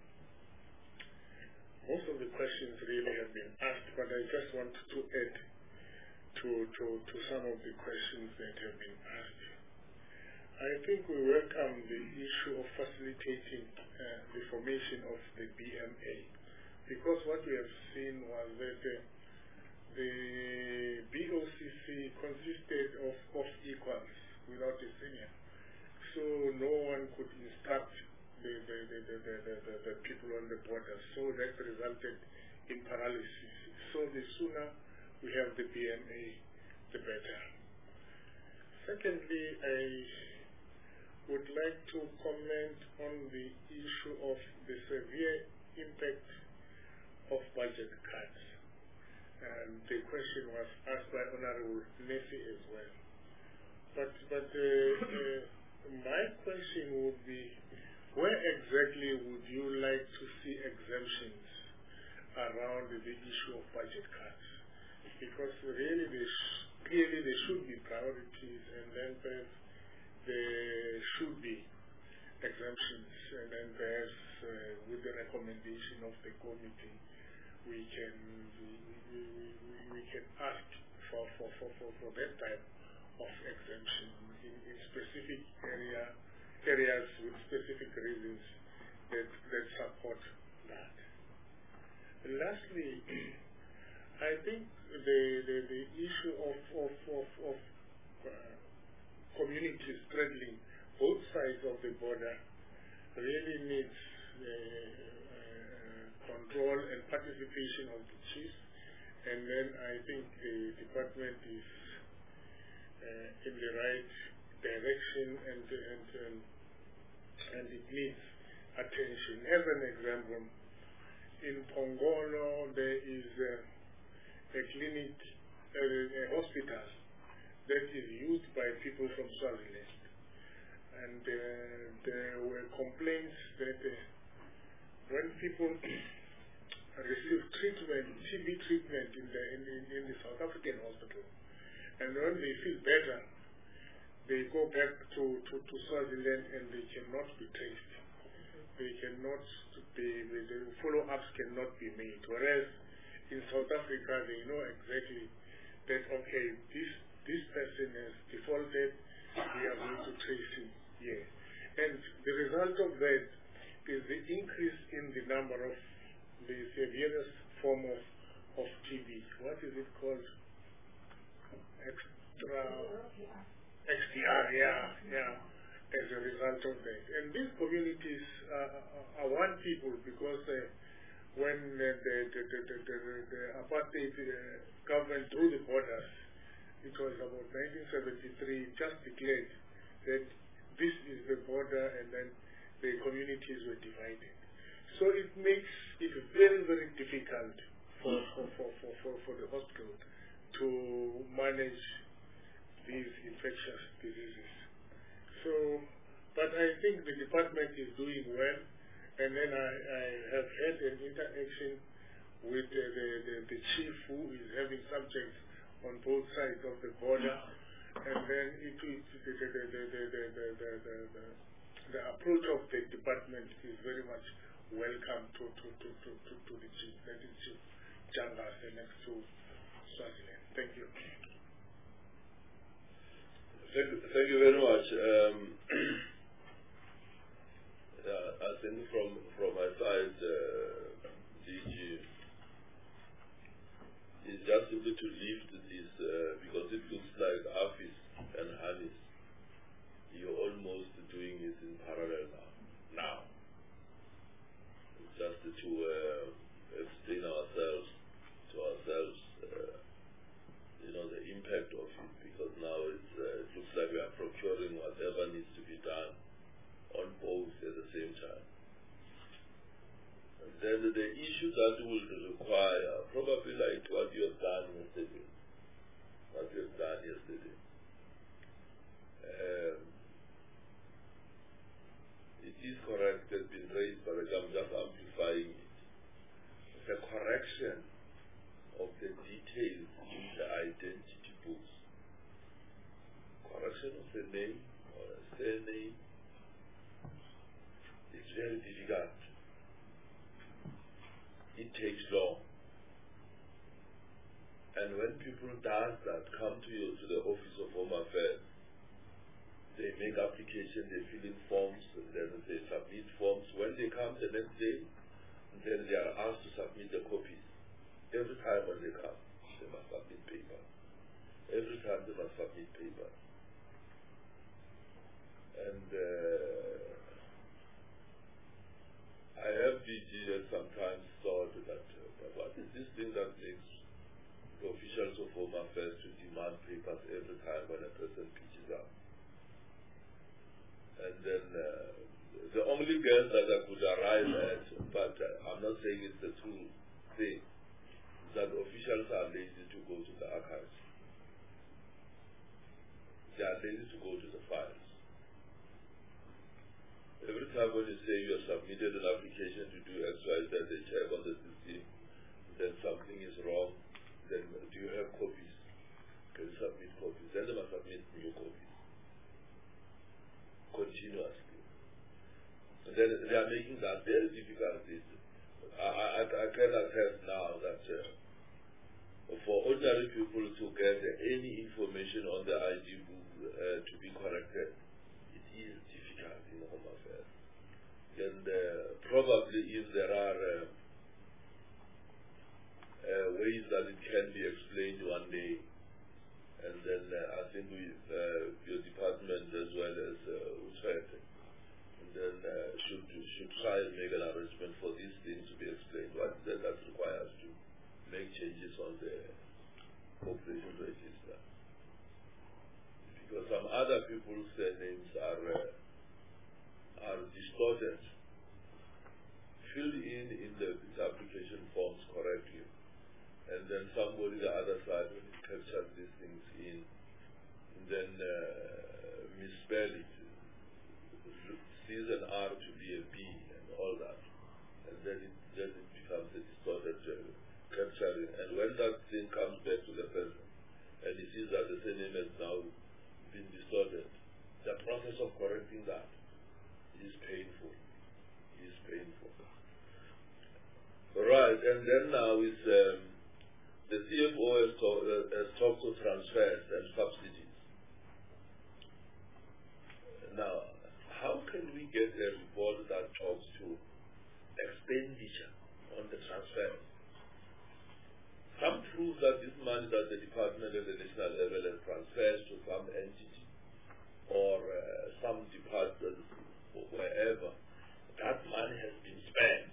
Most of the questions really have been asked, but I just want to add to, to, to some of the questions that have been asked. I think we welcome the issue of facilitating uh, the formation of the B M A, because what we have seen was that uh, the B O C C consisted of, of equals without a senior. So no one could instruct the, the, the, the, the, the, the people on the border. So that resulted in paralysis. So the sooner we have the B M A, the better. Secondly, I would like to comment on the issue of the severe impact of budget cuts. And the question was asked by Honorable Nessie as well. But, but uh, uh, my question would be, where exactly would you like to see exemptions around the issue of budget cuts? Because really, there sh- clearly there should be priorities, and then perhaps there should be exemptions, and then perhaps uh, with the recommendation of the committee, we can we, we, we, we can ask for, for, for, for, for that type of exemption in, in specific area areas with specific reasons that that support that. And lastly, I think the the, the issue of of of, of uh, communities straddling both sides of the border really needs uh, uh, control and participation of the chiefs, and then I think the department is uh, in the right direction and, and, and and it needs attention. As an example, in Pongolo there is a, a clinic, a, a hospital that is used by people from Swaziland. And uh, there were complaints that uh, when people receive treatment, T B treatment in the, in, in, in the South African hospital, and when they feel better, they go back to, to, to Swaziland and they cannot be traced. They cannot be, the follow-ups cannot be made. Whereas in South Africa, they know exactly that, okay, this, this person has defaulted, we are going to trace him here. And the result of that is the increase in the number of the severest form of, of T B. What is it called? Extra, X D R, yeah, yeah, as a result of that. And these communities uh, are one people because uh, when uh, the, the, the, the, the, the apartheid uh, government drew the borders, it was about nineteen seventy-three, just declared that this is the border, and then the communities were divided. So it makes it very, very difficult for, for, for, for, for, for the hospital to manage these infectious diseases. So, but I think the department is doing well, and then I, I have had an interaction with the, the, the, the chief who is having subjects on both sides of the border, and then it, it, the, the, the, the, the, the, the, the, the, the approach of the department is very much welcome to, to, to, to, to, to the chief, that is Chief Jangas next to Swaziland. Thank you. Thank you, thank you very much. Um, yeah, I think from, from my side, uh, D G, is just simply to lift this, uh, because it looks like Afis and Hanis, you're almost doing it in parallel now. Now. Just to uh, explain ourselves, to ourselves, uh, you know, the impact of it, because now it's, uh, it looks like we are procuring whatever needs to be done on both at the same time. And then the issue that will require, probably like what you have done yesterday, what you have done yesterday. Um, it is correct, it's been raised, but I'm just amplifying it. It's a correction of the details in the identity books. Correction of the name or a surname is very difficult. It takes long. And when people does that, come to you to the Office of Home Affairs, they make application, they fill in forms, and then they submit forms. When they come the next day, then they are asked to submit the copies. Every time when they come, they must submit paper. Every time they must submit paper. And uh, I have D G sometimes thought that, uh, what is this thing that makes the officials of Home Affairs to demand papers every time when a person pitches up? And then uh, the only guess that I could arrive at, but uh, I'm not saying it's the true thing, is that officials are lazy to go to the archives. They are lazy to go to the files. Every time when you say you have submitted an application to do X, Y, Z, they check on the system, then something is wrong, then do you have copies? Can you submit copies? Then they must submit new copies. Continuously. And then they are making that very difficult. I, I, I can attest now that uh, for ordinary people to get uh, any information on the I D book uh, to be corrected, it is difficult in Home Affairs. And uh, probably if there are uh, uh, ways that it can be explained one day, and then uh, I think we, uh, your department as well as uh, Utrecht, and then uh, should should try and make an arrangement for these things to be explained. What that, that requires to make changes on the population register, because some other people's uh, names are uh, are distorted. in the its application forms correctly, and then somebody the other side when it captures these things in, then uh, misspell it, sees an R to be a B and all that, and then it then it becomes a distorted uh, capturing. And when that thing comes back to the person, and he sees that the surname has now been distorted, the process of correcting that is painful. Is painful. Right, and then now is um, the C F O has, talk, uh, has talked to transfers and subsidies. Now, how can we get a report that talks to expenditure on the transfers? Some prove that this money that the department at the national level has transferred to some entity or uh, some department or wherever, that money has been spent.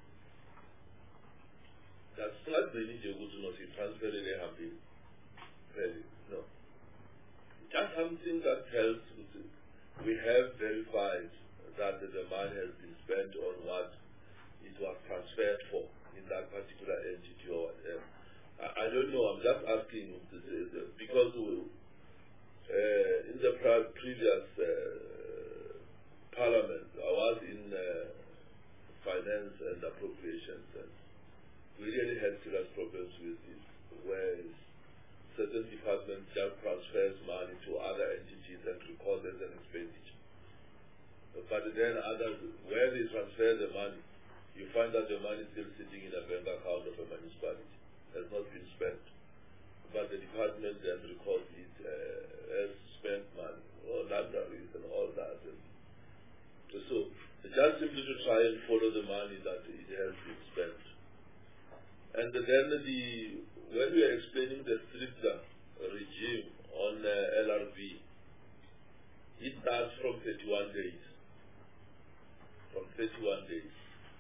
That's not really the good to know if transfer they have been paid. No. Just something that tells we have verified that the money has been spent on what it was transferred for in that particular entity or whatever. I, I don't know, I'm just asking because we, uh, in the previous uh, parliament, I was in uh, finance and appropriations, and we really had serious problems with this, where certain departments just transfers money to other entities and record as an expenditure. But then others, where they transfer the money, you find that the money is still sitting in a bank account of a municipality, has not been spent. But the department then records it uh, as spent money, or launderies and all that. And so, just simply to try and follow the money that it has been spent. And then the, when we are explaining the stricter regime on uh, L R V, it starts from thirty-one days. From thirty-one days.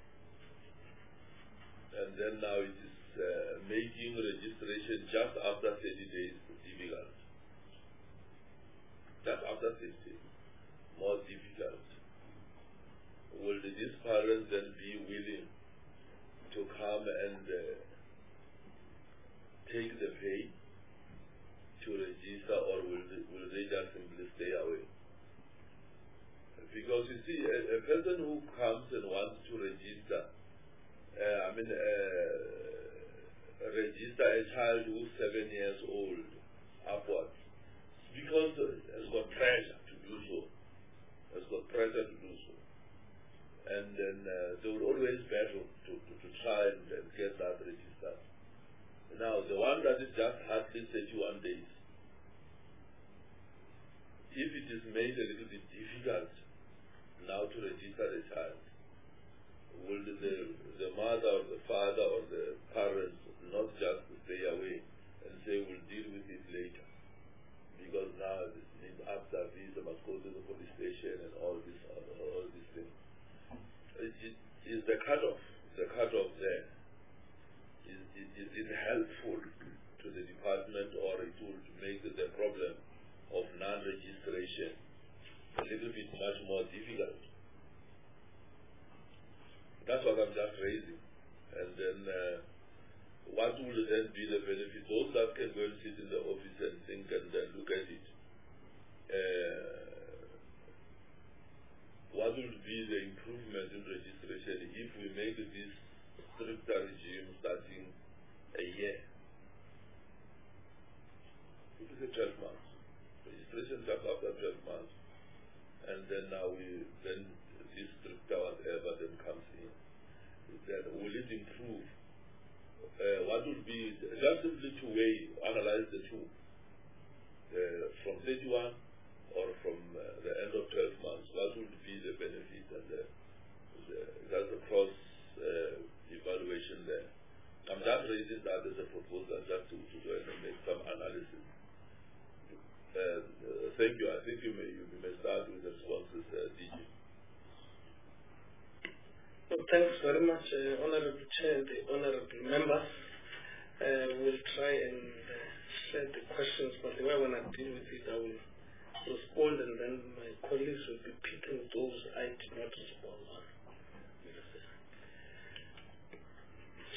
And then now it is uh, making registration just after thirty days difficult. Just after thirty days, more difficult. Will these parents then be willing to come and uh, take the pay to register, or will they, will they just simply stay away? Because you see, a, a person who comes and wants to register, uh, I mean, uh, register a child who's seven years old upwards, because has got pressure to do so, has got pressure to do so. And then uh, they will always battle to, to, to try and, and get that registered. Now, the one that is just hardly thirty-one days, if it is made a little bit difficult now to register the child, will the, the mother or the father or the parents not just stay away and say we'll deal with it later? Because now it's after this, they must go to the police station and all this, all, all these things. It, it is the cutoff, the cutoff there. Is, is, is it helpful to the department, or it will make the problem of non-registration a little bit much more difficult? That's what I'm just raising. And then uh, what will then be the benefit? Those that can go and sit in the office and think and then look at it. Uh, what will be the improvement in registration if we make this stricter regime starting a year? It is a twelve months. Registration just after twelve months. And then now we, then this stricter whatever then comes in. Then will it improve? Uh, what would be, just simply to weigh, analyze the two. Uh, from thirty-one or from uh, the end of twelve months, what would be the benefit and the, the, that's a cross uh, evaluation there. I'm just raising that as a proposal just to, to go and make some analysis. Uh, uh, thank you. I think you may, you may start with the responses, uh, D G. Well, thanks very much, uh, Honorable Chair, the Honorable Members. Uh, we'll try and uh, share the questions, but the way I want to deal with it, I will respond, and then my colleagues will be picking those I did not respond on.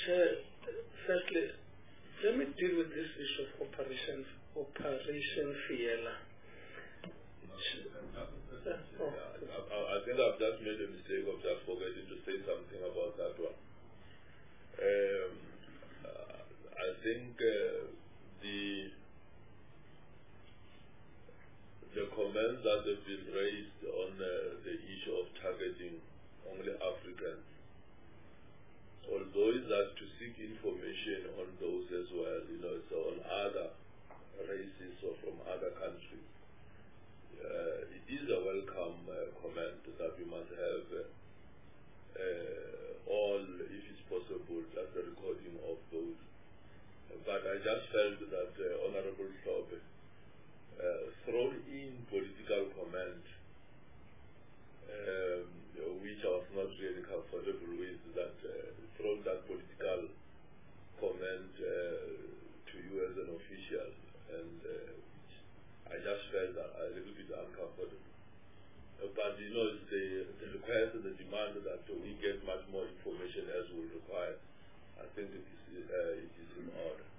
Chair, firstly, let me deal with this issue of Operation Operation Fiela. Oh. I, I think I've just made a mistake of just forgetting to say something about that one. Um, uh, I think uh, the the comments that have been raised on uh, the issue of targeting only Africans, although it's that to seek information on those as well, you know, so on other races or from other countries. Uh, it is a welcome uh, comment that we must have uh, uh, all, if it's possible, just a recording of those. Uh, but I just felt that uh, Honorable Hlobe uh, thrown in political comment, um, which I was not really comfortable with, that uh, thrown that political comment uh, to you as an official, and uh, I just felt a little bit uncomfortable. Uh, but you know, it's the, the request and the demand that uh, we get much more information as we require. I think it is, uh, it is in order.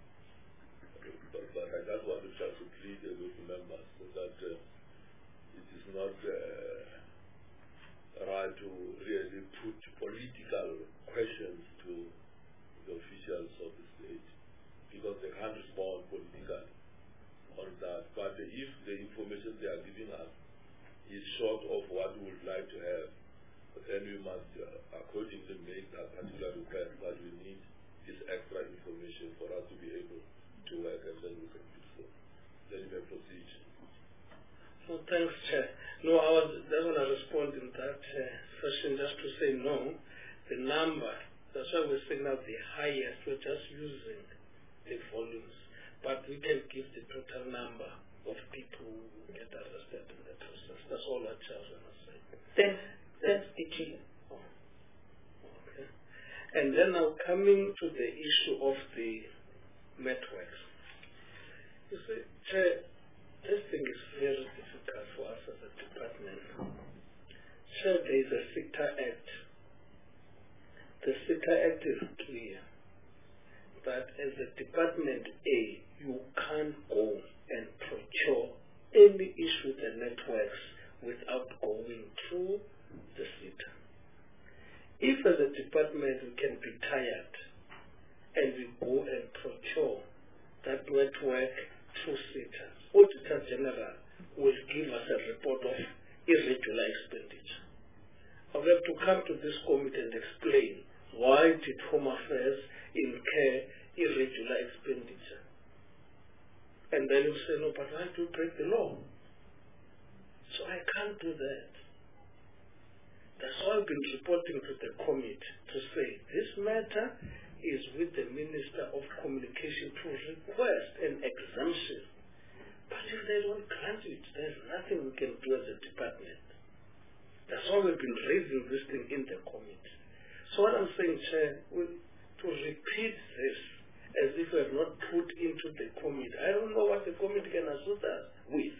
But, but I just wanted just to plead uh, with members that uh, it is not uh, right to really put political questions to the officials of the state, because they can't respond politically on that. But if the information they are giving us is short of what we would like to have, then we must uh, accordingly make that particular request, but we need this extra information for us to be able to work, and then we can do so. Then we may proceed. No, thanks, Chair. No, I was just going to respond in that uh, session just to say no. The number, that's why we're saying now the highest, we're just using the volumes. But we can give the total number of people who get arrested in the process. That's all I just want to say. Thanks, thanks, D G. Oh. Okay. And then now coming to the issue of the networks. You see, Chair, this thing is very difficult for us as a department. Chair, there is a SITA Act. The SITA Act is clear that as a Department A, you can't go and procure any issue with the networks without going through the SITA. If as a department we can be tired and we go and procure that network through SITA, Auditor General will give us a report of irregular expenditure. I will have to come to this committee and explain why did Home Affairs incur irregular expenditure. And then you say, no, but why do you break the law? So I can't do that. That's why I've been reporting to the committee to say this matter is with the Minister of Communication to request an exemption. But if they don't grant it, there's nothing we can do as a department. That's why we've been raising this thing in the committee. So what I'm saying, Chair, we, to repeat this as if we have not put into the committee, I don't know what the committee can assist us with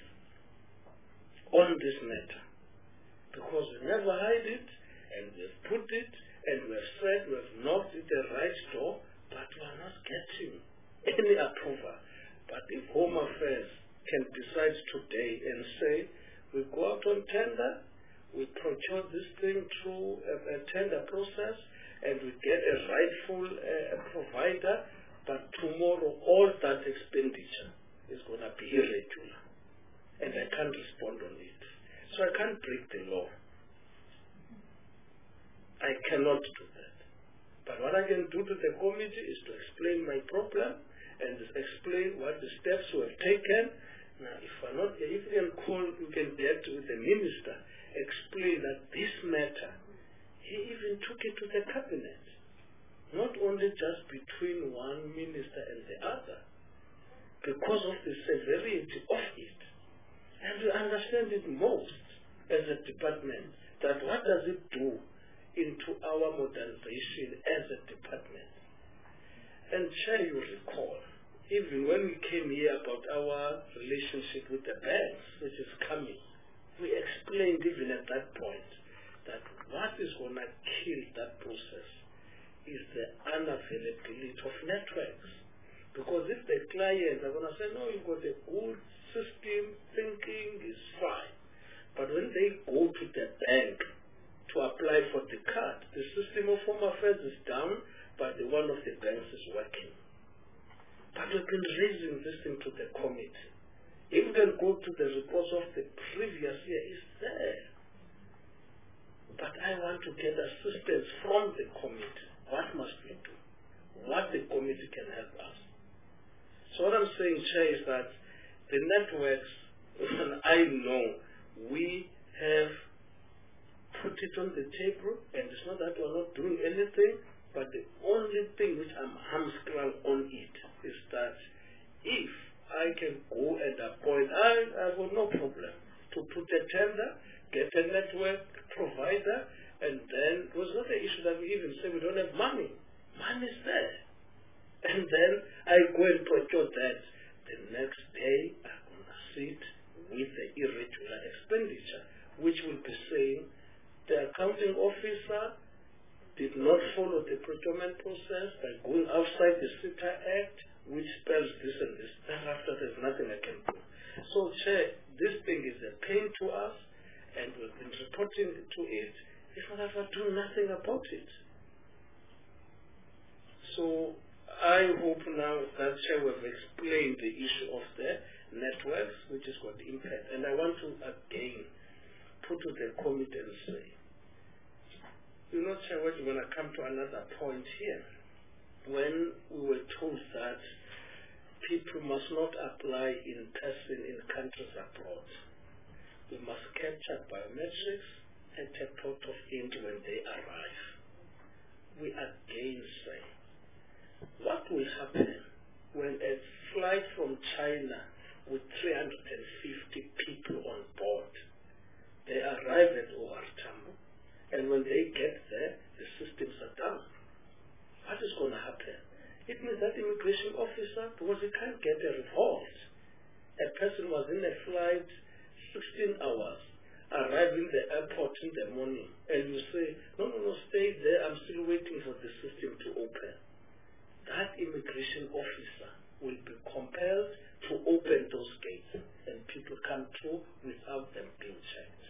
on this matter. Because we never hide it, and we've put it, and we've said we've knocked at the right door, but we are not getting any approval. But if Home Affairs can decide today and say, we go out on tender, we procure this thing through a, a tender process, and we get a rightful uh, provider, but tomorrow all that expenditure is going to be irregular. And I can't respond on it. So I can't break the law. I cannot do that. But what I can do to the committee is to explain my problem and explain what the steps were taken. Now, if I'm not, if you can call, you can get with the minister, explain that this matter, he even took it to the cabinet, not only just between one minister and the other, because of the severity of it. And we understand it most as a department, that what does it do into our modernization as a department. And Chair, you recall, even when we came here about our relationship with the banks, which is coming, we explained even at that point that what is going to kill that process is the unavailability of networks. Because if the clients are going to say, no, you've got a good system, thinking is fine. But when they go to the bank to apply for the card, the system of Home Affairs is down, but the one of the banks is working. But we've been raising this thing to the committee. If we can go to the reports of the previous year, it's there. But I want to get assistance from the committee. What must we do? What the committee can help us. So what I'm saying, Chair, is that the networks, and I know we have put it on the table, and it's not that we're not doing anything, but the only thing which I'm hamstrung on it is that if I can go and appoint, I, I have no problem to put a tender, get a network provider, and then it was not the issue that we even say we don't have money. Money is there. And then I go and procure that. The next day, I'm going to sit with the irregular expenditure, which will be saying the accounting officer did not follow the procurement process by going outside the SITA Act, which spells this and this. Thereafter, there's nothing I can do. So, Chair, this thing is a pain to us, and we've been reporting to it. If we ever do nothing about it. So, I hope now that Chair will explain the issue of the networks, which has got impact. And I want to again put to the committee and say, you know, Chair, we're going to come to another point here. When we were told that people must not apply in person in countries abroad, we must capture biometrics at a port of entry when they arrive. We again say, what will happen when a flight from China with three hundred fifty people on board, they arrive at O R Tambo, and when they get there, the systems are down? What is going to happen? It means that immigration officer, because he can't get a report, a person was in a flight sixteen hours, arrive in the airport in the morning, and you say, no, no, no, stay there, I'm still waiting for the system to open. That immigration officer will be compelled to open those gates, and people come through without them being checked.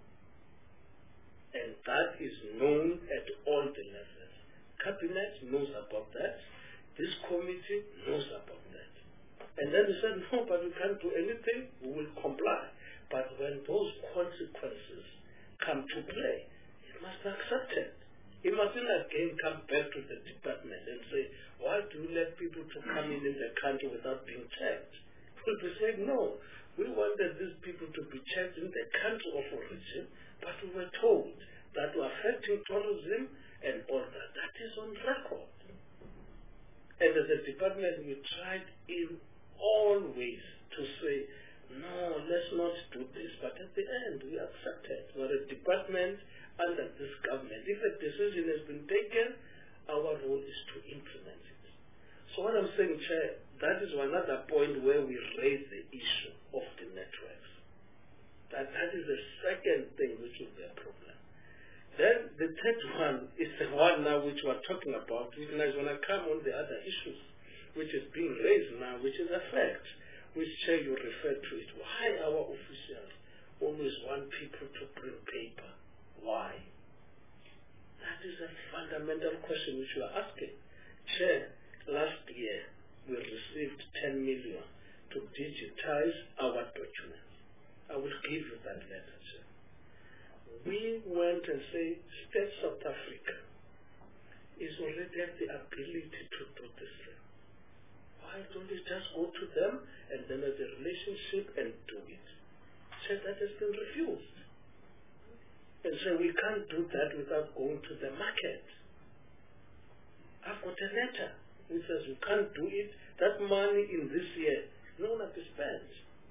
And that is known at all the levels. Cabinet knows about that. This committee knows about that. And then they said, no, but we can't do anything, we will comply. But when those consequences come to play, it must be accepted. It mustn't again come back to the department and say, why do you let people to come in in the country without being checked? We'll be saying, no, we wanted these people to be checked in the country of origin, but we were told that we're affecting tourism and all that. That is on record. And as a department, we tried in all ways to say, no, let's not do this. But at the end, we accepted. We're a department under this government. If a decision has been taken, our role is to implement it. So what I'm saying, Chair, that is another point where we raise the issue of the networks. That that is the second thing which will be a problem. Then the third one is the one now which we're talking about, which is going to come on the other issues, which is being raised now, which is a fact, which, Chair, you refer to it. Why our officials always want people to bring paper? Why? That is a fundamental question which you are asking. Chair, last year we received ten million to digitize our documents. I will give you that letter, Chair. We went and say, State South Africa is already have the ability to do this thing. Why don't we just go to them and then have a relationship and do it? Chair, that has been refused. And so we can't do that without going to the market. I've got a letter which says you can't do it. That money in this year is not going to be spent.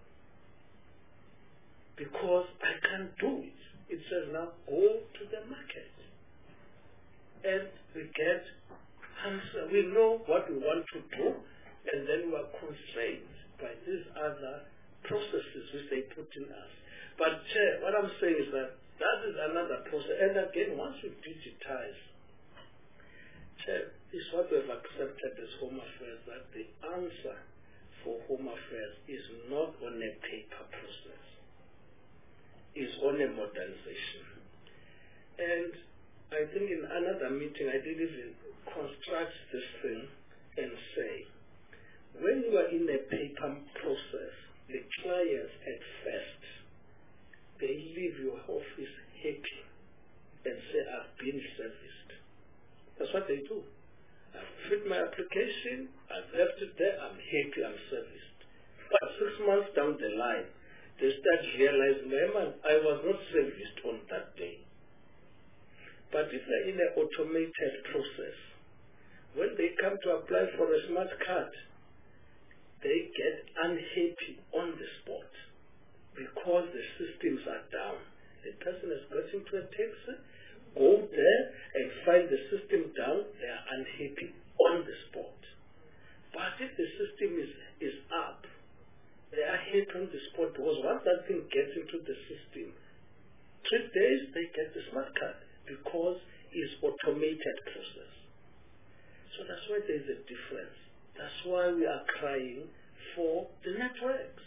Because I can't do it. It says now go to the market. And we get answer. We know what we want to do, and then we are constrained by these other processes which they put in us. But Chair, what I'm saying is that that is another process. And again, once we digitize, Chair, is what we have accepted as Home Affairs, that the answer for Home Affairs is not on a paper process, is on a modernization. And I think in another meeting I did even construct this thing and say, when you are in a paper process, the clients at first, they leave your office happy and say, I've been serviced. That's what they do. I've filled my application, I've left it there, I'm happy, I'm serviced. But six months down the line, they start realizing, man, I was not serviced on that day. But if they're in an automated process, when they come to apply for a smart card, they get unhappy on the spot because the systems are down. The person has got into a taxi, go there and find the system down, they are unhappy on the spot. But if the system is, is up, they are happy on the spot because once that thing gets into the system, three days they get the smart card because it's automated process. So that's why there's a difference. That's why we are crying for the networks.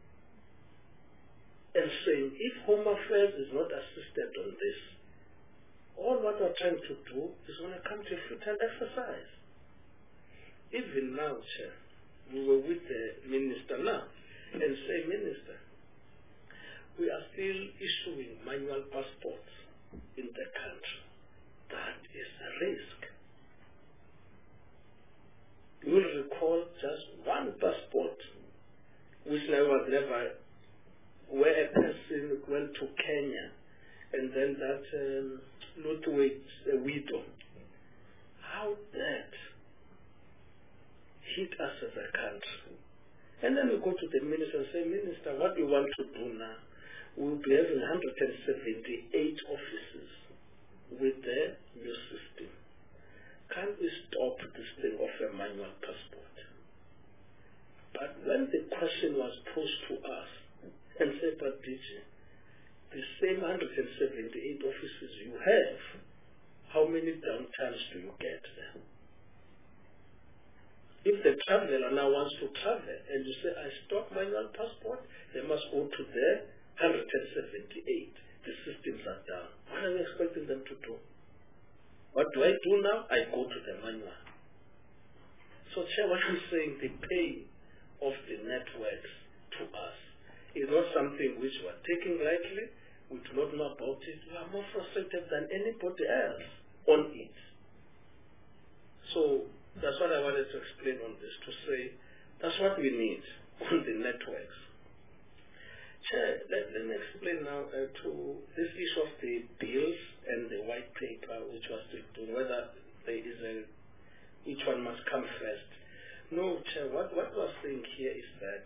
And saying, if Home Affairs is not assisted on this, all what we're trying to do is going to come to a futile exercise. Even now, Chair, we were with the Minister now and say, Minister, we are still issuing manual passports in the country. That is a risk. You will recall just one passport, which I was never, where a person went to Kenya, and then that um, Ludwig, a widow. How that hit us as a country. And then we go to the minister and say, Minister, what do you want to do now? We'll be having one hundred seventy-eight offices with the new system. Can't we stop this thing of a manual passport? But when the question was posed to us, and said, but D J, the same one hundred seventy-eight offices you have, how many downtimes do you get there? If the traveler now wants to travel, and you say, I stop manual passport, they must go to their one hundred seventy-eight. The systems are down. What are we expecting them to do? What do I do now? I go to the manual. So, Chair, what I'm saying, the pain of the networks to us is not something which we are taking lightly. We do not know about it. We are more frustrated than anybody else on it. So, that's what I wanted to explain on this, to say that's what we need on the networks. Chair, let, let me explain now uh, to this issue of the bills and the white paper, which was to do, whether there is a, which one must come first. No, Chair, what, what we're saying here is that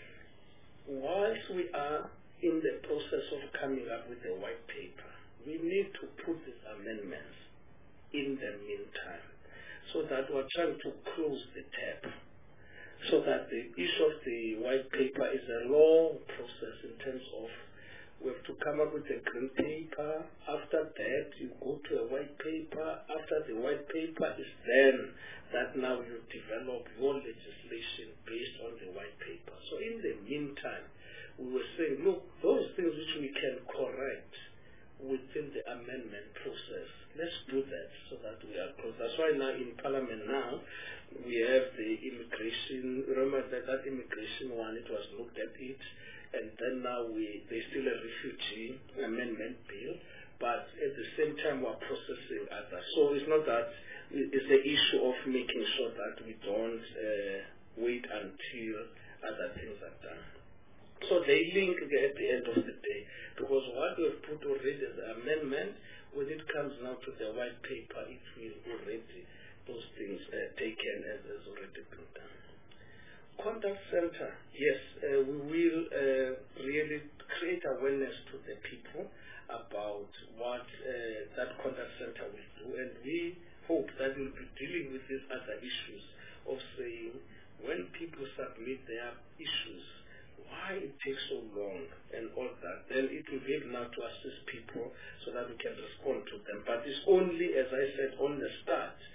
whilst we are in the process of coming up with a white paper, we need to put these amendments in the meantime, so that we're trying to close the tap, so that the issue of the white paper is a long process in terms of we have to come up with a green paper. After that, you go to a white paper. After the white paper is then that now you develop your legislation based on the white paper. So in the meantime, we were saying, look, those things which we can correct within the amendment process, let's do that so that we are close. That's why now in Parliament now, we have the immigration, remember that, that immigration one, it was looked at it, and then now we, there's still a refugee amendment bill, but at the same time we're processing others. So it's not that, it's the issue of making sure that we don't uh, wait until other things are done. So they link at the end of the day, because what we've put already as an amendment, when it comes now to the white paper, it will already, those things uh, taken as has already been done. Contact center, yes, uh, we will uh, really create awareness to the people about what uh, that contact center will do, and we hope that we'll be dealing with these other issues of saying when people submit their issues, why it takes so long and all that, then it will be able now to assist people so that we can respond to them. But it's only, as I said, on the start,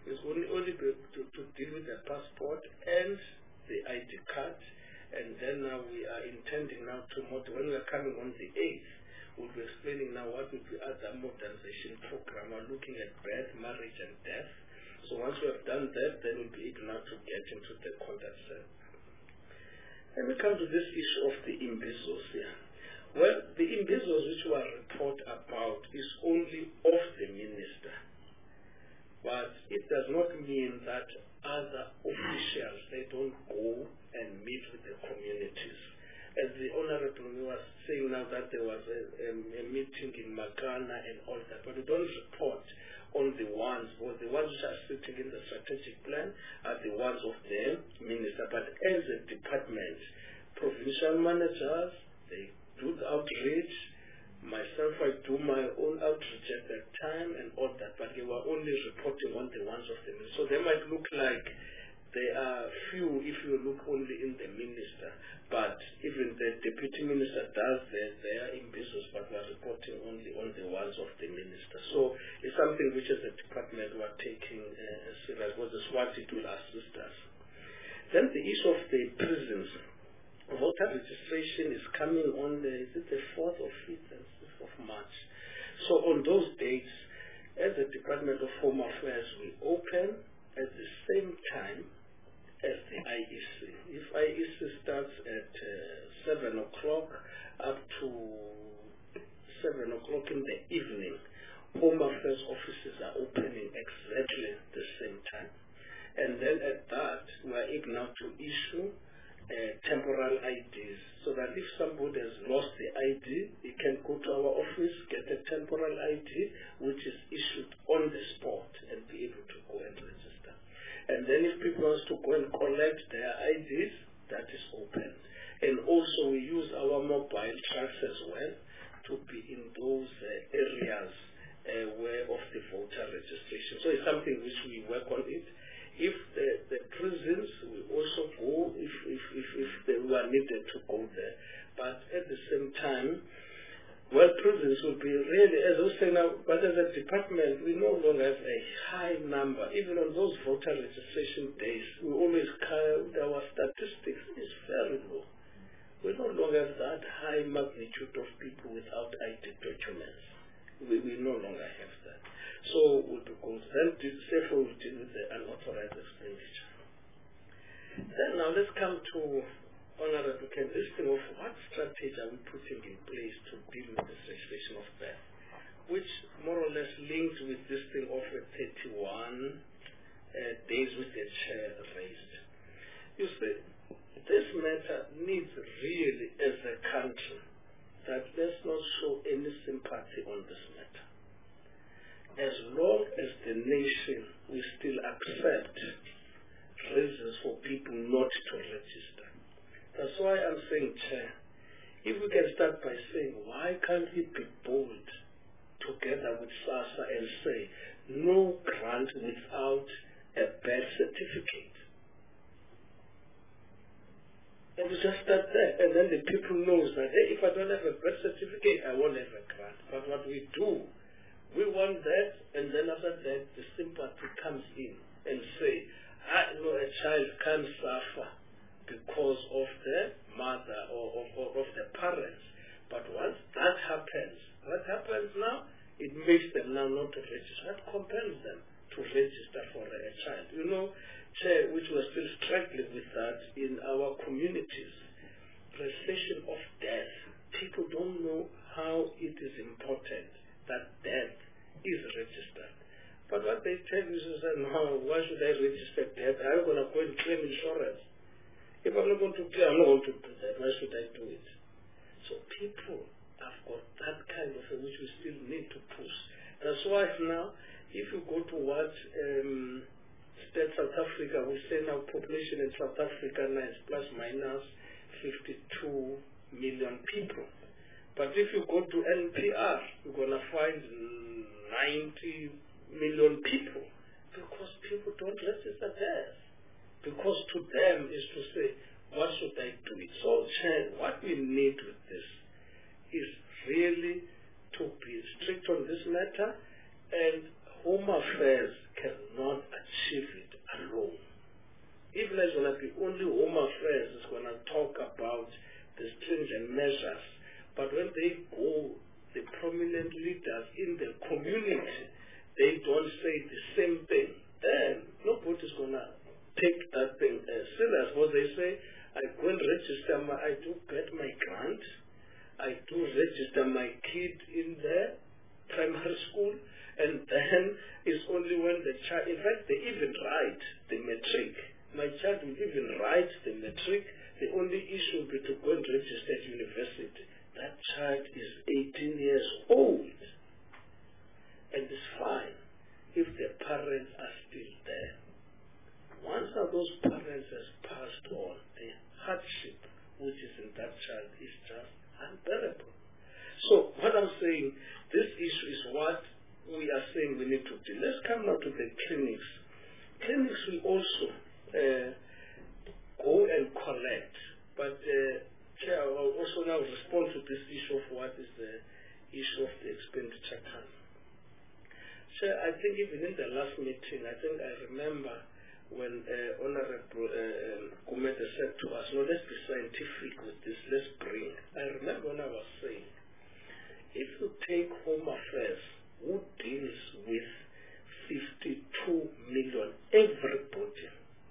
is only, only to, to deal with the passport and the I D card. And then now we are intending now to, when we are coming on the eighth, we'll be explaining now what will be other modernization program. We're looking at birth, marriage, and death. So once we have done that, then we'll be able now to get into the contact center. Then we come to this issue of the imbecils here. Well, the imbecils which we are report about is only of the minister. But it does not mean that other officials, they don't go and meet with the communities. As the Honorable was saying now that there was a, a, a meeting in Magana and all that, but we don't report on the ones, or the ones which are sitting in the strategic plan are the ones of the minister. But as a department, provincial managers, they do the outreach. Myself, I do my own outreach at that time and all that, but they were only reporting on the ones of the minister. So they might look like they are few if you look only in the minister, but even the deputy minister does their, their in business, but we are reporting only on the ones of the minister. So it's something which as a department we are taking uh, serious, because the SWAT it will assist us. Then the issue of the prisons. Voter registration is coming on the, is it the fourth or fifth of March? So on those dates, as the Department of Home Affairs, we open at the same time as the I E C. If I E C starts at uh, seven o'clock up to seven o'clock in the evening, Home Affairs offices are opening exactly the same time. And then at that, we are able now to issue Uh, temporal I Ds, so that if somebody has lost the I D, he can go to our office, get a temporal I D, which is issued on the spot, and be able to go and register. And then if people want to go and collect their I Ds, that is open. And also we use our mobile trucks as well to be in those uh, areas uh, where of the voter registration. So it's something which we work on it. If the, the prisons, we also go if, if, if, if they were needed to go there. But at the same time, well, prisons will be really, as I was saying now, but as a department, we no longer have a high number. Even on those voter registration days, we always count our statistics is very low. We no longer have that high magnitude of people without I D documents. We, we no longer have that. So we'll be going to then therefore we'll deal with the unauthorized expenditure. Then now let's come to Honorable Ken, this thing of what strategy are we putting in place to deal with the registration of birth, which more or less links with this thing of the thirty-one uh, days with the chair raised. You see, this matter needs really as a country that let's not show any sympathy on this matter. As long as the nation will still accept reasons for people not to register. That's why I'm saying, Chair, if we can start by saying, why can't we be bold together with SASSA and say, no grant without a birth certificate? And we just start there, and then the people knows that, hey, if I don't have a birth certificate, I won't have a grant. But what we do, we want that, and then after that, the sympathy comes in and say, I know a child can't suffer because of the mother or, or, or of the parents. But once that happens, what happens now? It makes them now not to register. What compels them to register for a child? You know, Chair, which we're still struggling with that in our communities, registration of death. People don't know how it is important that death is registered. But what they tell you is that, no, why should I register death? I'm going to go and claim insurance. If I'm not going to claim, I'm not going to do that. Why should I do it? So people have got that kind of a which we still need to push. That's why now, if you go to what um, state South Africa, we say now population in South Africa now is plus minus fifty-two million people. But if you go to N P R, you're going to find ninety million people because people don't register there. Because to them is to say, what should I do it? So what we need with this is really to be strict on this matter and Home Affairs cannot achieve it alone. Even it's going to be only Home Affairs is going to talk about the stringent measures, but when they go, the prominent leaders in the community, they don't say the same thing, then nobody's going to take that thing as serious. What they say, I go and register my, I do get my grant, I do register my kid in the primary school, and then it's only when the child, in fact, they even write the matric. My child will even write the matric. The only issue will be to go and register at university. That child is eighteen years old, and it's fine if the parents are still there. Once those parents has passed on, the hardship which is in that child is just unbearable. So what I'm saying, this issue is what we are saying we need to do. Let's come now to the clinics. Clinics will also uh, go and collect, but uh, Chair, I will also now respond to this issue of what is the issue of the expenditure plan. Chair, I think even in the last meeting, I think I remember when uh, Honorable uh, Gumede said to us, no, let's be scientific with this, let's bring. I remember when I was saying, if you take Home Affairs, who deals with fifty-two million, everybody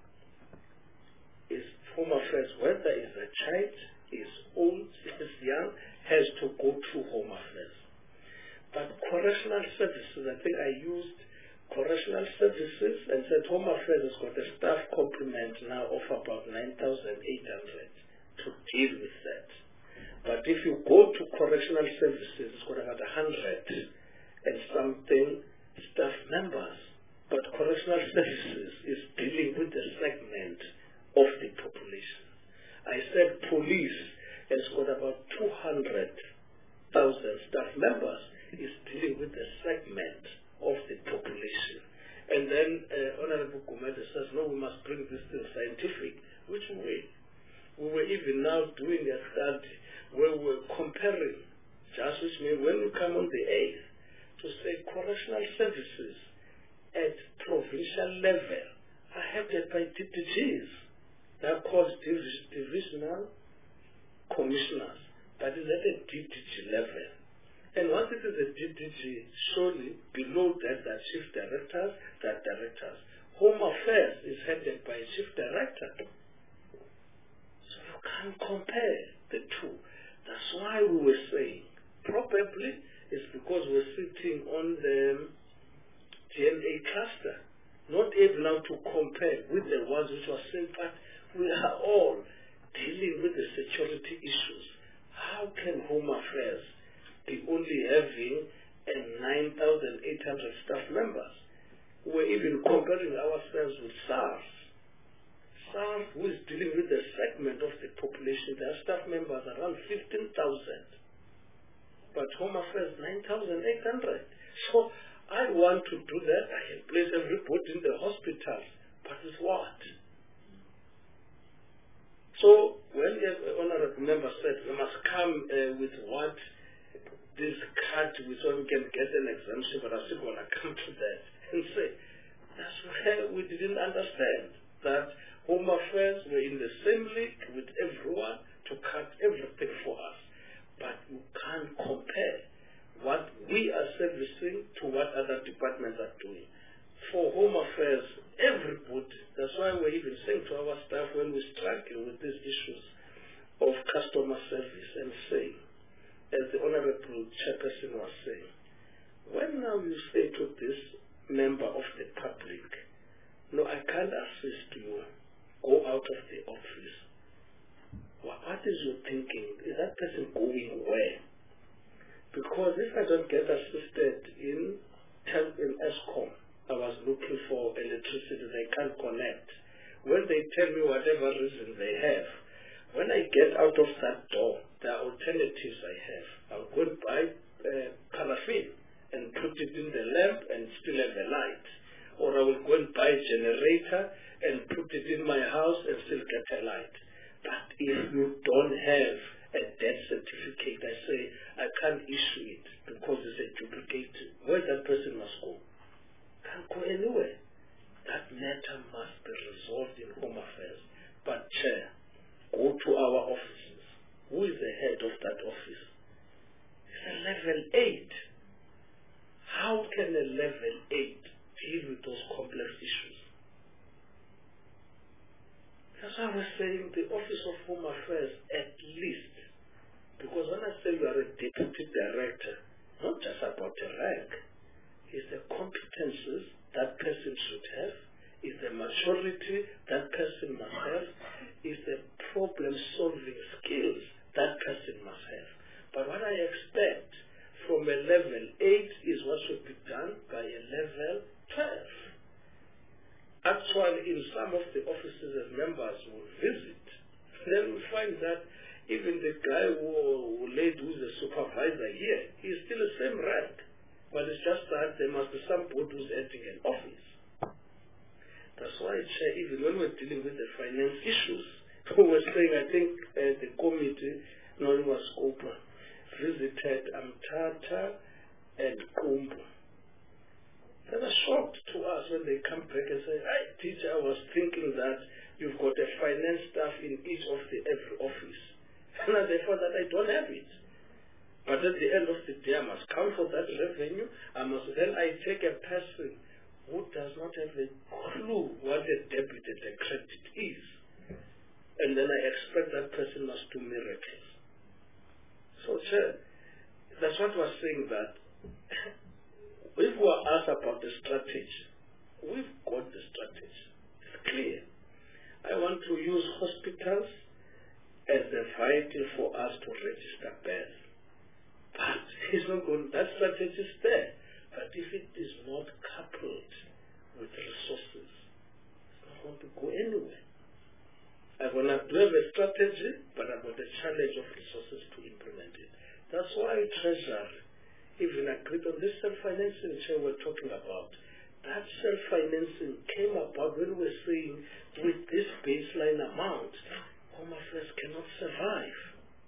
is Home Affairs, whether it's a child, is old, is young, has to go through Home Affairs. But correctional services, I think I used correctional services and said Home Affairs has got a staff complement now of about nine thousand eight hundred to deal with that. But if you go to correctional services, it's got about one hundred and something staff members. But correctional services is dealing with the segment of the population. I said police has got about two hundred thousand staff members, is dealing with the segment of the population. And then uh, Honorable Gumede says, no, we must bring this thing scientific. Which way? We were even now doing a study where we were comparing, just which means when we come on the eighth, to say correctional services at provincial level are headed by D D Gs. They are called div- divisional commissioners, but it's at a D D G level. And once it is a D D G, surely below that there are chief directors, there are directors. Home Affairs is headed by a chief director. So you can't compare the two. That's why we were saying, probably it's because we're sitting on the G N A cluster, not able now to compare with the ones which were saying, but we are all dealing with the security issues. How can Home Affairs be only having a nine thousand eight hundred staff members? We're even comparing ourselves with SARS. SARS, who is dealing with the segment of the population, their staff members are around fifteen thousand. But Home Affairs, nine thousand eight hundred. So I want to do that. I can place everybody in the hospitals. But with what? So when the honorable member said we must come uh, with what this card with so we can get an exemption, but I still want to come to that and say that's where we didn't understand that Home Affairs were in the same league with everyone to cut everything for us. But you can't compare what we are servicing to what other departments are doing. For Home Affairs, everybody, that's why we're even saying to our staff when we struggle with these issues of customer service and saying, as the Honorable Chairperson was saying, when now you say to this member of the public, no, I can't assist you, go out of the office. What is your thinking? Is that person going where? Because if I don't get assisted in, in ESCOM, I was looking for electricity, they can't connect. When they tell me whatever reason they have, when I get out of that door, there are alternatives I have. I'll go and buy uh, paraffin and put it in the lamp and still have a light. Or I will go and buy a generator and put it in my house and still get a light. But if you don't have a death certificate, I say, I can't issue it because it's a duplicate. Where that person must go? can't go anywhere. That matter must be resolved in Home Affairs. But Chair, go to our offices. Who is the head of that office? It's a level eight. How can a level eight deal with those complex issues? That's why I was saying the Office of Home Affairs at least. Because when I say you are a deputy director, not just about a rank, it's the competences that person should have, is the maturity that person must have, is the problem-solving skills that person must have. But what I expect from a level eight is what should be done by a level twelve. Actually, in some of the offices as members will visit, then we find that even the guy who, who lady who's a supervisor here, he's still the same rank. But it's just that there must be some board who's entering an office. That's why, Chair, even when we're dealing with the finance issues, we were saying, I think uh, the committee, Nolima Scopa, visited Amtata and Kumbu. They were shocked to us when they come back and say, hey, teacher, I was thinking that you've got a finance staff in each of the every office. And I thought that I don't have it. But at the end of the day, I must count for that revenue. I must then I take a person who does not have a clue what a debit and a credit is. And then I expect that person must do miracles. So, Chair, that's what we're saying, that if we are asked about the strategy, we've got the strategy. It's clear. I want to use hospitals as the vehicle for us to register birth. But it's not going, that strategy is there. But if it is not coupled with resources, it's not going to go anywhere. I'm going to have a strategy, but I've got a challenge of resources to implement it. That's why Treasury even agreed on this self-financing chair we're talking about. That self-financing came about when we're saying with this baseline amount, Home Affairs cannot survive.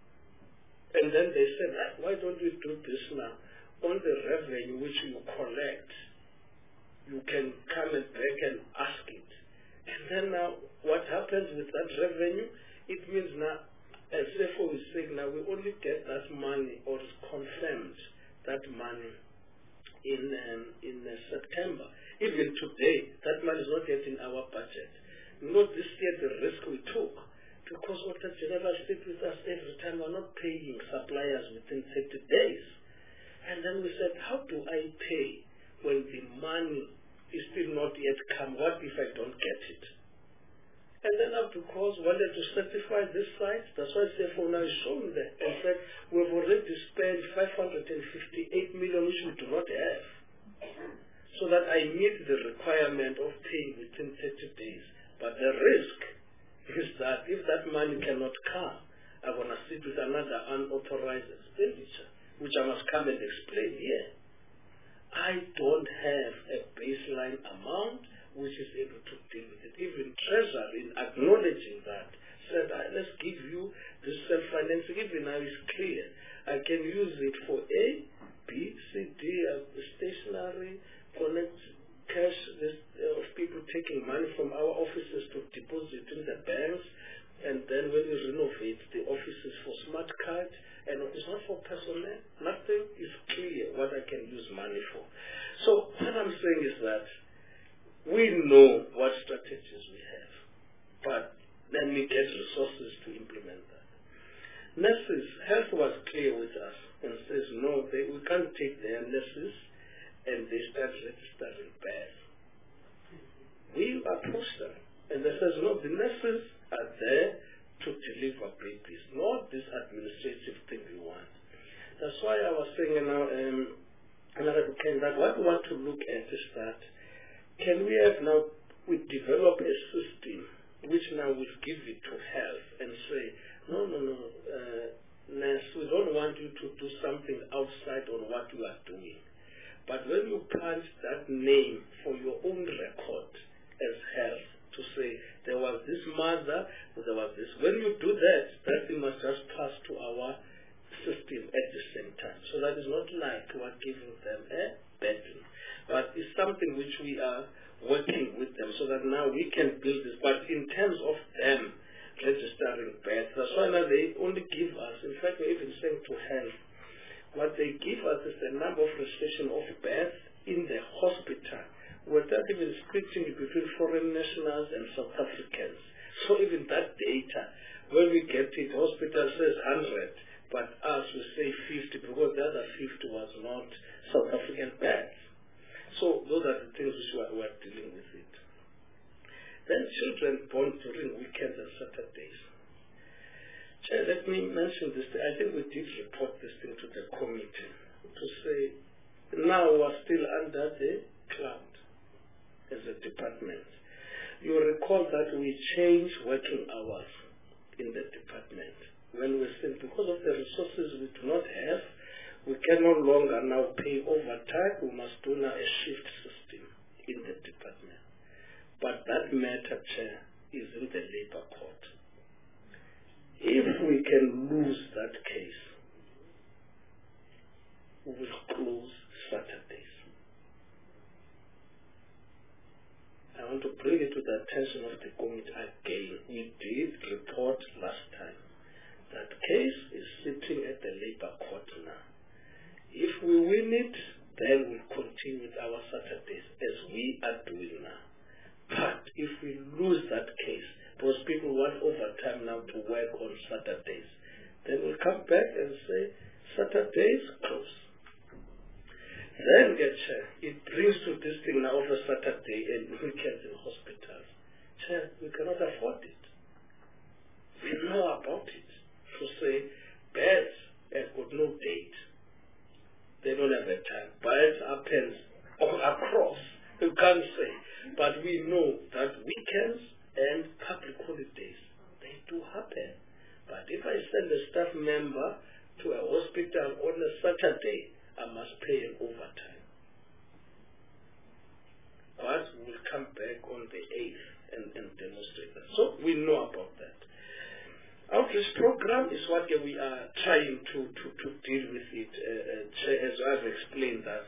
And then they said, why don't we do this now? On the revenue which you collect, you can come and back and ask it. And then now, what happens with that revenue? It means now, as F O is saying now, we only get that money, or is confirmed that money in um, in uh, September. Even today, that money is not yet in our budget. Not this year the risk we took, because what the General stick with us every time, we're not paying suppliers within thirty days. And then we said, how do I pay when the money is still not yet come? What if I don't get it? And then now, because we wanted to certify this site, that's why C F O now is showing there and said, we've already spent five hundred fifty-eight million, which we do not have, so that I meet the requirement of paying within thirty days. But the risk is that if that money cannot come, I'm going to sit with another unauthorized expenditure, which I must come and explain here. I don't have a baseline amount which is able to deal with it. Even Treasury, in acknowledging that, said, ah, let's give you this self-financing. Even now it's clear. I can use it for A, B, C, D, uh, stationery, collect cash this, uh, of people taking money from our offices to deposit in the banks, and then when we renovate the offices for smart cards, and it's not for personnel. Nothing is clear what I can use money for. So what I'm saying is that we know what strategies we have, but then we get resources to implement that. Nurses, health was clear with us and says, no, they, we can't take their nurses and they start registering birth. We approached them and they says, no, the nurses are there to deliver babies, not this administrative thing we want. That's why I was saying you now, um, another came that what we want to look at is that can we have now, we develop a system which now will give it to health and say, no, no, no, uh, nurse, we don't want you to do something outside on what you are doing. But when you punch that name for your own record as health, to say there was this mother, there was this. When you do that, that thing must just pass to our system at the same time. So that is not like we are giving them a burden. But it's something which we are working with them so that now we can build this. But in terms of them registering births, that's why now they only give us, in fact we're even saying to health, what they give us is the number of registration of births in the hospital, without even splitting it between foreign nationals and South Africans. So even that data, when we get it, hospital says one hundred, but us we say fifty because the other fifty was not South African births. So those are the things which we are, we are dealing with it. Then children born during weekends and Saturdays. Chair, let me mention this. I think we did report this thing to the committee to say now we're still under the cloud as a department. You recall that we changed working hours in the department when we said because of the resources we do not have, we can no longer now pay overtime, we must do now a shift system in the department. But that matter, Chair, is in the labor court. If we can lose that case, we will close Saturdays. I want to bring it to the attention of the committee again. We did report last time. That case is sitting at the labor court now. If we win it, then we'll continue with our Saturdays as we are doing now. But if we lose that case, because people want overtime now to work on Saturdays, then we'll come back and say, Saturdays close. Then, Chair, it brings to this thing now of a Saturday and weekends in hospitals. Chair, we cannot afford it. We know about it. To say, beds have got no date. They don't have a time. Beds happens across. You can't say. But we know that weekends and public holidays, they do happen. But if I send a staff member to a hospital on a Saturday, I must pay an overtime. But we'll come back on the eighth and, and demonstrate that. So we know about that. Outreach program is what we are trying to, to, to deal with it, uh, as I've explained that.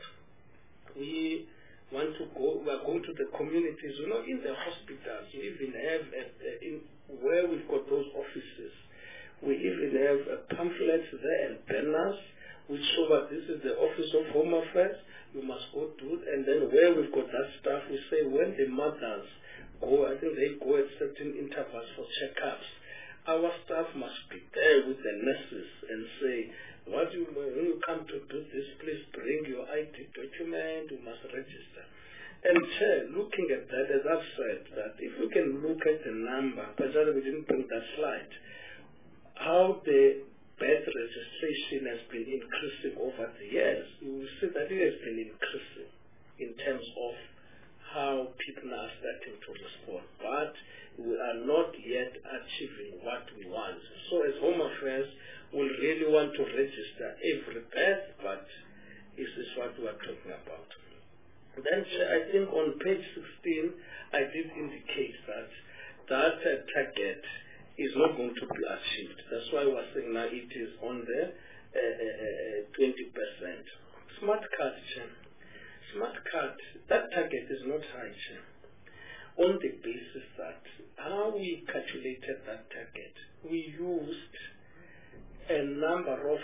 We want to go, we are going to the communities, you know, in the hospitals. We even have, a, a, in where we've got those offices, we even have a pamphlets there and banners which show that this is the Office of Home Affairs, you must go to it. And then where we've got that stuff, we say when the mothers go, I think they go at certain intervals for checkups. Our staff must be there with the nurses and say, what you, when you come to do this, please bring your I D document, you must register. And Chair, looking at that, as I've said, that if we can look at the number, particularly we didn't bring that slide, how the birth registration has been increasing over the years, you will see that it has been increasing in terms of how people are starting to respond. But we are not yet achieving what we want. So as Home Affairs, we really want to register every birth, but this is what we are talking about. Then I think on page sixteen, I did indicate that that uh, target is not going to be achieved. That's why we're saying now it is on the uh, uh, twenty percent. Smart card, Chair. Smart card, that target is not high, Chair. On the basis that how we calculated that target, we used a number of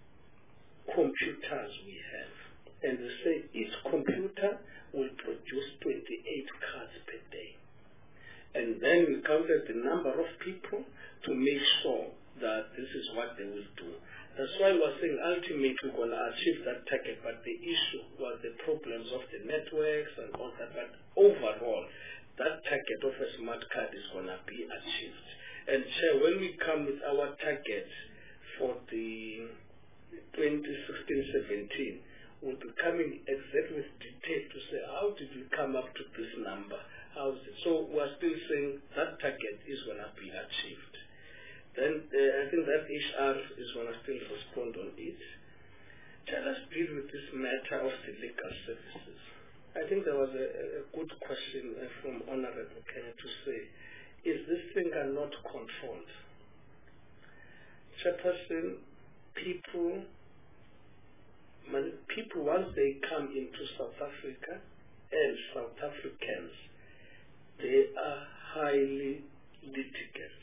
computers we have. And we say each computer will produce twenty-eight cards per day. And then we counted the number of people to make sure that this is what they will do. That's why we're saying ultimately we're going to achieve that target, but the issue was the problems of the networks and all that. But overall, that target of a smart card is going to be achieved. And Chair, when we come with our target for the twenty sixteen seventeen, we'll be coming exactly with detail to say how did we come up to this number? How is it? So we're still saying that target is going to be achieved. Then uh, I think that H R is going to still respond on it. Chair, let's deal with this matter of the legal services. I think there was a, a good question uh, from Honorable Kenya to say, is this thing are not controlled? Chairperson, people man, people, once they come into South Africa, and South Africans, they are highly litigious.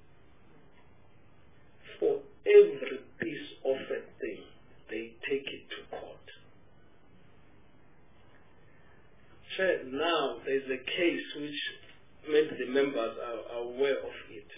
For every piece of a thing, they take it to court. So now there's a case which maybe the members are, are aware of it.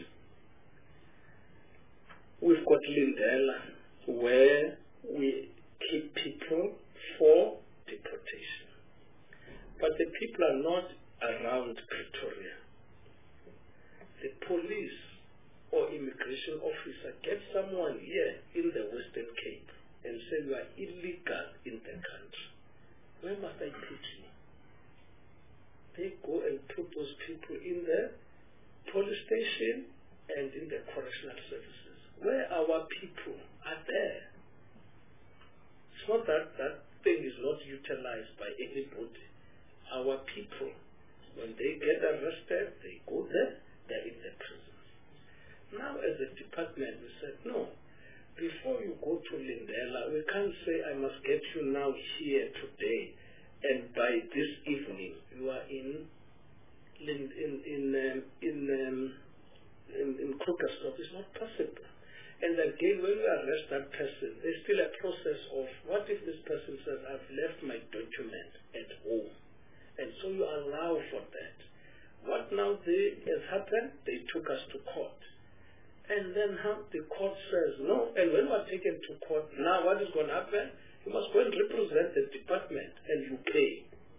We've got Lindela, where we keep people for deportation. But the people are not around Pretoria. The police or immigration officer gets someone here in the Western Cape and say you are illegal in the country. Where must I put you? They go and put those people in the police station and in the correctional services, where our people are there. It's not that that thing is not utilized by anybody. Our people, when they get arrested, they go there, they're in the prison. Now as a department, we said, no, before you go to Lindela, we can't say I must get you now here today, and by this evening you are in in in in um, in, um, in, in Krugersdorp. It's not possible. And again, when you arrest that person, there's still a process of what if this person says, I've left my document at home, and so you allow for that. What now they, has happened? They took us to court. And then how the court says no, and when we are taken to court, now what is going to happen? You must go and represent the department, and you pay.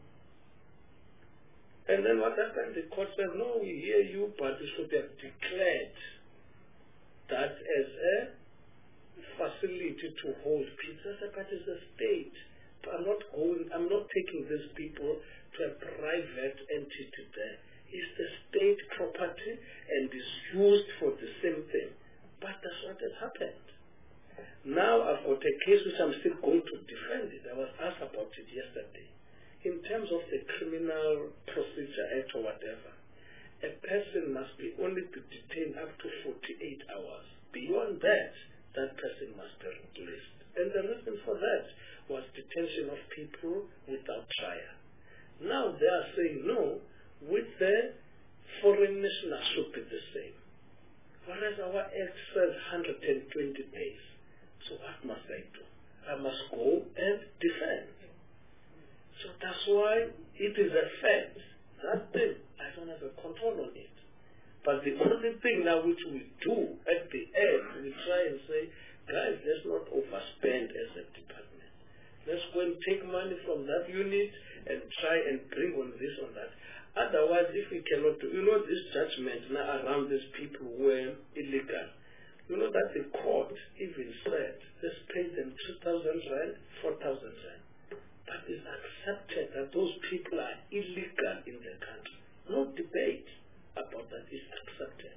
And then what happened? The court says, no, we hear you, but you should have declared that as a facility to hold people. But it's a state. I'm not going, I'm not taking these people to a private entity there. It's the state property and is used for the same thing. But that's what has happened. Now I've got a case which I'm still going to defend it. I was asked about it yesterday. In terms of the Criminal Procedure Act or whatever, a person must be only be detained up to forty-eight hours. Beyond that, that person must be released. And the reason for that was detention of people without trial. Now they are saying no, with the foreign nationals should be the same. Whereas our Act says one hundred twenty days. So what must I do? I must go and defend. So that's why it is a fact. That thing, I don't have a control on it. But the only thing now which we do at the end, we try and say, guys, let's not overspend as a department. Let's go and take money from that unit and try and bring on this or that. Otherwise, if we cannot do, you know, this judgment now around these people who were illegal, you know that the court even said, let's pay them three thousand rand, four thousand rand. But it's accepted that those people are illegal in the country. No debate about that is accepted.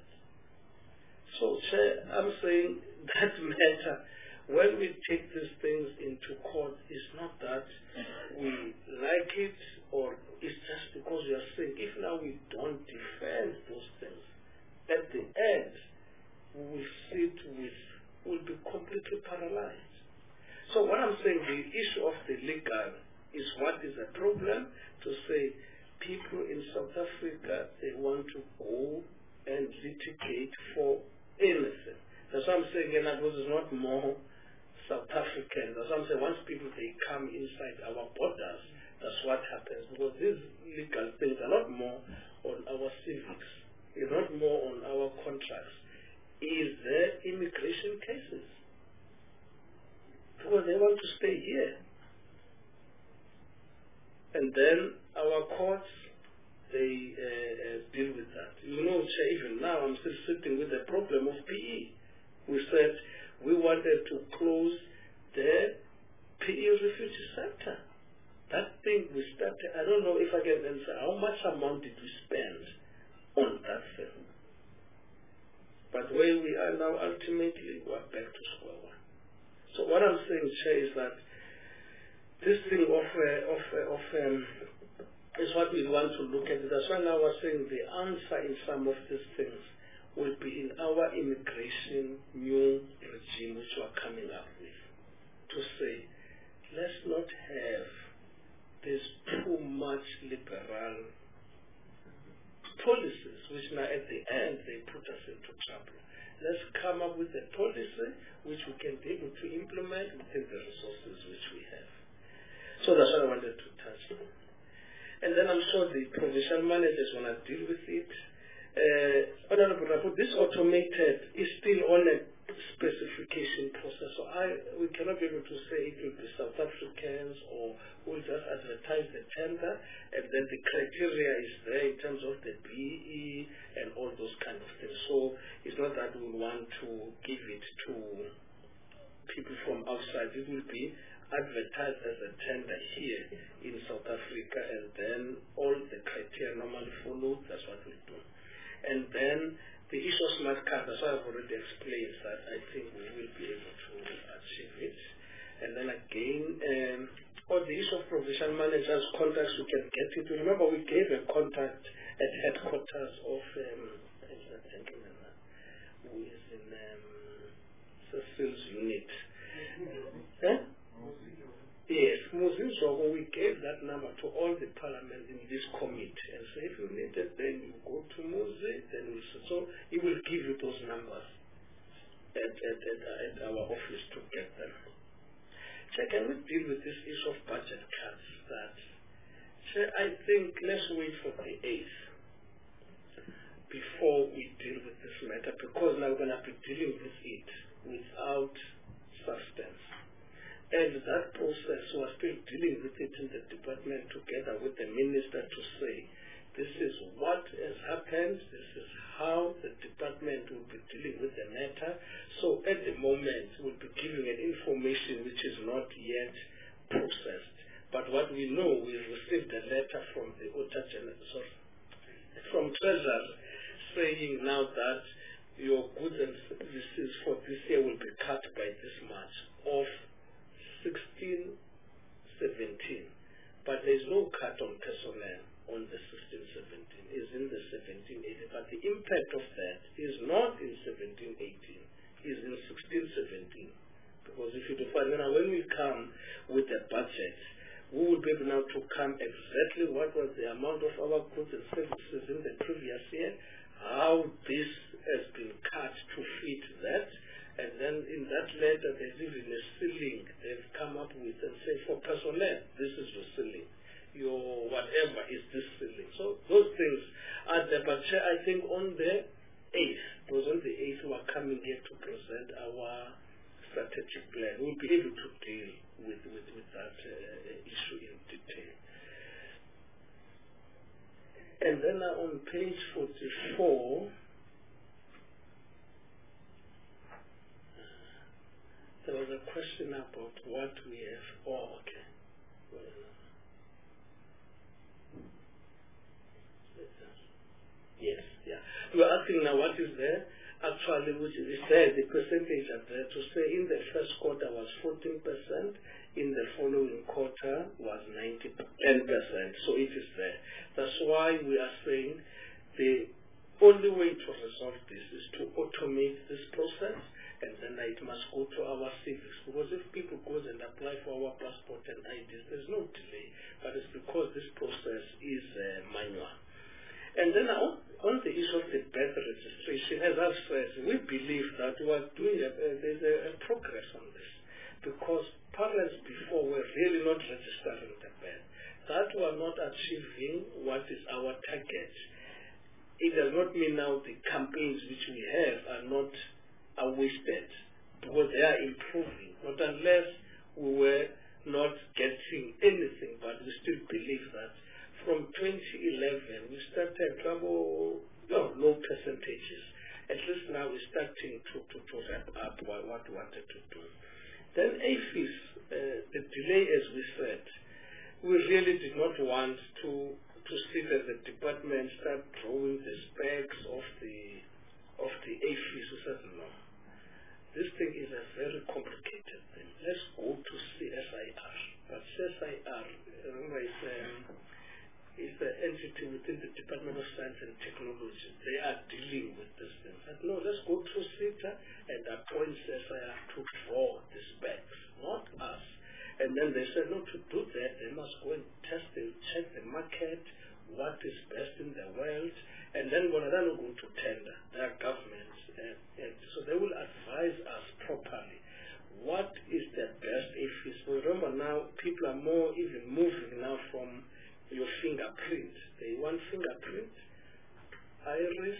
So, Chair, I'm saying that matter, when we take these things into court, it's not that we like it or it's just because we are saying if now we don't defend those things, at the end, we will sit with, will be completely paralyzed. So what I'm saying, the issue of the legal is what is a problem to say people in South Africa, they want to go and litigate for anything. That's what I'm saying, and that was not more South African. That's what I'm saying, once people, they come inside our borders, that's what happens. Because these legal things are not more on our civics, it's not more on our contracts. Is there immigration cases? Because they want to stay here. And then our courts, they uh, uh, deal with that. You know, even now I'm still sitting with the problem of P E. We said we wanted to close the P E refugee center. That thing we started, I don't know if I can answer, how much amount did we spend on that thing? But where we are now, ultimately, we're back to square one. So what I'm saying, Chair, is that this thing of, uh, of, uh, of um, is what we want to look at. That's why now we're saying the answer in some of these things will be in our immigration new regime which we're coming up with. To say, let's not have this too much liberal policies, which now at the end they put us into trouble. Let's come up with a policy which we can be able to implement within the resources which we have. So that's what I wanted to touch on. And then I'm sure the provincial managers want to deal with it. Uh, Honorable Rapo, this automated is still on a specification process. So I, we cannot be able to say it will be South Africans or we'll just advertise the tender and then the criteria is there in terms of the B E and all those kind of things. So it's not that we want to give it to people from outside. It will be advertised as a tender here in South Africa and then all the criteria normally followed. That's what we do. And then the issue of smart card, that's why I've already explained that I think we will be able to achieve it. And then again, um, on the issue of provincial managers' contacts, we can get it. Remember, we gave a contact at headquarters of um, that gentleman who is in um, Cecil's unit. Mm-hmm. Huh? Yes, Muzinzo, we gave that number to all the parliament in this committee and say if you need it, then you go to Muzi, then we'll see. So he will give you those numbers at, at, at, at our office to get them. So can we deal with this issue of budget cuts? That so I think let's wait for the eighth before we deal with this matter because now we're going to be dealing with it without substance. And that process, we're still dealing with it in the department together with the minister to say, this is what has happened, this is how the department will be dealing with the matter. So at the moment, we'll be giving an information which is not yet processed. But what we know, we received a letter from the Auditor General, sorry, from Treasury saying now that your goods and services for this year will be cut by this much of sixteen seventeen, but there is no cut on personnel on the sixteen seventeen. It's in the seventeen eighteen, but the impact of that is not in seventeen eighteen, is in sixteen seventeen. Because if you define, now when we come with a budget, we will be able now to come exactly what was the amount of our goods and services in the previous year, how this has been cut to fit that. And then in that letter, there's even a ceiling they've come up with and say, for personnel, this is your ceiling. Your whatever is this ceiling. So those things are there. But I think on the eighth, it was on the eighth we are coming here to present our strategic plan. We'll be able to deal with, with, with that uh, issue in detail. And then uh, on page forty-four, there was a question about what we have. Oh, okay. Well, yes, yeah. We're asking now what is there. Actually, which is there, the percentage are there to say in the first quarter was fourteen percent, in the following quarter was ten percent. So it is there. That's why we are saying the only way to resolve this is to automate this process. And then it must go to our civics. Because if people go and apply for our passport and I Ds, there's no delay. But it's because this process is uh, manual. And then on, on the issue of the birth registration, as I've said, we believe that we are doing a, uh, there's a, a progress on this. Because parents before were really not registering the birth. That we are not achieving what is our target. It does not mean now the campaigns which we have are not are wasted because they are improving, not unless we were not getting anything, but we still believe that from twenty eleven we started trouble, no, low percentages. At least now we're starting to, to, to wrap up what, what we wanted to do. Then A F I S, uh, the delay as we said, we really did not want to, to sit as a department start drawing the specs of the of the A F I S. We said no. This thing is a very complicated thing. Let's go to C S I R. But C S I R, remember, is, um, is the entity within the Department of Science and Technology. They are dealing with this thing. But no, let's go to CETA and appoint C S I R to draw the specs, not us. And then they said, no, to do that, they must go and test and check the market, what is best in the world, and then when they go to tender, their governments, and, and so they will advise us properly. What is the best A F I S? Remember now, people are more even moving now from your fingerprint. They want fingerprint, iris,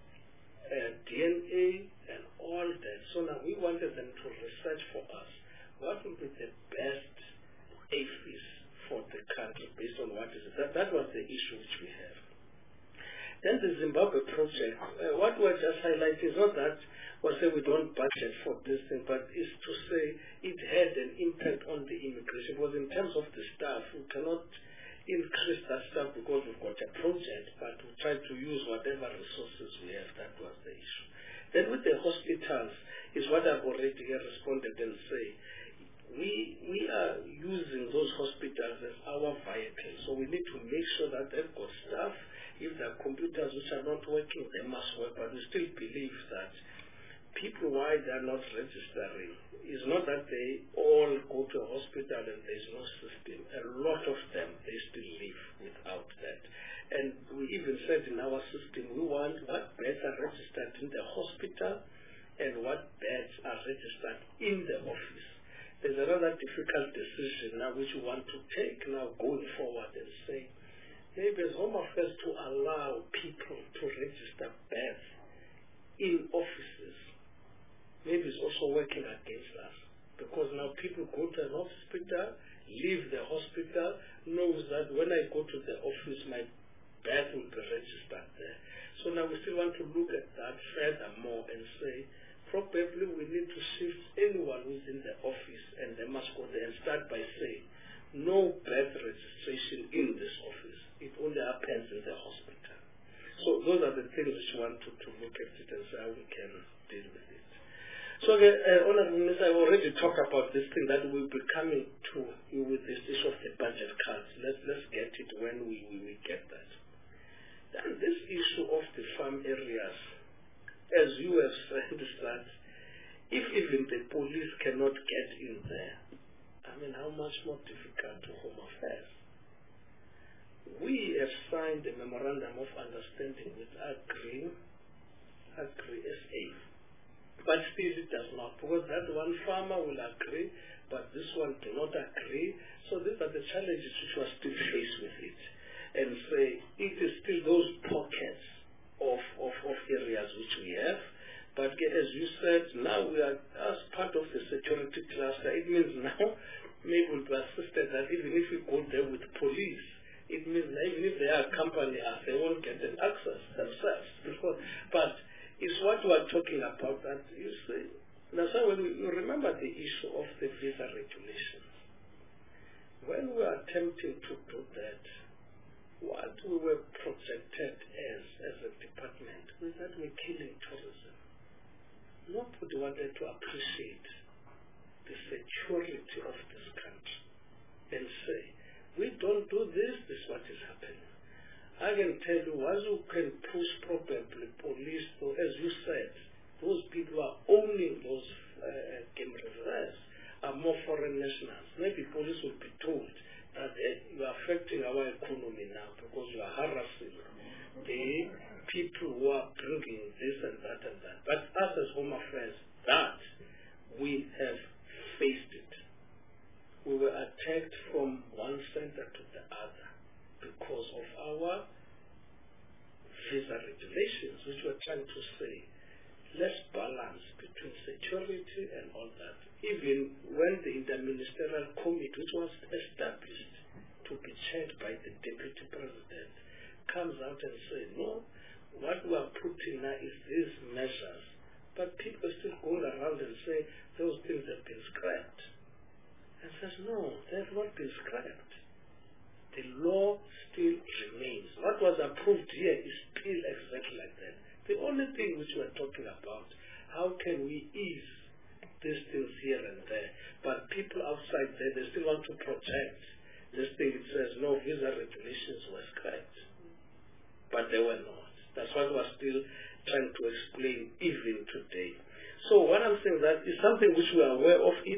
uh, D N A, and all that. So now we wanted them to research for us what would be the best A F I S for the country based on what is it. That, that was the issue which we have. Then the Zimbabwe project, uh, what we're just highlighting is not that we say we don't budget for this thing, but is to say it had an impact on the immigration. Because in terms of the staff, we cannot increase that staff because we've got a project, but we try to use whatever resources we have. That was the issue. Then with the hospitals is what I've already responded and say, we we are using those hospitals as our vehicle. So we need to make sure that they've got staff. If there are computers which are not working, they must work. But we still believe that people, why they are not registering, is not that they all go to a hospital and there's no system. A lot of them, they still live without that. And we even said in our system, we want what beds are registered in the hospital and what beds are registered in the office. There's another difficult decision now which we want to take now going forward and say, maybe as Home Affairs to allow people to register beds in offices. Maybe it's also working against us because now people go to an hospital, leave the hospital, knows that when I go to the office, my bed will be registered there. So now we still want to look at that furthermore and say, probably we need to shift anyone who's in the office and they must go there and start by saying, no birth registration in this office. It only happens in the hospital. So those are the things which we want to, to look at it and see how we can deal with it. So, uh, Honorable Minister, I already talked about this thing that we'll be coming to you with this issue of the budget cuts. Let's, let's get it when we, we, we get that. Then this issue of the farm areas, as you have said, is that if even the police cannot get in there, I mean, how much more difficult to Home Affairs? We have signed a memorandum of understanding with Agri, Agri S A, but still it does not, because that one farmer will agree, but this one do not agree. So these are the challenges which we are still faced with it. And say, it is still those pockets of, of, of areas which we have. But as you said, now we are as part of the security cluster. It means now maybe we'll be assisted that even if we go there with police, it means that even if they are accompanying us, they won't get an access themselves. Because, but it's what we are talking about that you see. Now, so when we, you remember the issue of the visa regulations. When we are attempting to do that, what we were projected as as a department was that we're killing tourism. Nobody wanted to appreciate the security of this country and say, we don't do this, this is what is happening. I can tell you, once you can push probably police, so as you said, those people who are owning those uh, game reserves are more foreign nationals. Maybe police will be told that uh, you are affecting our economy now because you are harassing the people who are bringing this and that and that. But us as Home Affairs, that we have faced it. We were attacked from one center to the other because of our visa regulations, which were trying to say, let's balance between security and all that. Even when the interministerial committee, which was established to be chaired by the deputy president, comes out and says, no, what we are putting now is these measures. But people still go around and say, those things have been scrapped. And says, no, they have not been scrapped. The law still remains. What was approved here is still exactly like that. The only thing which we are talking about, how can we ease these things here and there? But people outside there, they still want to project this thing. It says, no, visa regulations were scrapped. But they were not. That's what we're still trying to explain even today. So what I'm saying that is something which we are aware of it.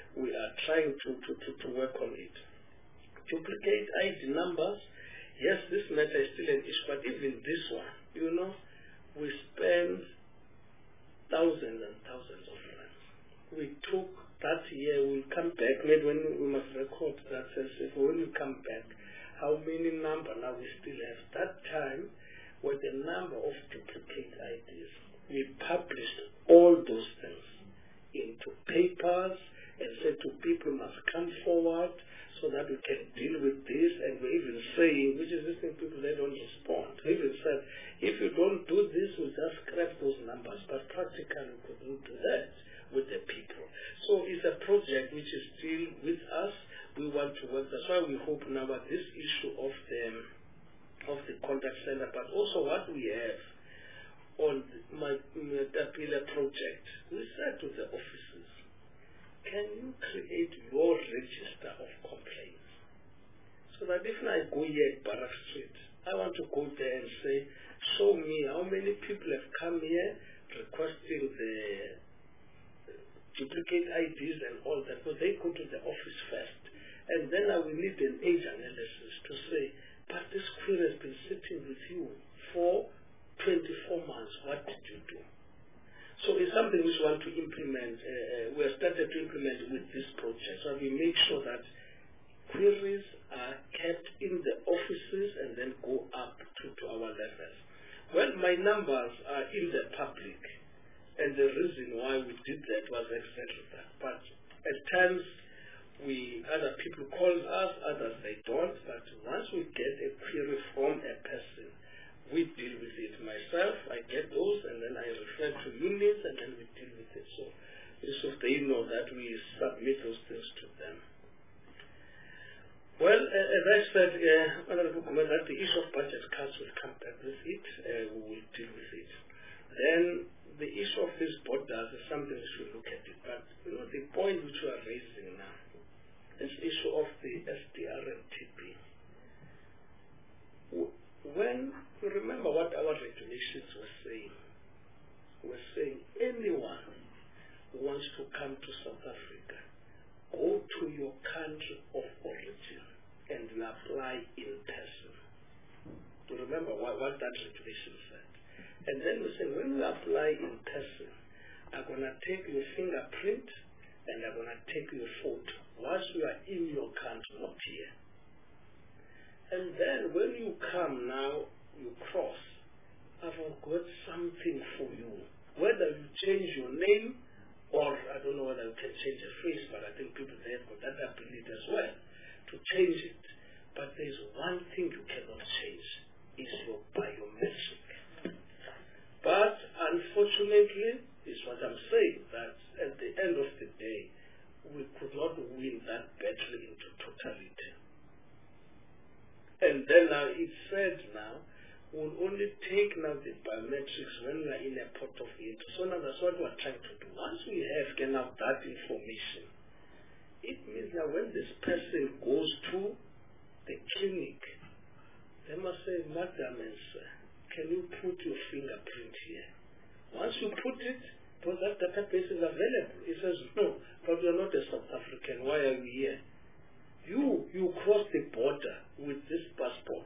we are trying to, to, to, to work on it. Duplicate I D numbers, yes, this matter is still an issue, but even this one, you know, we spend thousands and thousands of rands. We took that year, we'll come back, maybe when we must record that, says if when we come back, how many number now we still have. That time, with the number of duplicate I Ds, we published all those things into papers and said to people must come forward so that we can deal with this, and we even say, which is this thing people, they don't respond. We even said, if you don't do this, we'll just scrap those numbers, but practically we couldn't do that with the people. So it's a project which is still with us. We want to work. That's why we hope now that this issue of the, of the contact center, but also what we have on my Tapila project, we said to the offices, can you create your register of complaints? So that if I go here at Barrack Street, I want to go there and say, show me how many people have come here requesting the duplicate I Ds and all that, but they go to the office first. And then I will need an age analysis to say, but this query has been sitting with you for twenty-four months. What did you do? So it's something which we want to implement. Uh, we have started to implement with this project. So we make sure that queries are kept in the offices and then go up to, to our levels. Well, my numbers are in the public, and the reason why we did that was exactly that. But at times, we other people call us, others they don't. But once we get a query from a person, we deal with it. Myself, I get those, and then I refer to units, and then we deal with it. So, so they know that we submit those things to them. Well, uh, as I said, uh, that the issue of budget cuts will come back with it. Uh, we will deal with it. Then the issue of these borders is something we should look at it. But you know, the point which we are raising now, this issue of the S D R and T P. When you remember what our regulations were saying, we're saying anyone who wants to come to South Africa, go to your country of origin and you apply in person. You remember what, what that regulation said. And then we say, when you apply in person, I'm going to take your fingerprint and I'm going to take your photo once you are in your country, not here. And then when you come now, you cross, I've got something for you. Whether you change your name, or I don't know whether you can change your face, but I think people there have got that ability as well to change it. But there's one thing you cannot change, is your biometric. But unfortunately, is what I'm saying, that at the end of the day, we could not win that battle into totality. And then now it said now, we'll only take now the biometrics when we are in a port of entry. So now that's what we're trying to do. Once we have get out that information, it means that when this person goes to the clinic, they must say, Madam and sir, can you put your fingerprint here? Once you put it, because that database is available, he says, no, but you're not a South African, why are we here? You, you cross the border with this passport.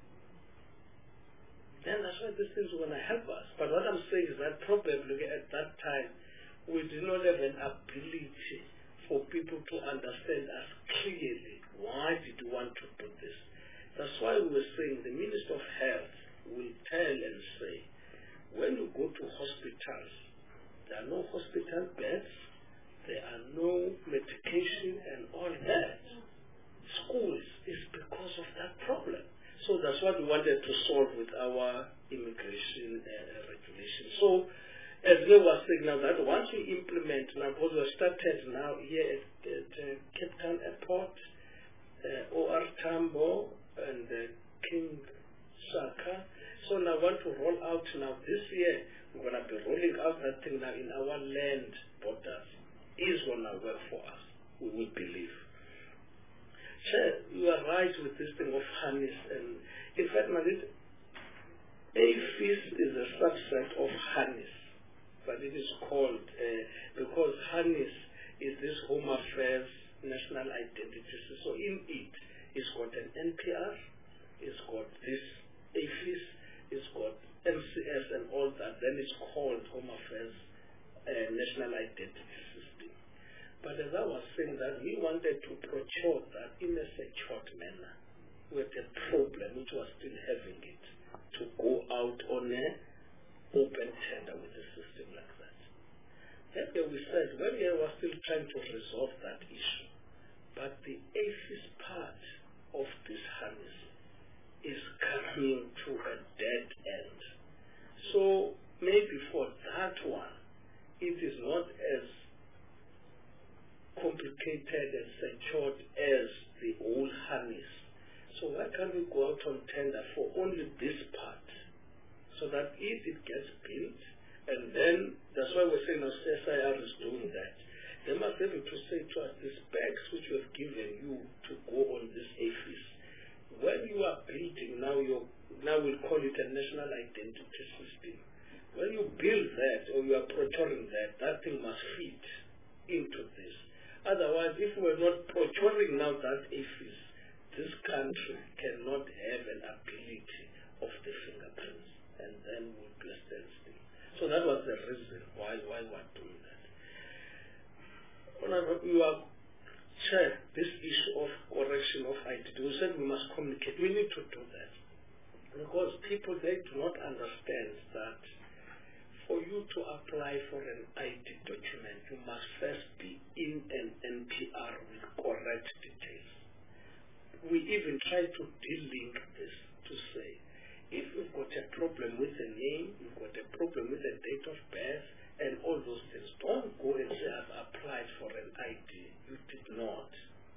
Then that's why these things are going to help us. But what I'm saying is that probably at that time, we did not have an ability for people to understand us clearly. Why did you want to do this? That's why we were saying the Minister of Health will tell and say, when you go to hospitals, there are no hospital beds, there are no medication and all that. Schools is because of that problem. So that's what we wanted to solve with our immigration uh, regulation. So as we were saying now that once we implement, now because we started now here at, at uh, Cape Town Airport, uh, O R Tambo and uh, King Saka. So now I want to roll out now this year, we're going to be rolling out that thing now in our land borders. Is going to work for us, we will believe. Sure, you are right with this thing of harness, and in fact, Marit, AFIS is a subset of harness, but it is called uh, because harness is this Home Affairs National Identity System. So in it, it's got an N P R, it's got this A F I S, it's got M C S and all that. Then it's called Home Affairs uh, National Identity System. But as I was saying, that we wanted to procure that in a secured manner with a problem which was still having it, to go out on a open tender with a system like that. That's where we said, well, we were still trying to resolve that issue. But the A F I S part of this harness is coming to a dead end. So maybe for that one, it is not as complicated and secured as the old harness. So why can't we go out on tender for only this part, so that if it gets built, and then that's why we're saying now S I R is doing that. They must be able to say to us the specs which we have given you to go on this A F I S. When you are building now, you now we'll call it a national identity system. When you build that or you are procuring that, that thing must fit into this. Otherwise, if we're not procuring now that A F I S, this country cannot have an ability of the fingerprints, and then we'll be a standstill. So that was the reason why why we're doing that. Honorable, you are chair, this issue of correction of identity. We said we must communicate. We need to do that. Because people, they do not understand that for you to apply for an I D document, you must first be in an N P R with correct details. We even try to de-link this to say, if you've got a problem with the name, you've got a problem with the date of birth, and all those things, don't go and say, I've applied for an I D. You did not.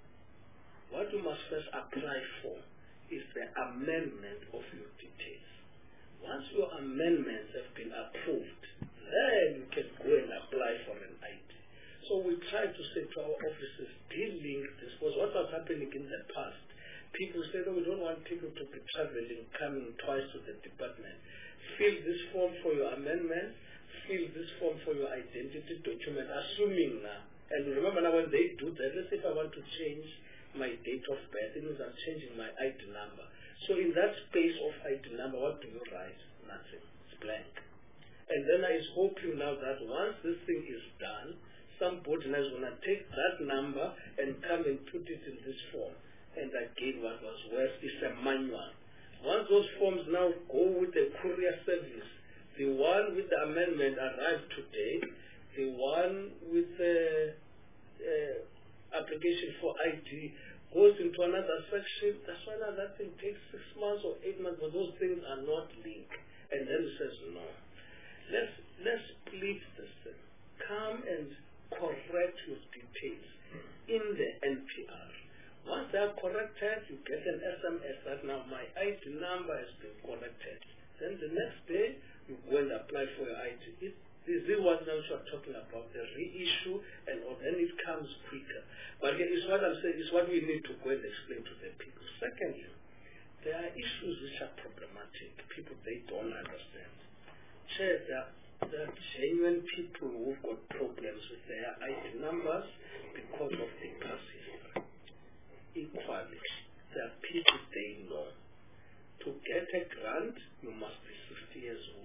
What you must first apply for is the amendment of your details. Once your amendments have been approved, then you can go and apply for an I D. So we try to say to our officers, de-link this, because what was happening in the past, people said, oh, we don't want people to be traveling, coming twice to the department. Fill this form for your amendment, fill this form for your identity document, assuming now. And remember now when they do that, let's say if I want to change my date of birth, it means I'm changing my I D number. So in that space of I D number, what do you write? Nothing. It's blank. And then I is hoping now that once this thing is done, somebody now is going to take that number and come and put it in this form. And again, what was worse is a manual. Once those forms now go with the courier service, the one with the amendment arrived today, the one with the uh, application for I D goes into another section. That's why now that thing takes six months or eight months, but those things are not linked. And then it says, no. Let's, let's split this thing. Come and correct your details in the N P R. Once they are corrected, you get an S M S that now my I D number has been corrected. Then the next day, you go and apply for your I D. It, this is what now you are talking about, the reissue, and or then it comes quicker. But again, it's what I'm saying, it's what we need to go and explain to the people. Secondly, there are issues which are problematic. People, they don't understand. Chair, there are, there are genuine people who've got problems with their I D numbers because of the past history. Equally, there are people they know. To get a grant, you must be sixty years old.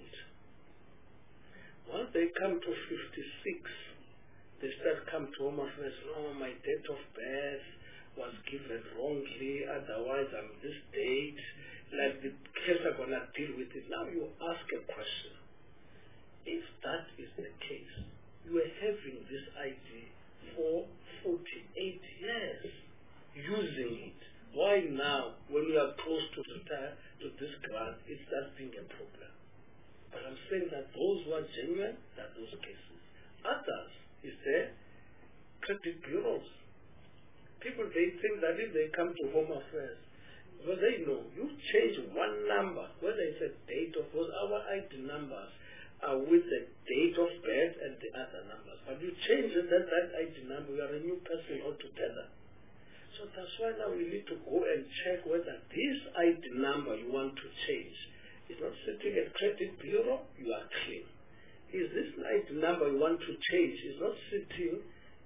Once they come to fifty-six, they start come to Home Affairs, no, my date of birth was given wrongly, otherwise I'm this date, like the case are going to deal with it. Now you ask a question. If that is the case, you are having this I D for forty-eight years, using it. Why now, when you are close to retire to this grant, it starts being a problem? But I'm saying that those who are genuine, that those cases. Others, is there credit bureaus. People, they think that if they come to Home Affairs, well, they know, you change one number, whether it's a date of those, our I D numbers are with the date of birth and the other numbers. But you change it, that, that I D number, you are a new person altogether. So that's why now we need to go and check whether this I D number you want to change is not sitting at credit bureau, you are clean. Is this I D number you want to change is not sitting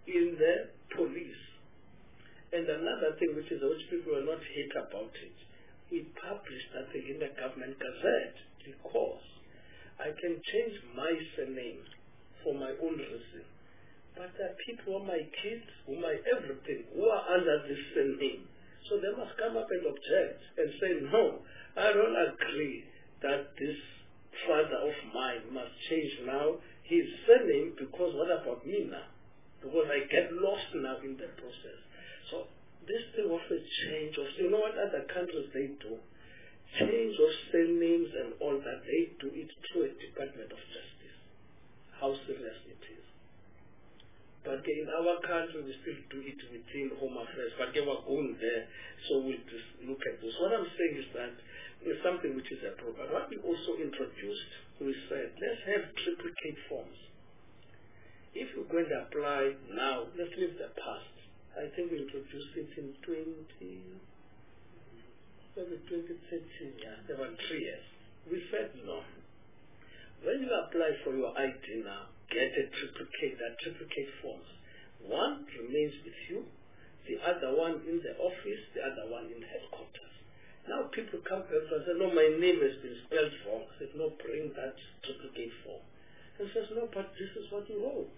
in the police. And another thing which is which people are not hate about it, we published that thing in the government gazette because I can change my surname for my own reason. But there are people, my kids, who my everything, who are under this surname. So they must come up and object and say, no, I don't agree that this father of mine must change now his surname because what about me now? Because I get lost now in the process. So this thing of a change of, you know what other countries they do? Change of surnames and all that, they do it through a Department of Justice. How serious it is. But in our country, we still do it within Home Affairs. But we're going there, so we'll just look at this. What I'm saying is that it's something which is a problem. What we also introduced, we said, let's have triplicate forms. If you're going to apply now, let's leave the past. I think we introduced it in twenty, maybe twenty thirteen, yeah, there were three years. We said no. When you apply for your I D now, get a triplicate, that triplicate forms. One remains with you, the other one in the office, the other one in headquarters. Now people come back and say, no, my name has been spelled wrong. I said, no, bring that triplicate form. And says, no, but this is what you wrote.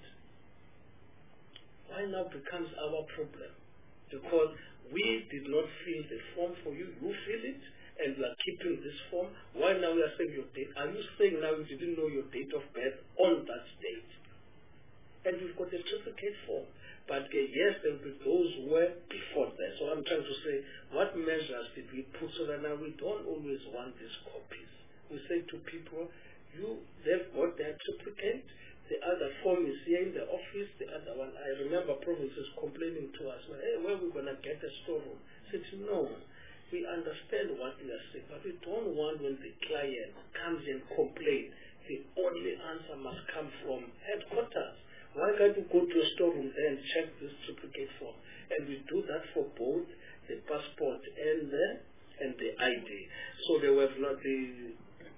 Why now becomes our problem? Because we did not fill the form for you, you fill it, and you are keeping this form. Why now you are saying your date? Are you saying now you didn't know your date of birth on that date? And we've got a triplicate form. But uh, yes, there will be those who were before that. So I'm trying to say, what measures did we put so that now we don't always want these copies? We say to people, you, they've got their triplicate, the other form is here in the office, the other one, I remember provinces complaining to us, well, hey, where are we going to get a storeroom? I said, no, we understand what we are saying, but we don't want when the client comes and complains, the only answer must come from headquarters. Why can't you go to a storeroom there and check this triplicate form? And we do that for both the passport and the, and the I D. So they were not the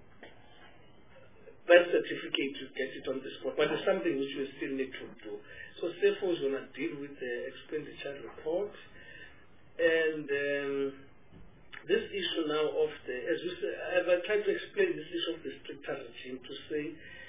birth certificate to get it on the spot, but it's something which we still need to do. So SAFO is going to deal with the expenditure report, and um, this issue now of the, as we say, as I tried to explain this issue of the stricter regime to say,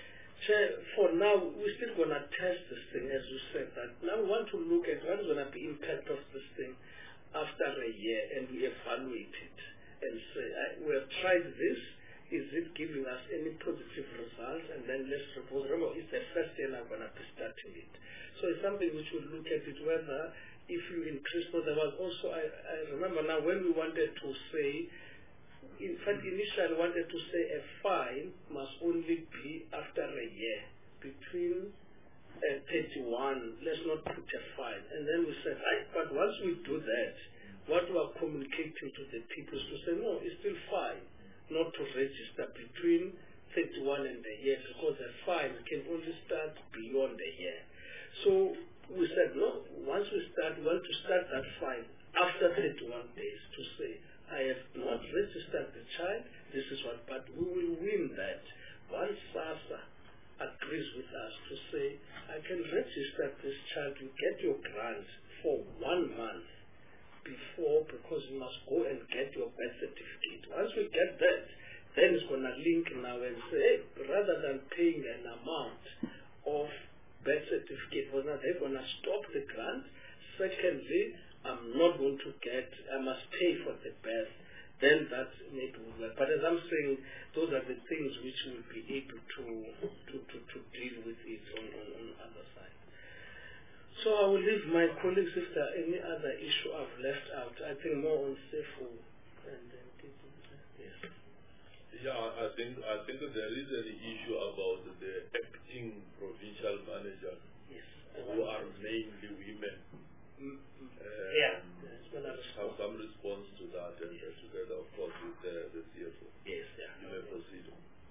for now, we're still going to test this thing, as you said, that now we want to look at what is going to be impact of this thing after a year, and we evaluate it and say, we have tried this, is it giving us any positive results, and then let's propose. Remember, it's the first year I'm going to be starting it. So it's something which we'll look at it, whether if you increase, but there was also, I, I remember now when we wanted to say, in fact, initially wanted to say a fine must only be after a year, between uh, thirty-one, let's not put a fine. And then we said, right, but once we do that, what we are communicating to the people is to say, no, it's still fine not to register between thirty-one and a year, because a fine can only start beyond a year. So we said, no, once we start, we want to start that fine after thirty-one days to say, I have not registered the child, this is what, but we will win that. Once SASSA agrees with us to say, I can register this child, you get your grant for one month before, because you must go and get your birth certificate. Once we get that, then it's going to link now and say, hey, rather than paying an amount of birth certificate, well, now they're going to stop the grant. Secondly, I'm not going to get, I must pay for the birth. Then that maybe will work. But as I'm saying, those are the things which we'll be able to to, to, to deal with it on, on, on the other side. So I will leave my colleagues if there are any other issue I've left out. I think more on SAFO and then yes. Yeah, I think I think there is an issue about the acting provincial managers, yes, who are mainly women. Mm-hmm. Uh, yeah, yes, well, have some response to that, and yes, together, of course, with the, the C F O. Yes, yeah. You may proceed.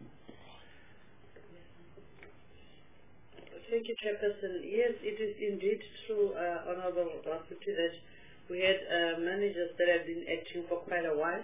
Thank you, Chairperson. Yes, it is indeed true, uh, Honorable Rafuti, that we had uh, managers that have been acting for quite a while.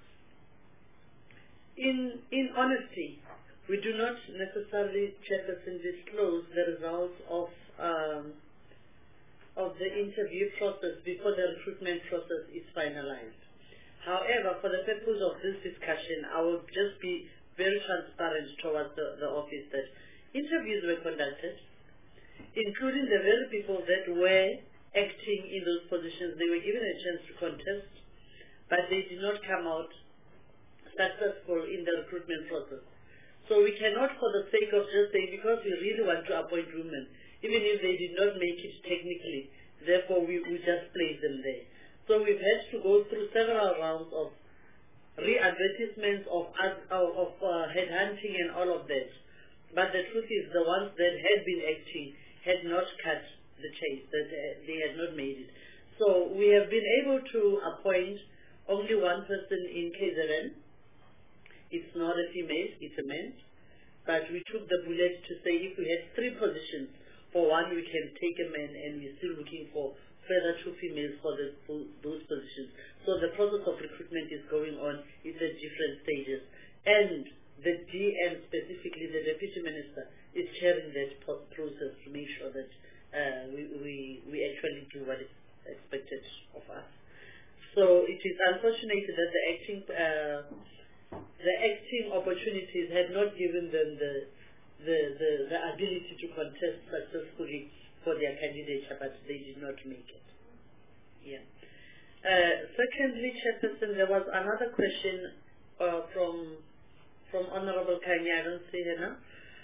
In in honesty, we do not necessarily, Chairperson, disclose the results of um, of the interview process before the recruitment process is finalized. However, for the purpose of this discussion, I will just be very transparent towards the, the office that interviews were conducted, including the very people that were acting in those positions. They were given a chance to contest, but they did not come out successful in the recruitment process. So we cannot, for the sake of just saying, because we really want to appoint women, even if they did not make it technically, therefore we, we just place them there. So we've had to go through several rounds of re-advertisements, of, of, of uh, headhunting and all of that. But the truth is the ones that had been acting had not cut the chase, that uh, they had not made it. So we have been able to appoint only one person in K Z N. It's not a female, it's a man. But we took the bullet to say if we had three positions, for one we can take a man, and we're still looking for further two females for, the, for those positions. So the process of recruitment is going on. It's at different stages. And the D M, specifically the Deputy Minister, is chairing that process to make sure that uh, we, we, we actually do what is expected of us. So it is unfortunate that the acting uh, the acting opportunities had not given them the, the, the, the ability to contest successfully for their candidature, but they did not make it. Yeah. Uh, secondly, Chairperson, there was another question uh, from from Honorable Kanya. I don't see her now.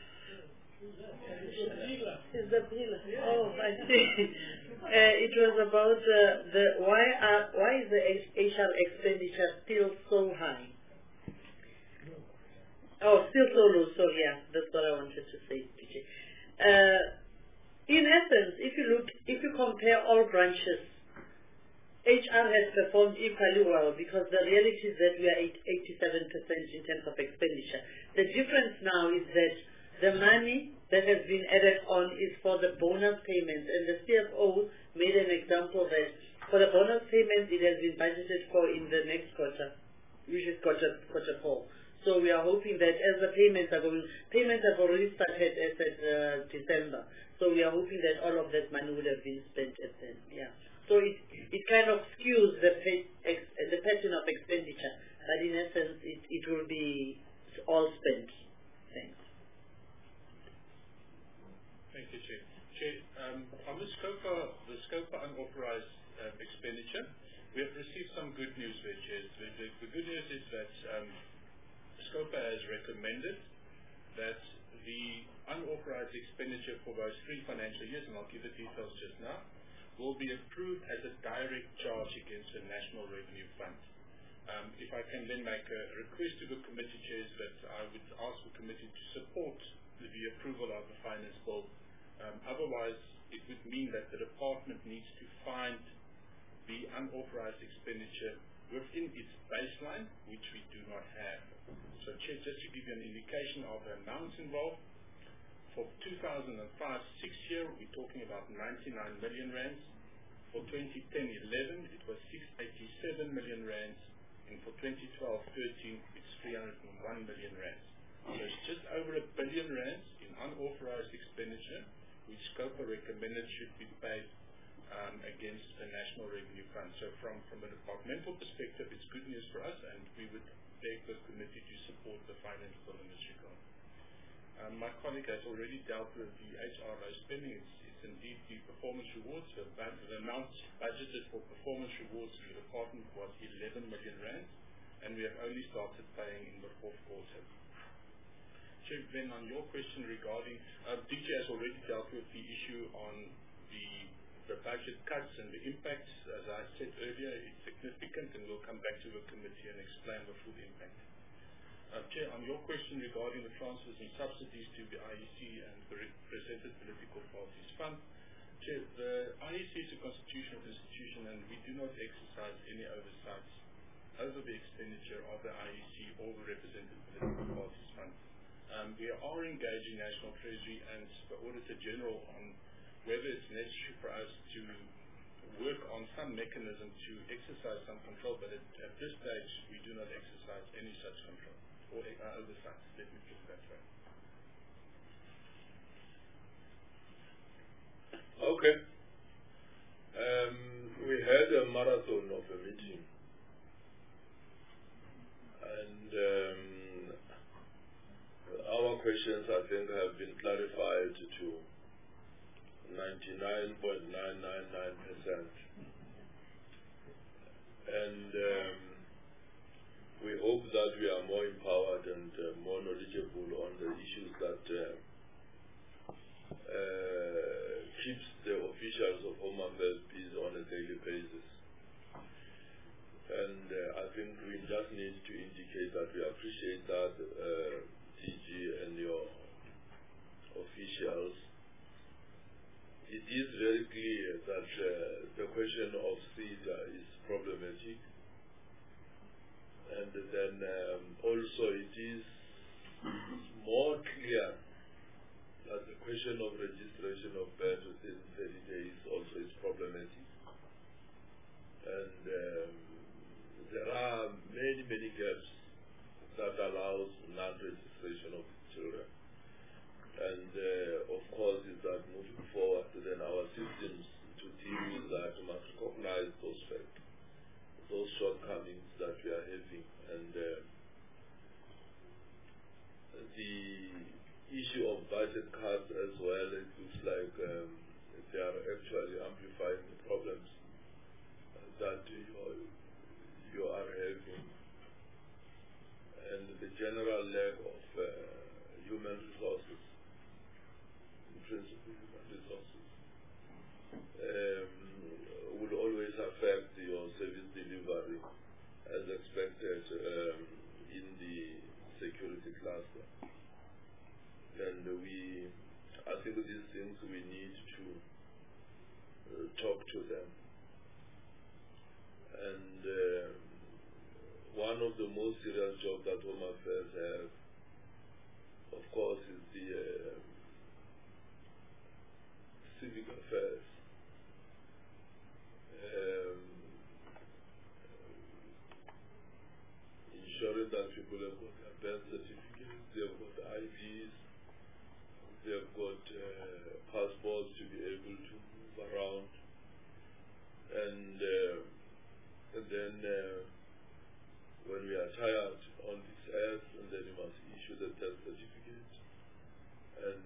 Is the bill? Oh, I see. Uh, it was about uh, the why are why is the H R expenditure still so high? Oh, still so low. So yeah, that's what I wanted to say, D J. Uh, in essence, if you look, if you compare all branches, H R has performed equally well, because the reality is that we are eighty-seven percent in terms of expenditure. The difference now is that the money that has been added on is for the bonus payments, and the C F O made an example that for the bonus payments it has been budgeted for in the next quarter, which is quarter, quarter four. So we are hoping that as the payments are going, payments have already started as at uh, December. So we are hoping that all of that money would have been spent at then. Yeah. So it it kind of skews the pay, ex, the pattern of expenditure, but in essence it, it will be all spent. Thanks. Thank you, Chair. Chair, um, on the SCOPA, the SCOPA unauthorized uh, expenditure, we have received some good news there, Chair. The, the, the good news is that um, SCOPA has recommended that the unauthorized expenditure for those three financial years, and I'll give the details just now, will be approved as a direct charge against the National Revenue Fund. Um, if I can then make a request to the committee chairs that I would ask the committee to support the, the approval of the finance bill. Um, otherwise, it would mean that the department needs to find the unauthorized expenditure within its baseline, which we do not have. So, Chair, just to give you an indication of the amounts involved, for two thousand five six year, we're talking about ninety-nine million rands. For twenty ten eleven, it was six hundred eighty-seven million rands. And for twenty twelve thirteen, it's three hundred one million rands. So it's just over a billion rands in unauthorized expenditure, which SCOPA recommended should be paid um, against the National Revenue Fund. So from, from a departmental perspective, it's good news for us, and we would beg the committee to support the finance bill in this regard. Um, my colleague has already dealt with the H R O spending. It's, it's indeed the performance rewards. The, the amount budgeted for performance rewards in the department was eleven million rand, and we have only started paying in the fourth quarter. Chair, then on your question regarding, uh, D J has already dealt with the issue on the, the budget cuts and the impacts. As I said earlier, it's significant, and we'll come back to the committee and explain the full impact. Uh, Chair, on your question regarding the transfers and subsidies to the I E C and the represented political parties fund, Chair, the I E C is a constitutional institution, and we do not exercise any oversight over the expenditure of the I E C or the represented political parties fund. Um, we are engaging National Treasury and the Auditor General on whether it's necessary for us to work on some mechanism to exercise some control, but at, at this stage we do not exercise any such control or uh, oversight. Let me put it that way. Okay. a meeting. And um, our questions, I think, have been clarified to ninety-nine point nine nine nine percent. And um, we hope that we are more empowered and uh, more knowledgeable on the issues that uh, uh, keeps the officials of Home Affairs busy on a daily basis. And uh, I think we just need to indicate that we appreciate that uh, D G and your officials. It is very clear that uh, the question of SEDA is problematic. And then um, also it is more clear that the question of registration of birth within thirty days also is problematic. And um, there are many, many gaps that allows non-registration of children. And uh, of course, is that moving forward, then our systems to deal with that must recognize those facts, those shortcomings that we are having. And uh, the issue of budget cuts as well, it looks like um, they are actually amplifying the problems that you, you are having. And the general lack of uh, human resources, in principle human resources, um, will always affect your service delivery as expected um, in the security cluster. And we, I think these things we need to uh, talk to them. And um, one of the most serious jobs that Home Affairs have, of course, is the uh, civic affairs. Um, ensuring that people have got their birth certificates, they have got I Ds, they have got uh, passports to be able to move around. And, uh, and then uh, when we are tired on this earth, and then we must issue the death certificate. And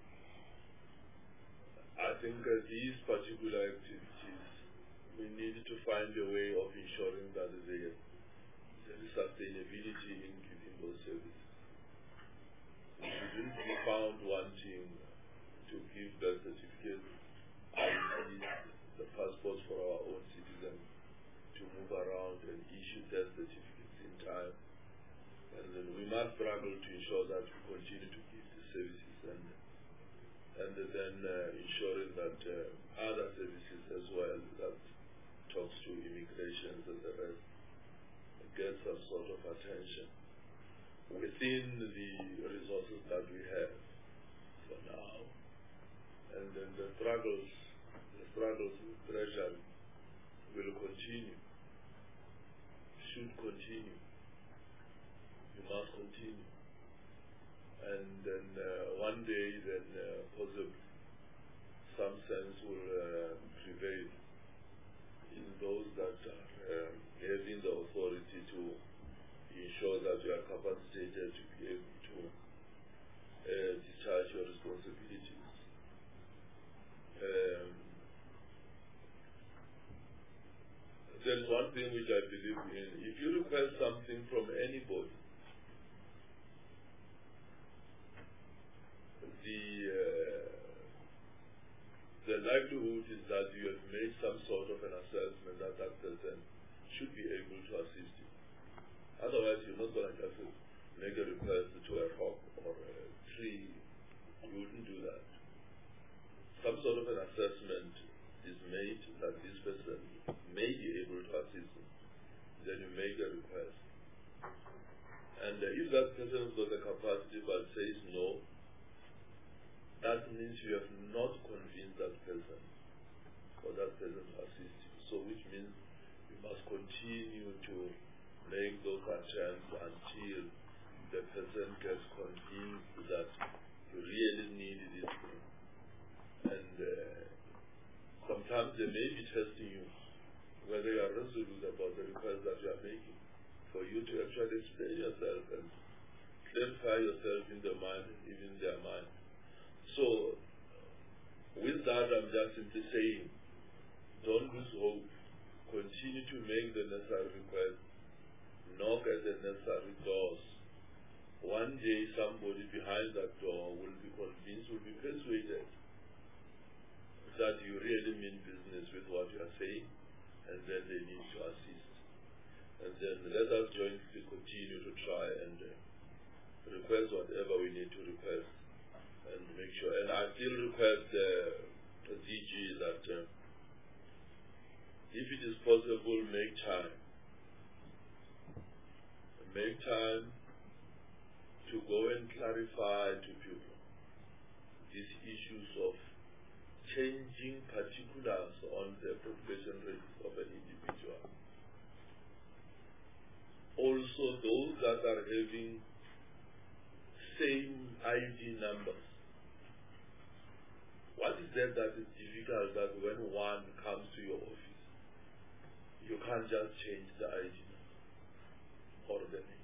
I think uh, these particular activities, we need to find a way of ensuring that there, there is sustainability in giving those services. We shouldn't be found wanting to give birth certificates, I D, the passports for our own citizens to move around and issue death certificates in time. And then we must struggle to ensure that we continue to give the services and and then uh, ensuring that uh, other services as well that talks to immigration and the rest get some sort of attention within the resources that we have for now. And then the struggles, the struggles with treasury will continue, should continue, you must continue. And then uh, one day, then uh, possibly some sense will uh, prevail in those that are um, having the authority to ensure that you are capacitated to be able to uh, discharge your responsibilities. Um, there's one thing which I believe in. If you request something from anybody, the uh, the likelihood is that you have made some sort of an assessment that that person should be able to assist you. Otherwise, you're not going to just make a request to a rock or a tree. You wouldn't do that. Some sort of an assessment is made that this person may be able to assist you. Then you make a request. And uh, if that person has got the capacity but says no, that means you have not convinced that person for that person to assist you. So which means you must continue to make those attempts until the person gets convinced that you really need this thing. And uh, sometimes they may be testing you whether you are resolute about request that you are making, for you to actually explain yourself and clarify yourself in the mind, even in their mind. So, with that, I'm just simply saying, don't lose hope. Continue to make the necessary requests. Knock at the necessary doors. One day, somebody behind that door will be convinced, will be persuaded that you really mean business with what you are saying, and then they need to assist. And then let us jointly continue to try and uh, request whatever we need to request, and make sure. And I still request uh, the D G that uh, if it is possible, make time. Make time to go and clarify to people these issues of changing particulars on the population rates of an individual. Also, those that are having same I D numbers. What is that that is difficult that when one comes to your office, you can't just change the I D number or the name?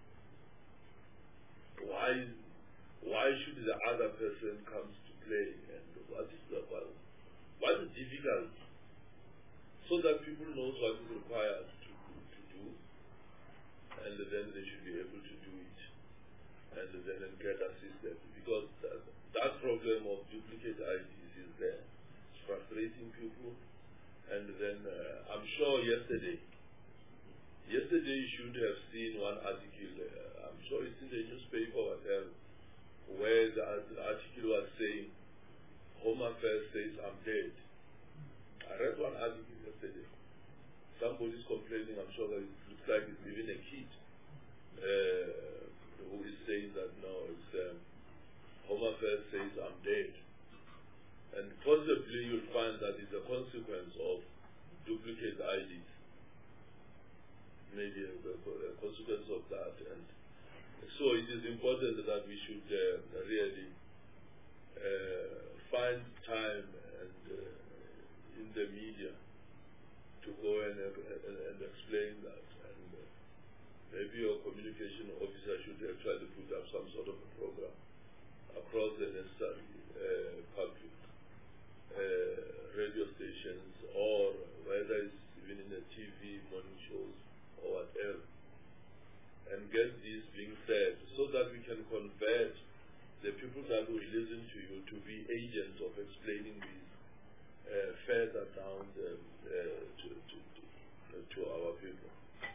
Why, why should the other person come to play, and what is the what, what is difficult, so that people know what is required to, to do, and then they should be able to do it, and then get assistance, because that, that problem of duplicate I Ds is there. It's frustrating people. And then uh, I'm sure yesterday, yesterday you should have seen one article, uh, I'm sure it's in the newspaper or whatever, where the, the article was saying, Home Affairs says I'm dead. I read one article yesterday. Somebody's complaining, I'm sure that it looks like it's even a kid, uh, who is saying that no, it's um, Home Affairs says I'm dead. And possibly you'll find that it's a consequence of duplicate I Ds. Maybe a, a consequence of that. And so it is important that we should uh, really uh, find time and uh, in the media to go and, uh, and explain that. And uh, maybe your communication officer should actually put up some sort of a program across the necessary uh, public uh, radio stations, or whether it's even in the T V, morning shows, or whatever, and get these being said so that we can convert the people that will listen to you to be agents of explaining these uh, further down the, uh, to, to, to, uh, to our people.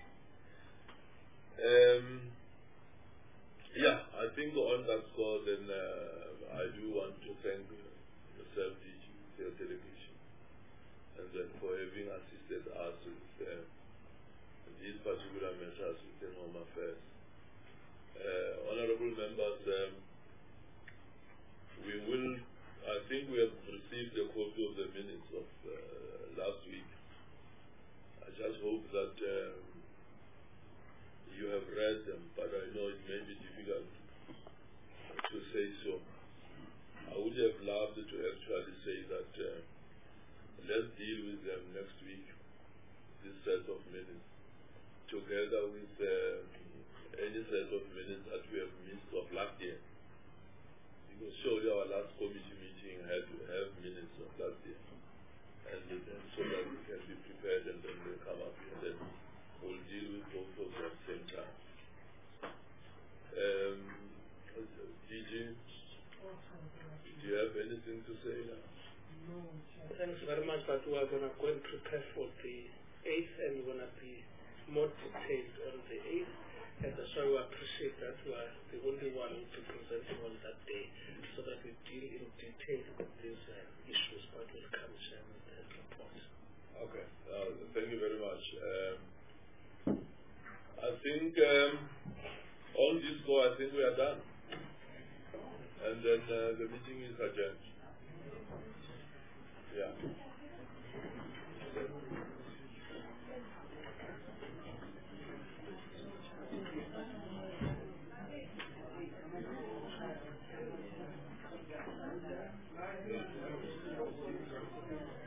Um, yeah, I think on that score, then uh, I do want to thank yourself, D G, your delegation, and then for having assisted us with uh, these particular measures within Home Affairs. Uh, honorable members, um, we will, I think we have received a copy of the minutes of uh, last week. I just hope that um, you have read them, but I know it may be difficult to say so. I would have loved to actually say that uh, let's deal with them next week, this set of minutes, together with uh, any set of minutes that we have missed of last year. Because surely our last committee meeting had to have minutes of last year. And then so that we can be prepared, and then we'll come up here, and then we'll deal with both of them at the same time. Um, D G, do you have anything to say now? No. Thanks very much, but we are going to go and prepare for the eighth, and we're going to be more detailed on the eighth. And that's why we appreciate that we are the only one to present on that day, so that we deal in detail with these uh, issues, but we'll come share with the report. Okay, uh, thank you very much. Um, I think um, on this go, I think we are done. And then uh, the meeting is adjourned. Yeah. So.